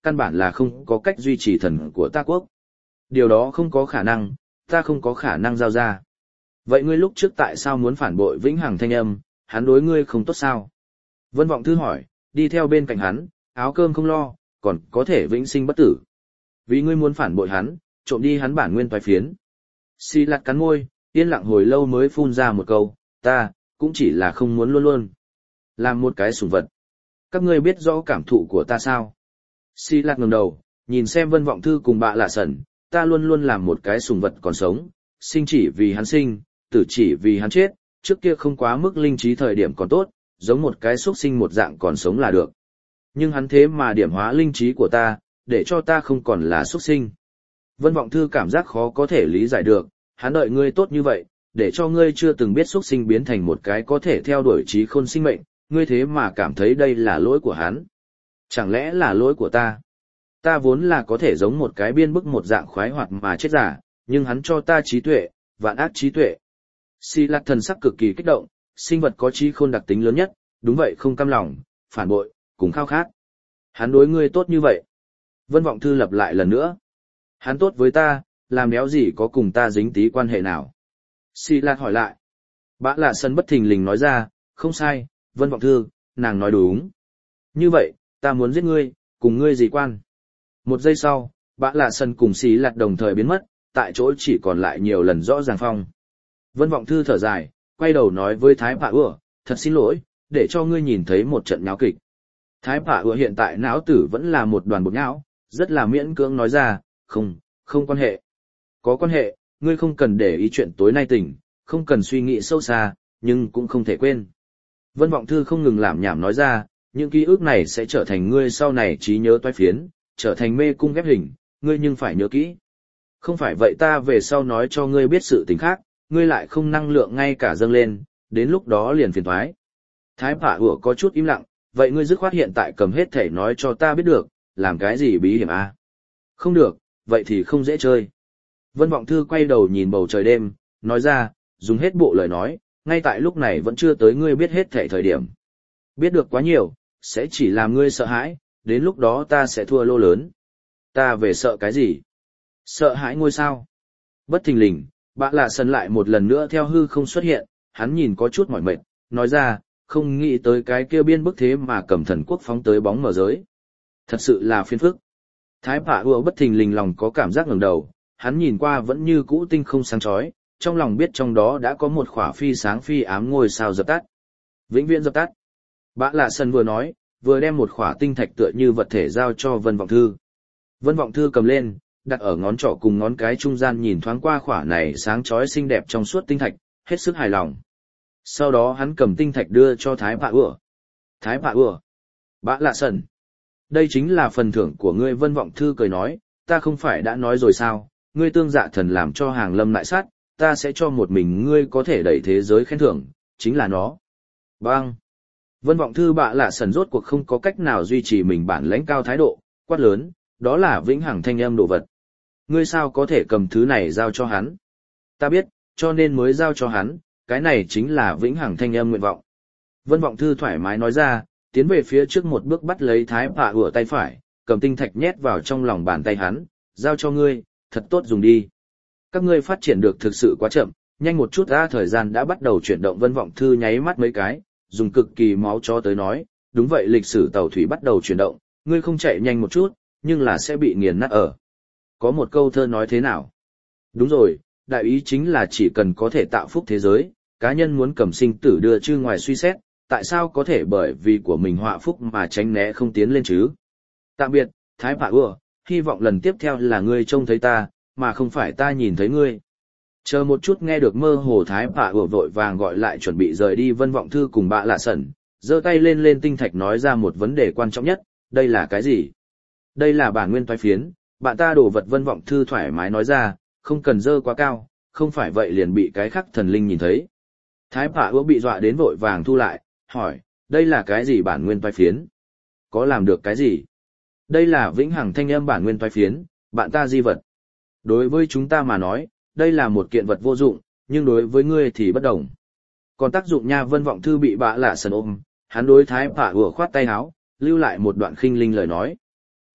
căn bản là không có cách duy trì thần của ta quốc. Điều đó không có khả năng, ta không có khả năng giao ra. Vậy ngươi lúc trước tại sao muốn phản bội vĩnh hằng thanh âm, hắn đối ngươi không tốt sao? Vân Vọng Thư hỏi, đi theo bên cạnh hắn, áo cơm không lo, còn có thể vĩnh sinh bất tử. Vì ngươi muốn phản bội hắn, trộm đi hắn bản nguyên toái phiến. Xì Lạt cắn môi, yên lặng hồi lâu mới phun ra một câu, ta, cũng chỉ là không muốn luôn luôn làm một cái sủng vật. Các ngươi biết rõ cảm thụ của ta sao? Xì Lạt ngẩng đầu, nhìn xem Vân Vọng Thư cùng Bạ Lạ Sẩn, ta luôn luôn làm một cái sủng vật còn sống, sinh chỉ vì hắn sinh, tử chỉ vì hắn chết, trước kia không quá mức linh trí thời điểm còn tốt, giống một cái xuất sinh một dạng còn sống là được. Nhưng hắn thế mà điểm hóa linh trí của ta, để cho ta không còn là xuất sinh. Vân Vọng Thư cảm giác khó có thể lý giải được, hắn đợi ngươi tốt như vậy, để cho ngươi chưa từng biết xuất sinh biến thành một cái có thể theo đuổi trí khôn sinh mệnh, ngươi thế mà cảm thấy đây là lỗi của hắn. Chẳng lẽ là lỗi của ta? Ta vốn là có thể giống một cái biên bức một dạng khoái hoạt mà chết giả, nhưng hắn cho ta trí tuệ, vạn ác trí tuệ. Xì Lạt thần sắc cực kỳ kích động, sinh vật có trí khôn đặc tính lớn nhất, đúng vậy không cam lòng, phản bội, cùng khao khát. Hắn đối ngươi tốt như vậy. Vân Vọng Thư lặp lại lần nữa. Hắn tốt với ta, làm đéo gì có cùng ta dính tí quan hệ nào. Xì Lạt hỏi lại. Bạ Lạ Sẩn bất thình lình nói ra, không sai, Vân Vọng Thư, nàng nói đúng. Như vậy, ta muốn giết ngươi, cùng ngươi gì quan? Một giây sau, Bạ Lạ Sẩn cùng Xì Lạt đồng thời biến mất, tại chỗ chỉ còn lại nhiều lần rõ ràng phong. Vân Vọng Thư thở dài, quay đầu nói với Thái Bạ Ưa, thật xin lỗi, để cho ngươi nhìn thấy một trận nháo kịch. Thái Bạ Ưa hiện tại não tử vẫn là một đoàn bột nhão, rất là miễn cưỡng nói ra, không, không quan hệ. Có quan hệ, ngươi không cần để ý chuyện tối nay tỉnh, không cần suy nghĩ sâu xa, nhưng cũng không thể quên. Vân Vọng Thư không ngừng làm nhảm nói ra, những ký ức này sẽ trở thành ngươi sau này trí nhớ toái phiến, trở thành mê cung ghép hình, ngươi nhưng phải nhớ kỹ. Không phải vậy ta về sau nói cho ngươi biết sự tình khác, ngươi lại không năng lượng ngay cả dâng lên, đến lúc đó liền phiền toái. Thái Bạ Ưa có chút im lặng, vậy ngươi dứt khoát hiện tại cầm hết thể nói cho ta biết được, làm cái gì bí hiểm à? Không được, vậy thì không dễ chơi. Vân Vọng Thư quay đầu nhìn bầu trời đêm, nói ra, dùng hết bộ lời nói, ngay tại lúc này vẫn chưa tới ngươi biết hết thể thời điểm. Biết được quá nhiều, sẽ chỉ làm ngươi sợ hãi, đến lúc đó ta sẽ thua lô lớn. Ta về sợ cái gì? Sợ hãi ngôi sao? Bất thình lình, Bạ Lạ Sẩn lại một lần nữa theo hư không xuất hiện, hắn nhìn có chút mỏi mệt, nói ra, không nghĩ tới cái kia biên bức thế mà cầm thần quốc phóng tới bóng mở giới. Thật sự là phiền phức. Thái Bạ Ưa bất thình lình lòng có cảm giác ngẩng đầu, hắn nhìn qua vẫn như cũ tinh không sáng chói, trong lòng biết trong đó đã có một khỏa phi sáng phi ám ngôi sao dập tắt. Vĩnh viễn dập tắt. Bạ Lạ Sẩn vừa nói, vừa đem một khỏa tinh thạch tựa như vật thể giao cho Vân Vọng Thư. Vân Vọng Thư cầm lên, đặt ở ngón trỏ cùng ngón cái trung gian nhìn thoáng qua khỏa này sáng chói xinh đẹp trong suốt tinh thạch, hết sức hài lòng. Sau đó hắn cầm tinh thạch đưa cho Thái Bạ Ưa. Thái Bạ Ưa. Bạ Lạ Sẩn. Đây chính là phần thưởng của ngươi. Vân Vọng Thư cười nói, ta không phải đã nói rồi sao, ngươi tương dạ thần làm cho hàng lâm lại sát, ta sẽ cho một mình ngươi có thể đẩy thế giới khen thưởng, chính là nó. Bang! Vân Vọng Thư Bạ Lạ Sẩn rốt cuộc không có cách nào duy trì mình bản lãnh cao thái độ, quát lớn, đó là vĩnh hằng thanh âm đồ vật. Ngươi sao có thể cầm thứ này giao cho hắn? Ta biết, cho nên mới giao cho hắn, cái này chính là vĩnh hằng thanh âm nguyện vọng. Vân Vọng Thư thoải mái nói ra, tiến về phía trước một bước bắt lấy Thái Bạ Ưa tay phải, cầm tinh thạch nhét vào trong lòng bàn tay hắn, giao cho ngươi, thật tốt dùng đi. Các ngươi phát triển được thực sự quá chậm, nhanh một chút ra, thời gian đã bắt đầu chuyển động. Vân Vọng Thư nháy mắt mấy cái, dùng cực kỳ máu chó tới nói, đúng vậy, lịch sử tàu thủy bắt đầu chuyển động, ngươi không chạy nhanh một chút, nhưng là sẽ bị nghiền nát ở. Có một câu thơ nói thế nào? Đúng rồi, đại ý chính là chỉ cần có thể tạo phúc thế giới, cá nhân muốn cầm sinh tử đưa chư ngoài suy xét, tại sao có thể bởi vì của mình họa phúc mà tránh né không tiến lên chứ? Tạm biệt, Thái Bạ Ưa, hy vọng lần tiếp theo là ngươi trông thấy ta, mà không phải ta nhìn thấy ngươi. Chờ một chút. Nghe được mơ hồ Thái Bạ Ưa vội vàng gọi lại chuẩn bị rời đi Vân Vọng Thư cùng Bạ Lạ Sẩn, giơ tay lên lên tinh thạch nói ra một vấn đề quan trọng nhất, đây là cái gì? Đây là bản nguyên toái phiến, bạn ta đổ vật. Vân Vọng Thư thoải mái nói ra, không cần dơ quá cao, không phải vậy liền bị cái khắc thần linh nhìn thấy. Thái Bạ Ưa bị dọa đến vội vàng thu lại, hỏi, đây là cái gì bản nguyên toái phiến? Có làm được cái gì? Đây là vĩnh hằng thanh âm bản nguyên toái phiến, bạn ta di vật. Đối với chúng ta mà nói, đây là một kiện vật vô dụng, nhưng đối với ngươi thì bất đồng. Còn tác dụng nha. Vân Vọng Thư bị Bạ Lạ Sẩn ôm, hắn đối Thái Bạ Ưa khoát tay áo, lưu lại một đoạn khinh linh lời nói.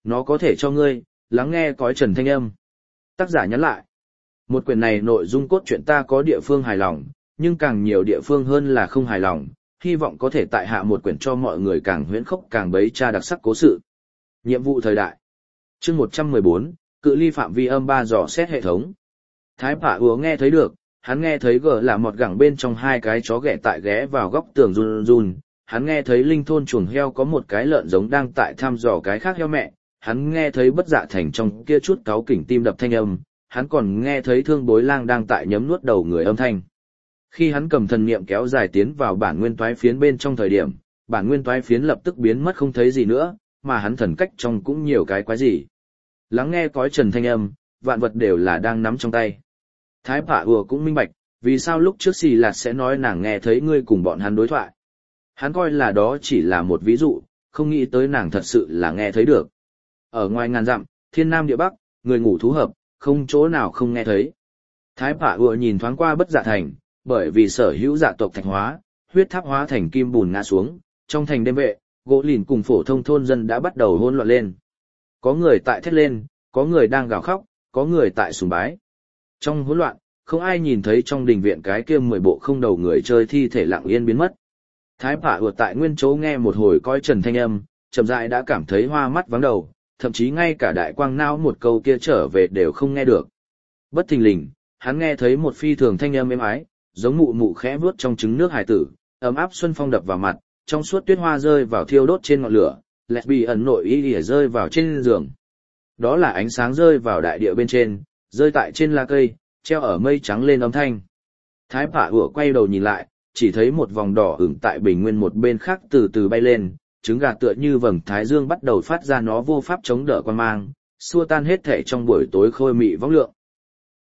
nó có thể cho ngươi, lắng nghe cõi trần thanh âm. Tác giả nhắn lại. Một quyển này nội dung cốt truyện ta có địa phương hài lòng, nhưng càng nhiều địa phương hơn là không hài lòng, hy vọng có thể tại hạ một quyển cho mọi người càng huyễn khốc càng bấy cha đặc sắc cố sự. Nhiệm vụ thời đại. Chương một trăm mười bốn, cự ly phạm vi âm ba dò xét hệ thống. Thái Phả Ùa nghe thấy được, hắn nghe thấy gờ là một gẳng bên trong hai cái chó ghẻ tại ghé vào góc tường run run, hắn nghe thấy linh thôn chuồng heo có một cái lợn giống đang tại thăm dò cái khác heo mẹ, hắn nghe thấy bất dạ thành trong kia chút cáu kỉnh tim đập thanh âm, hắn còn nghe thấy thương bối lang đang tại nhấm nuốt đầu người âm thanh. Khi hắn cầm thần niệm kéo dài tiến vào bản nguyên toái phiến bên trong thời điểm, bản nguyên toái phiến lập tức biến mất không thấy gì nữa, mà hắn thần cách trong cũng nhiều cái quái gì. Lắng nghe cõi trần thanh âm, vạn vật đều là đang nắm trong tay. Thái Phả Ùa cũng minh bạch, vì sao lúc trước Xì Lạt sẽ nói nàng nghe thấy ngươi cùng bọn hắn đối thoại. Hắn coi là đó chỉ là một ví dụ, không nghĩ tới nàng thật sự là nghe thấy được. Ở ngoài ngàn dặm, thiên nam địa bắc, người ngủ thú hợp, không chỗ nào không nghe thấy. Thái Phả Ùa nhìn thoáng qua bất dạ thành, bởi vì sở hữu dạ tộc thạch hóa, huyết tháp hóa thành kim bùn ngã xuống, trong thành đêm vệ, gỗ lìn cùng phổ thông thôn dân đã bắt đầu hỗn loạn lên. Có người tại thét lên, có người đang gào khóc, có người tại sùng bái. Trong hỗn loạn, không ai nhìn thấy trong đình viện cái kia mười bộ không đầu người chơi thi thể lặng yên biến mất. Thái Phả Ùa tại nguyên chỗ nghe một hồi coi trần thanh âm, chậm rãi đã cảm thấy hoa mắt vắng đầu, thậm chí ngay cả đại quang não một câu kia trở về đều không nghe được. Bất thình lình, hắn nghe thấy một phi thường thanh âm êm ái, giống mụ mụ khẽ vuốt trong trứng nước hải tử, ấm áp xuân phong đập vào mặt, trong suốt tuyết hoa rơi vào thiêu đốt trên ngọn lửa, lesbi ẩn nội y lìa rơi vào trên giường. Đó là ánh sáng rơi vào đại địa bên trên, rơi tại trên lá cây, treo ở mây trắng lên âm thanh. Thái Phả Ùa quay đầu nhìn lại, chỉ thấy một vòng đỏ ửng tại bình nguyên một bên khác từ từ bay lên, trứng gà tựa như vầng thái dương bắt đầu phát ra nó vô pháp chống đỡ quan mang, xua tan hết thể trong buổi tối khôi mị vong lượng.